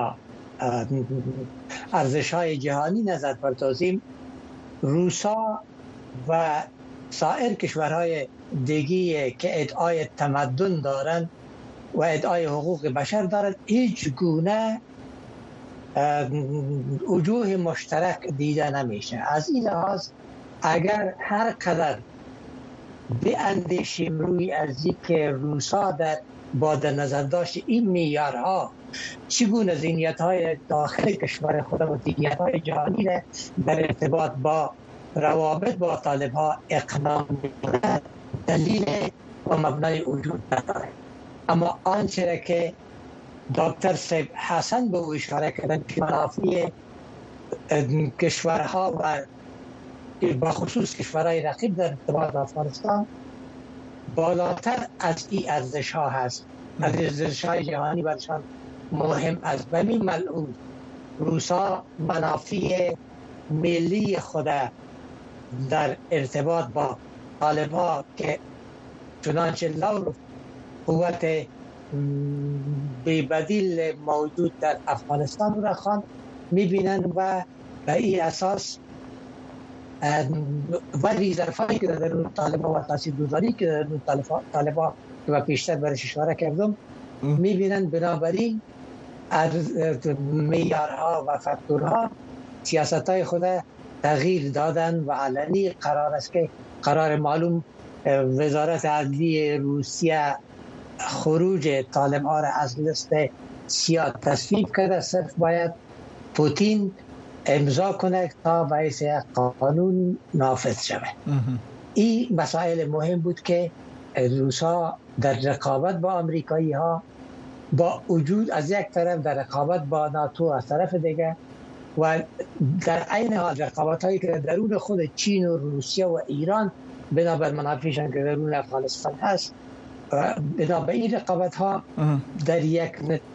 ارزش‌های جهانی نظر پردازیم روسا و سایر کشورهای دیگه که ادعای تمدن دارند و ادعای حقوق بشر دارد هیچ گونه وجوه مشترک دیده نمیشه. از این لحاظ اگر هر قدر بیاندیشیم روی ارزی که روسا با در نظر داشت این معیارها چگونه ذهنیت‌های داخل کشور خود و ذهنیت‌های جهانی را در ارتباط با روابط با طالب‌ها اقناع می‌کند دلیل و مبنای وجود نداره. اما آنچه که دکتر سیب حسن به او اشاره کردن که منافع کشورها و بخصوص کشورهای رقیب در ارتباط با افغانستان بالاتر از این ارزش ها هست، از ارزش های جهانی برشان مهم است. و این ملعون روسا منافع ملی خود در ارتباط با طالبان که چنانچه لاورف قوت بی‌بدیل موجود در افغانستان را خواند می‌بینند و به این اساس و ریزرفایی که در درون طالبان و تاثیرگذاری که در درون طالبان که پیشتر برش اشاره کردم می‌بینند بنابراین معیارها و فاکتورها سیاست‌های خود تغییر دادن و علنی قرار است که قرار معلوم وزارت عدلیه روسیه خروج طالبان را از لیست سیاه تصویب کرده، صرف باید پوتین امضا کنه تا باعث قانون نافذ شود. این مسائل مهم بود که روسا در رقابت با امریکایی ها با وجود از یک طرف در رقابت با ناتو از طرف دیگه و در عین حال رقابت هایی که درون خود چین و روسیه و ایران بنابر منافعشان که درون افغانستان هست بنابر این رقابت ها در یک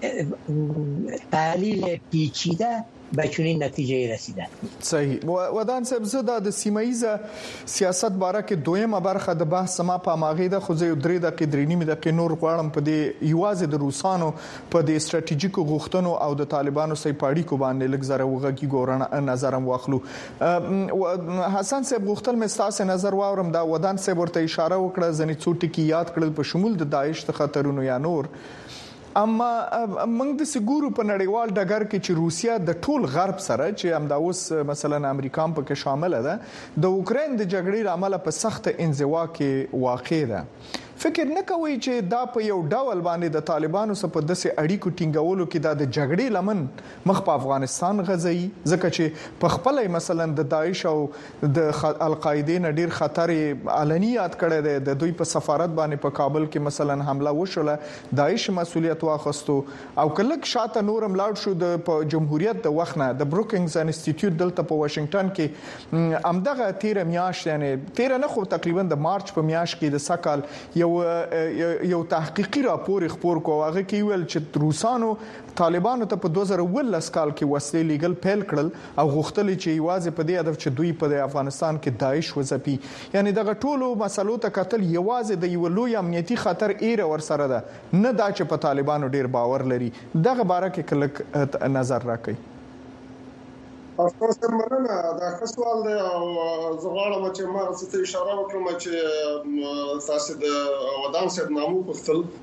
تحلیل پیچیده به چنین نتیجه رسیدن. صحیح. ودان صاحب زه د سیمایي سیاست باره کې دویمه برخه د بحث ما په ماغې د خوځي درې د قدرینی د نور غواړم په دې یوازې د روسانو په دې ستراتیژیکو غوښتنو او د طالبانو سي پاړی کو باندې لګزره وغږی ګورنه نظرم واخلو. حسن صاحب غوښتل مې ستاسو نظر واورم دا ودان صاحب ورته اشاره وکړه ځنې څو ټکی یاد کړل په شمول د داعش د خطرونو یا نور. اما موږ د سګورو په نړیوال ډګر کې چې روسیا د ټول غرب سره چې همدا اوس مثلا امریکا هم پکې شامل ده د اوکرين د جګړې لامل په سخت انزوا کې واقع ده. فکر نه کوي چې دا په یو ډول باندې د طالبانو سره په داسې اړیکو ټینګولو کې د جګړې لمن مخ په افغانستان غځي ځکه چې په خپل مثلا د داعش او د القاعده نه ډیر خطر علني یاد کړی دی. د دوی په سفارت باندې په کابل کې مثلا حمله وشوله، داعش مسؤلیت واخستو او کله شاته نورم لاړ شو د جمهوریت د وخت نه د بروکینګز انسټیټیوټ دلته په واشنگټن کې امدغه 13 میاشت یعنی 13 نه خو تقریبا د مارچ په میاشت کې د سکهال یو تحقیقي راپور خپور کو هغه کې ویل چې روسانو طالبانو ته په 2019 کال کې وسلې لیګل پیل کړل او غوښتل چې یوازې په دې هدف چې دوی په افغانستان کې داعش وځپي. یعنی دغه ټولو مسلو ته قتل یوازې د یو لوی امنیتي خطر ایره ور سره ده، نه دا چې په طالبانو ډیر باور لري. دغه باره کې کله نظر راکړئ. افغانستان مننه دا ښه سوال دی او زه غواړم چې ما څه اشاره وکړم چې تاسو د ودان صاحب نامو پوښتل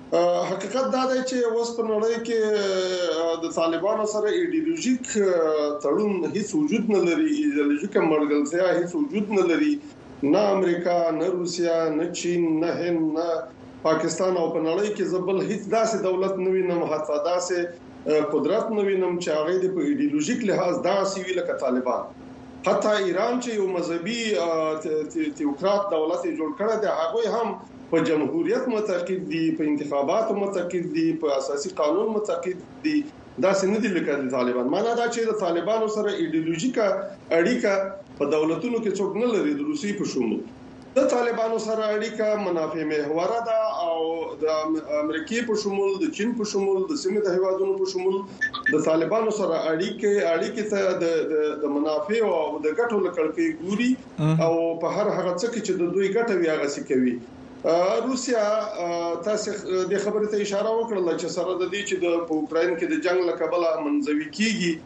حقیقت دا دی چې اوس په نړۍ کې د طالبانو سره ایډیولوژیک تړون هیڅ وجود نه لري، ایډیولوژیک مرګلتیا هیڅ وجود نه لري، نه امریکا نه روسیا نه چین نه هند نه پاکستان او په نړۍ کې زبل هیڅ داسې دولت نه وینم، حتی داسې قدرت نه وینم چې هغه د ایډیولوژیک لحاظ داسې وی لکه طالبان. حتی ایران چې یو مذهبي تیوکرات دولت جوړ کړی دی، هغه هم په جمهوریت معتقد دي، په انتخاباتو معتقد دي، په اساسي قانون معتقد دي، داسې نه دي لکه طالبان. معنا دا چې د طالبانو سره ایډیولوژیکا اړیکه په دولتونو کې څوک نه لري، د روسي په شمول. د طالبانو سره اړیکه منافع محوره ده او د امریکای په شمول، د چین په شمول، د سیمې د هیوادونو په شمول د طالبانو سره اړیکه ته د منافع او د ګټو لکړکې ګوري او په هر هغه څه کې چې د دوی ګټه وي هغه څه کوي. روسیا تاسو د خبرې ته اشاره وکړه چې سره د دې چې د اوکرين کې د جنگ لکبله منځوي کیږي،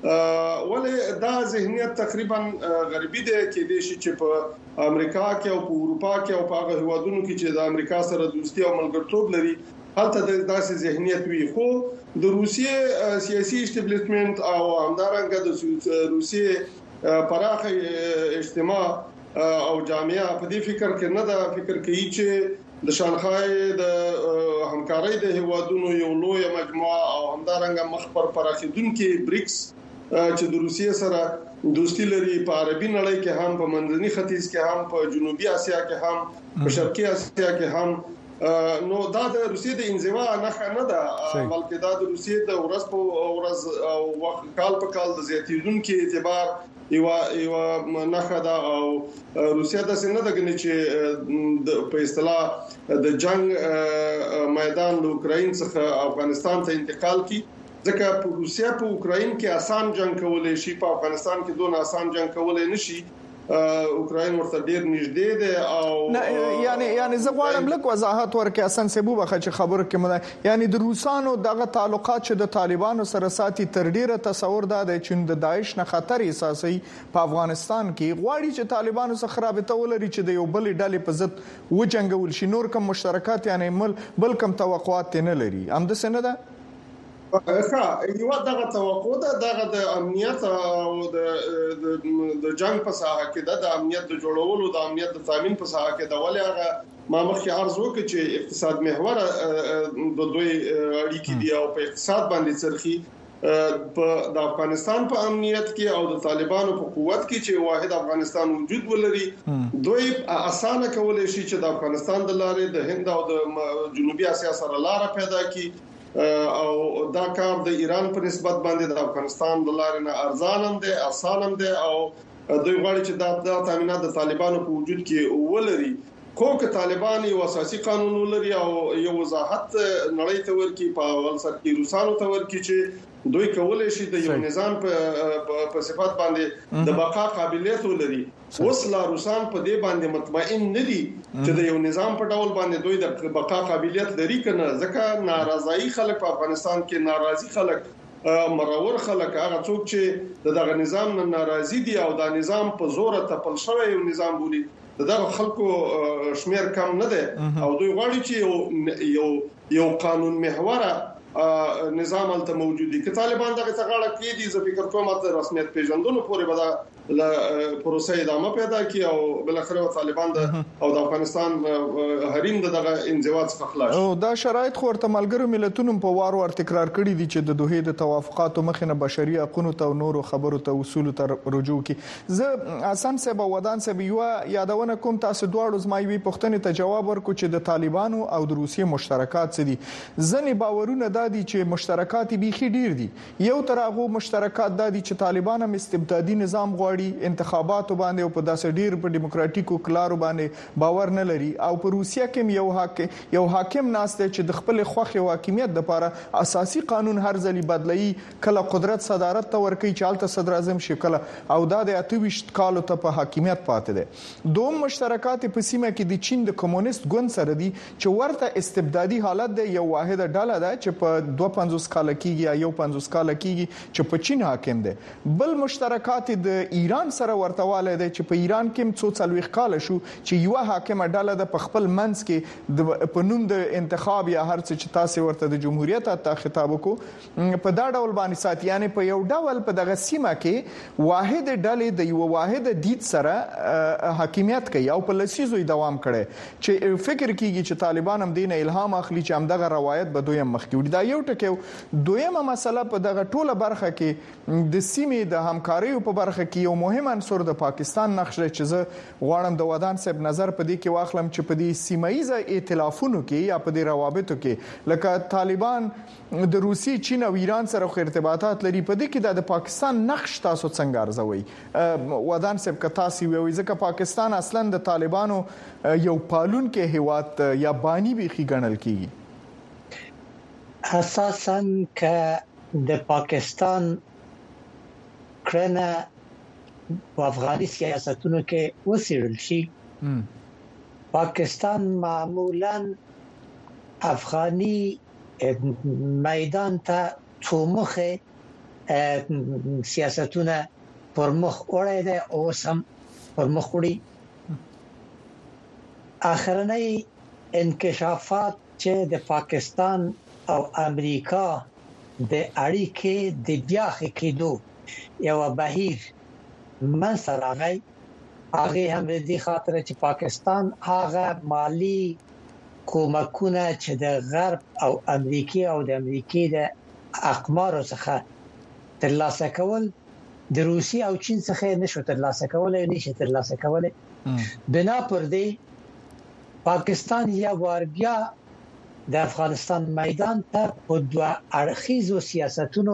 ولې دا ذهنیت تقریبا غربي دی کې د شي چې په امریکا کې او په اروپا کې او په هغه هیوادونو کې چې د امریکا سره دوستي او ملګرتوب لري هلته د داسې ذهنیت وي. خو د روسیې سیاسي اسټابلیشمنت او همدارنګه د روسیې پراخه اجتماع او جامعه په دې فکر کې نه دا فکر کوي چې د شانګهای د همکارۍ د هیوادونو یو لوی مجموعه او همدارنګه مخ پر پراخیدونکو بریکس چې د روسیې سره دوستي لري، په عربي نړۍ کې هم، په منځني ختیځ کې هم، په جنوبي اسیا کې هم، په شرقي اسیا کې هم. نو دا د روسیې د انزوا نه ده، بلکې دا د روسیې د ورځ په ورځ او وخت کال په کال د زیاتیدونکو اعتبار یو نه ده. او روسیې د سینه دغه چې په اصطلاح د جنگ میدان د اوکرين څخه افغانستان ته انتقال کی، ځکه په روسیا په اوکرين کې آسان جنگ کولای شي، په افغانستان کې دون آسان جنگ کولای نشي. اوکرين ورته ډیر نږدې ده او یعنی زه غواړم لکه وضاحت ورکړم اسان سبو بخښه چې خبره کوم، یعنی د روسانو دغه تعلقات چې د طالبانو سره ساتي تر ډیره تصور دا دی چې د داعش نه خطر احساسي په افغانستان کې غواړي چې طالبانو سره رابطه ولري چې د یو بل ډلې په ضد وجنګول شي، نور کوم مشترکات یعنی بل کوم توقعات نه لري. هم د سند ده یو دغه توقع ده، دغه د امنیت او د جنگ په ساحه کې د امنیت د جوړولو، د امنیت د تامین په ساحه کې د ولې هغه ما مخکې عرض وکړ چې اقتصاد محور د دوی اړیکې دي او په اقتصاد باندې سرخي په د افغانستان په امنیت کې او د طالبانو په قوت کې چې واحد افغانستان وجود ولري، دوی اسانه کولای شي چې د افغانستان د لارې د هند او د جنوبي اسیا سره لار پیدا کړي او دا کار د ایران په نسبت باندې د افغانستان د لارې نه ارزان هم دي، آسان هم دي او دوی غواړي چې دا تامینات د طالبانو په وجود کې ولري. خو که طالبان یو اساسي قانون ولري او یو وضاحت نړۍ ته ورکړي، په اول سر کې روسانو ته ورکړي چې دوی کولای شي د یو نظام په صفات باندې د بقا قابلیت ولري. اوس لا روسان په دې باندې مطمئن نه دي چې د یو نظام په ډول باندې دوی د بقا قابلیت لري کنه، ځکه ناراضي خلک په افغانستان کې، ناراضي خلک، مرور خلک، هغه څوک چې دغه نظام نه ناراضي دي او دا نظام په زور تپل شوی یو نظام بولي، دغه خلکو شمیر کم نه ده او دوی غواړي چې یو قانون محوره نظام الته موجودي. که طالبان دغه تغاړه کې دي، زه فکر کوم چې رسمیت پیژندونکو پورې به دا پروسه ادامه پیدا کی او بل اخر طالبان او د افغانستان حریم دغه انزوا څخه خلاص او دا شرایط خورته ملګرو ملتونو په وار ور تکرار کړی دي چې د دوه د توافقاتو مخینه بشري حقوقو ته نورو خبرو ته اصول ته رجوع کی. زه اسان سبا ودان سبا یو یادونه کوم تاسو دواړو زمایوي پښتنې ته جواب ورکو چې د طالبانو او د روسیې مشترکات څه دي. ځنې باورونه دادي چې مشترکات بيخي ډیر دي. یو تر هغه مشترکات دادي چې طالبان هم استبدادي نظام غواړي، انتخاباتو باندې او په داسې ډیر په دیموکراتیکو کلارو باندې باور نه لري، او په روسیا کې یو حاکم ناشته چې د خپل خوخي حاکمیت لپاره اساسي قانون هر ځلې بدلایي، کله قدرت صدارت ته ورکي چالت صدر اعظم شکل او د 28 کالو ته په حاکمیت پاتې ده. دوم مشترکات په سیمه کې د چین د کمونیست ګوند سره دي چې ورته استبدادي حالت ده، یو واحده ډله ده چې په 52 کال کېږي یا 50 کال کېږي چې په چین حاکم ده. بل مشترکات د ایران سره ورتهواله دی چې په ایران کې څو څلويخ کال شو چې یو حاکمه ډله د خپل منځ کې په نوم د انتخاب یا هر څه چې تاسو ورته د جمهوریت ته خطاب وکړو په دا ډول باندې سات یعنی په یو ډول په دغه سیمه کې واحد ډلې د یو واحد دید سره حاکمیت کوي او په لسیزو دوام کړي چې فکر کیږي چې طالبان هم دین الهام اخلي چې همدغه روایت به دویم مخ کې وړي دا یو ټکی دویمه مسله په دغه ټوله برخه کې د سیمې د همکاري په برخه کې یو مهم عنصر د پاکستان نقش چې زه غواړم د ودان صاحب نظر په دې کې واخلم چې په دې سیمایي ائتلافونو کې یا په دې روابطو کې لکه طالبان د روسي چین او ایران سره ارتباطات لري په دې کې د پاکستان نقش تاسو څنګه ارزوي ودان صاحب که تاسو ویوي ځکه پاکستان اصلا د طالبانو یو پالون کې هیواد یا بانی بيخي ګڼل کیږي اساساً که د پاکستان کرنه په افغاني سیاستونو کې وسیړل شي پاکستان معمولاً افغاني میدان ته څومخه سیاستونه پرمخ وړي دي او سم پرمخ وړي اخرنۍ انکشافات چې د پاکستان او امریکا د اړیکې د بیا کېدو یو بهیر منځراغی هغه هم د خاطر چې پاکستان هغه مالی کومکونه چې د غرب او امریکا او د امریکا د اقمار څخه ترلاسه کول د روسي او چین څخه نشو ترلاسه کولای نشي ترلاسه کولای بنا پر دې پاکستان یا وربیا د افغانستان میدان ته په دوه اړخیزو سیاستونو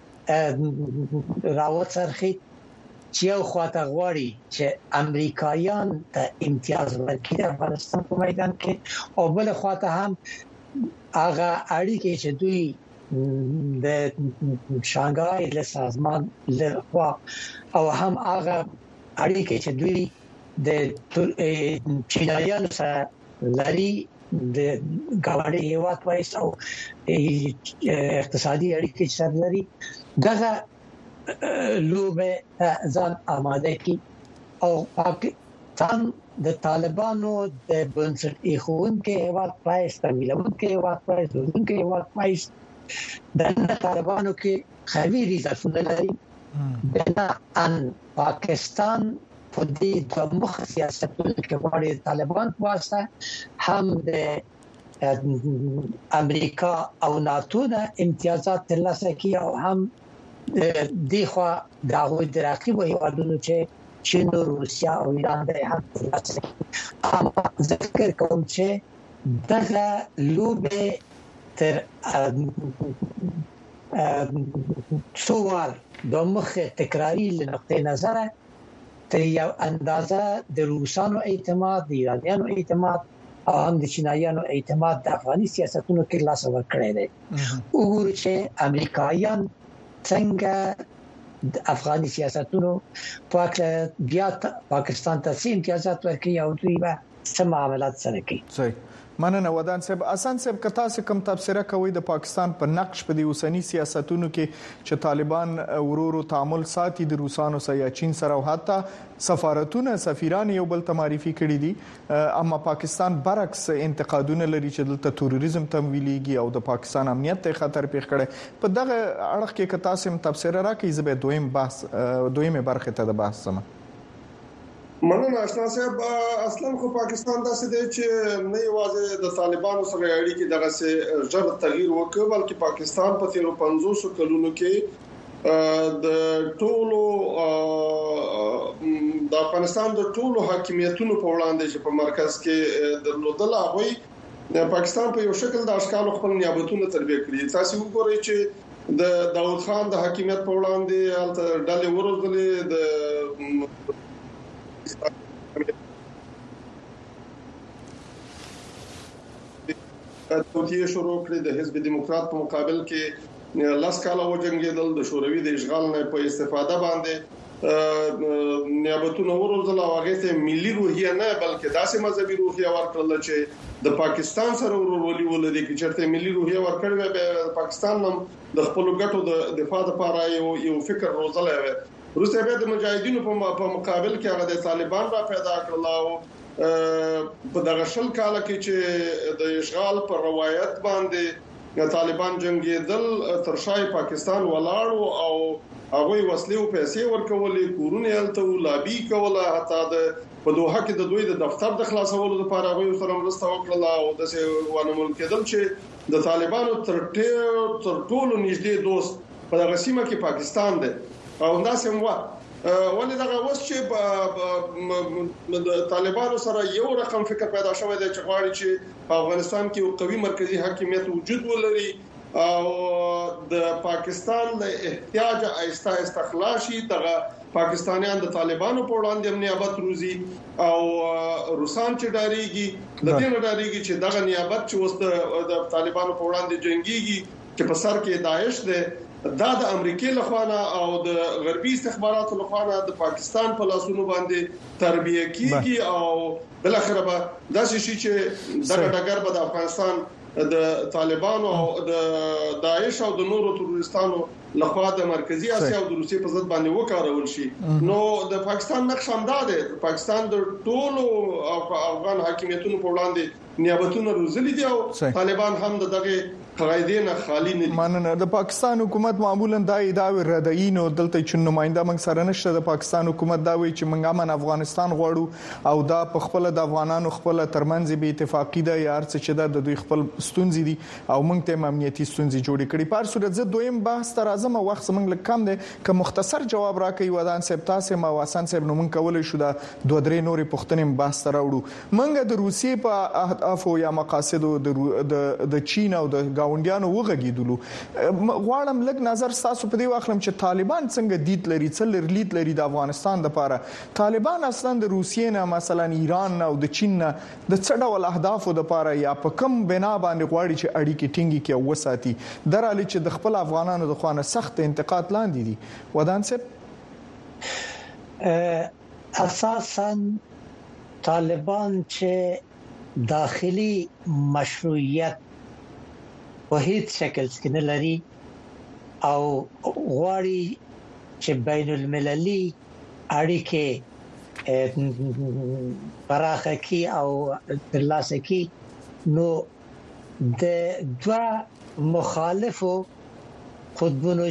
راوت سرخي چې یو خواته غواړي چې امریکایان ته امتیاز ورکړي د افغانستان په میدان کې او بل خواته هم هغه اړیکې چې دوی د شانګهای له سازمان له خوا او هم هغه اړیکې چې دوی د چینایانو سره لري د ګاونډي هیواد وایس او اقتصادي اړیکې سره لري دغه لوبه ځان آماده کی او پاکستان د طالبانو د بنسټ ایښون کې هیواد وایس تمویلون کې هیواد وایس دون کې هیواد وایس د طالبانو کې خبيري ځفونه لري بنا ان پاکستان په دې د مخ سیاستونو کې وړي طالبان واسطه هم د امریکا او ناتو د امتیازات ترلاسه کوي او هم دغه دغه رقیب هیوادونو چې چین او روسیا او ایران د هم ترلاسه کوي ذکر کوم چې دغه لوبه تر څوار د مخ تکراری لنقطه نظر تر یو اندازه د روسانو اعتماد د ایرانیانو اعتماد او هم د چینایانو اعتماد د افغاني سیاستونو کې لاس ورکړی دی وګورئ چې امریکایان څنګه د افغاني سیاستونو بیا پاکستان ته سیم امتیازات ورکړي او دوی به څه معاملات سره کوي صحیح مننه ودان صاحب اسان صاحب که تاسو کوم تبصره کوي د پاکستان په نقش په دې اوسنی سیاستونو کې چې طالبان ورورو تعامل ساتي د روسانو سره یا چین سره او حتی سفارتونه سفیران یو بل ته معرفي کړي دي اما پاکستان برعکس انتقادونه لري چې دلته تروریزم تمویلېږي او د پاکستان امنیت ته خطر پیښ کړي په دغه اړه کې که تاسو تبصره راکړئ زه به دویمه برخه ته د بحث سم مننه آشنا صاحب اصلا خو پاکستان داسې دی چې نه یوازې د طالبانو سره اړیکې دغه سه ژر تغییر وکړ بلکې پاکستان په 500 کلونو کې د ټولو د افغانستان د ټولو حاکمیتونو په وړاندې چې په مرکز کې درلودل هغه پاکستان په یو شکل د اشکال خپل نیابتونه تربیه کړی تاسو وګورئ چې د داوود خان د حاکمیت په وړاندې الته ډلې ورغلې د توتیه شروع کړې د حزب دیموکرات په مقابل کې لاس کاله وجنګېدل د شوروي د اشغال نه په استفاده باندې نیابتونه ورزله واغې ته ملي روحیه نه بلکې داسې مذهبي روحیه ورکړل چې د پاکستان سره ورولي ولدي چې چرته ملي روحیه ورکړل به پاکستان هم د خپل ګټو د دفاع لپاره یو فکر روزله وي روسي به د مجاهدینو په مقابل کې هغه د طالبان را پیدا کړل او په دغه شل کال کې چې د اشغال پر روایت باندې طالبان جنگیدل ترشای پاکستان ولاړ او هغه وسلې او پیسې ورکولې کورونه الته لابي کوله حتی د په دوحه کې د دوی د دفتر د خلاصولو لپاره هغه سره مرسته وکړه او د ونه ملکیدل چې د طالبانو تر ټولو نږدې دوست په دغه سیمه کې پاکستان دی او همداسې ولې دغه اوس چې د طالبانو سره یو رقم فکر پیدا شوی دی چې غواړي چې په افغانستان کې یو قوي مرکزی حاکمیت وجود ولري او د پاکستان له احتیاج آیسته استخلاصي دغه پاکستانیان د طالبانو په وړاندې هم نیابت روزي او روسان چې ډاریږي د دې نه ډاریږي چې دغه نیابت چې وسته د طالبانو په وړاندې جنگيږي چې په سر کې داعش ده دا د امریکای لخوا او د غربي استخباراتو لخوا د پاکستان په لاسونو باندې تربیه کیږي او بل اخر به داسې شي چې دغه ډګر به د افغانستان د طالبانو او د داعش او د نورو تروریستانو لخوا د مرکزی اسیا او د روسیې په ضد باندې وکارول شي نو د پاکستان نقش هم ده پاکستان د ټولو افغان حاکمیتونو په وړاندې نیابتونه روزلي دي او طالبان هم دغه قاعده نه خالی نه دي مننه د پاکستان حکومت معمولا دا ادعا رداینو دلته چې نماینده موږ سره نشته د پاکستان حکومت دا وایي چې موږ امن افغانستان غواړو او دا په خپل د افغانانو خپل ترمنځ به اتفاقی ده یا ارڅ چې دا د دوی خپل ستونزې دي او موږ ته امنیتي ستونزې جوړې کړي په صورت زه دویم بحث تر اعظم وخت موږ لکم دي که مختصر جواب راکړي ودان صاحب تاسو ما واسان صاحب نو موږ کولای شو دا دوه درې نورې پوښتنې بحث تر وړو موږ د روسیې په اهداف یا مقاصد د چین او د گاونډیانو وغږیدلو غواړم لږ نظر تاسو په دې واخلم چې طالبان څنګه دید لري څلر لید لري د افغانستان لپاره طالبان اصلا د روسیې نه مثلا ایران او د چین نه د څه ډول اهداف لپاره یا په کوم بنا باندې غواړي چې اړیکې ټینګي کې وساتي درالي چې د خپل افغانانو د خوانه سخت انتقاد لاندې دي ودان صاحب اساسا طالبان چې داخلي مشروعیت په هیڅ شکل کې نه لري او غواړي چې بین المللي اړیکې پراخه کی او ترلاسه کی نو د دوا مخالفو قطبونو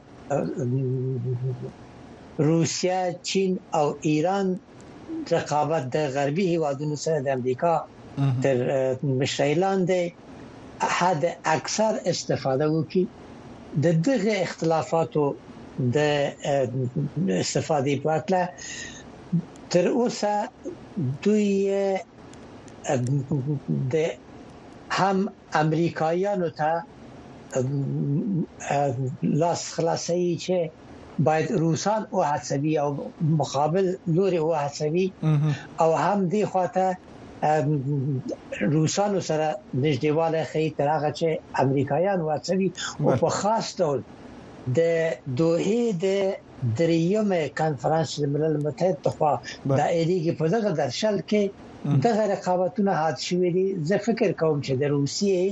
چې روسیا چین او ایران رقابت د غربي هیوادونو سره د امریکا تر مشرۍ لاندې حد اکثر استفاده وکړي د دغه اختلافاتو د استفادې په اړه تر اوسه دوی د هم امریکایانو ته لاس خلاصي چې باید روسان او هڅوي او مقابل لوري او هڅوي او هم دی خواته روسانو سره نږدېواله خې تر هغه چې امریکایان هڅوي او په خاص ډول د دوحې د دریمه کانفرنس ملل متحد په دایریږي په دغه درشل کې دغه رقابتونه حادث شوې دي زه فکر کوم چې د روسیې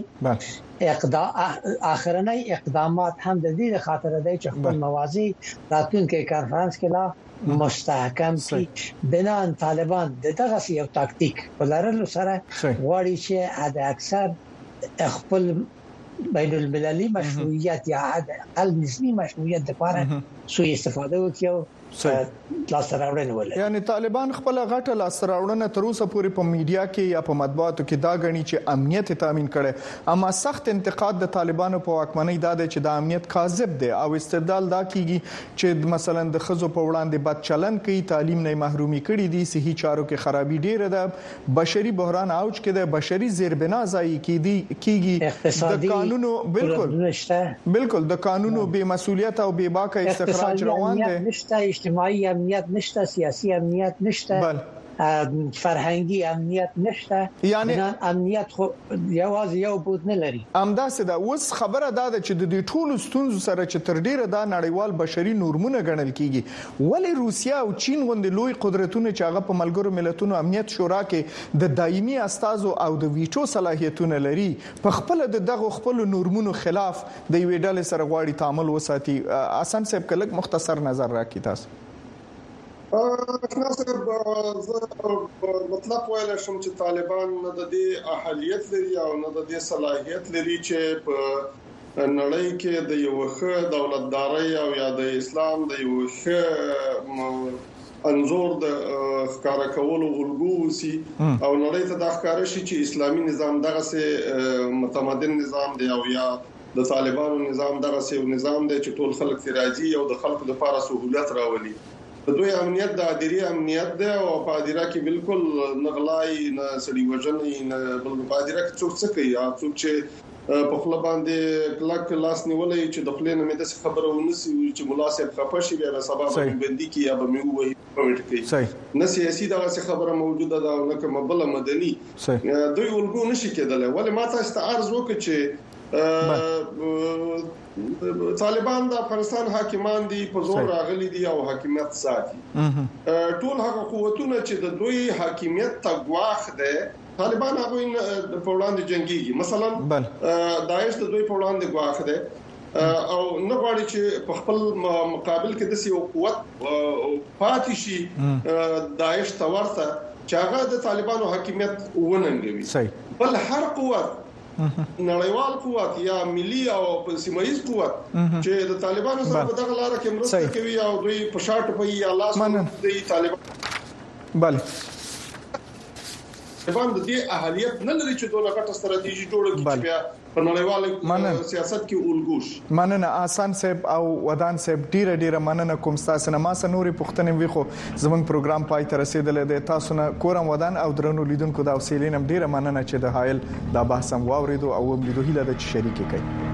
اخرنۍ اقدامات هم د دې خاطر دی چې خپل موازی راتلونکي کانفرنس کې لا مستحکم کی بنان طالبان دغه یو تاکتیک ولرلو سره غواړي چې حد اکثر خپل بین المللي مشروعیت یا حد اقل نسبی مشروعیت لپاره سوء استفاده وکړي لاسراوړنه ولري یعنی طالبان خپل غټه لاسراوړنه تر اوسه پورې په میډیا کې یا په مطبوعاتو کې دا غني چې امنیت تامین کړي اما سخت انتقاد د طالبانو په واکمنۍ دا دی چې د امنیت کاذب دی او استدلال دا کیږي چې مثلا د خزو په وړاندې بد چلن کوي تعلیم نه محرومي کړي دي صحي چارو کې خرابي ډیره ده بشري بحران اوج کې ده بشري زیربنا ځای کیږي د قانونو بالکل د قانونو بے مسؤلیت او بے باکه استخراج روان دي اجتماعي امنیت نشته سیاسي امنیت نشته فرهنګي امنیت نشته یعنی امنیت خو یوازې یو بود نه لري. همداسې دا اوس خبره ده چې د دې ټولو ستونزو سره چې تر ډیره دا نړیوال بشري نورمونه ګڼل کیږي ولې روسیا او چین غوندې لوی قدرتونه چې هغه په ملګرو ملتونو امنیت شورا کې د دایمي استازو او د ویټو صلاحیتونه لري په خپل دغه خپل نورمونو خلاف د یوې ډلې سره غواړي تعامل وساتي. حسن صاحب کله مختصر نظر راکړئ تاسو. مطلب ویل شم چې طالبان نه د دې اهلیت لري او نه د دې صلاحیت لري چې په نړۍ کې د یو ښه دولتداري او یا د اسلام د یو ښه انزور د ښکارا کولو الګو سي او نړۍ ته د ښکارا شي چې اسلامي نظام دغه سه متمدن نظام دی او یا د طالبانو نظام دغه سه نظام دی چې ټول خلک راضي او د خلکو لپاره سہولت راولي. د دوی امنیت د اداري امنیت دی او په اداره کې بالکل نغلای نه سړي وژنې نه بل په اداره کې څوک څه کوي څوک چې په خپل باندې کلک لاس نیولې چې د خپل نه مې د خبره ونسي چې مناسب خپه شي بیا سبب بندي کی یا به مې وایي کومټ کوي نه سیاسي دغه خبره موجوده ده او نه کوم بل مدني دوی ولګو نشي کېدل. ولې ما تاسو ته عرض وکړ چې طالبان د افغانستان حاکمان دي په زور راغلي دي او حاکمیت ساتي. ټول هغه قوتونه چې د دوی حاکمیت ته ګواښ ده طالبان هغه په وړاندې جنگيږي. مثلا داعش د دوی په وړاندې ګواښ ده او نه غواړي چې په خپل مقابل کې د یو قوت پاتې شي داعش ته ورته چې هغه د طالبانو حاکمیت وننګوي. بل هر قوت نړیوال قوت یا ملي او سیمایي قوت چې د طالبانو سره په دغه لار کې مرسته کوي او دوی په شاټ په یا لاس د طالبان بله طالبان د دې اهلیت نه لري چې دوه غټه ستراتیژي جوړه کړي چې بیا په نړیوال سیاست کې الګوش. مننه آسان صاحب او ودان صاحب ډیره مننه کوم تاسو نه ما سره نوري پښتنې وی خو زمونږ پروګرام پای ته رسیدل دی. تاسو نه کورم ودان او درنو لیدونکو دا وسیلې نم ډیره مننه چې د حایل دا بحث هم واوریدو او هم لیدو هیله د شریک کړئ.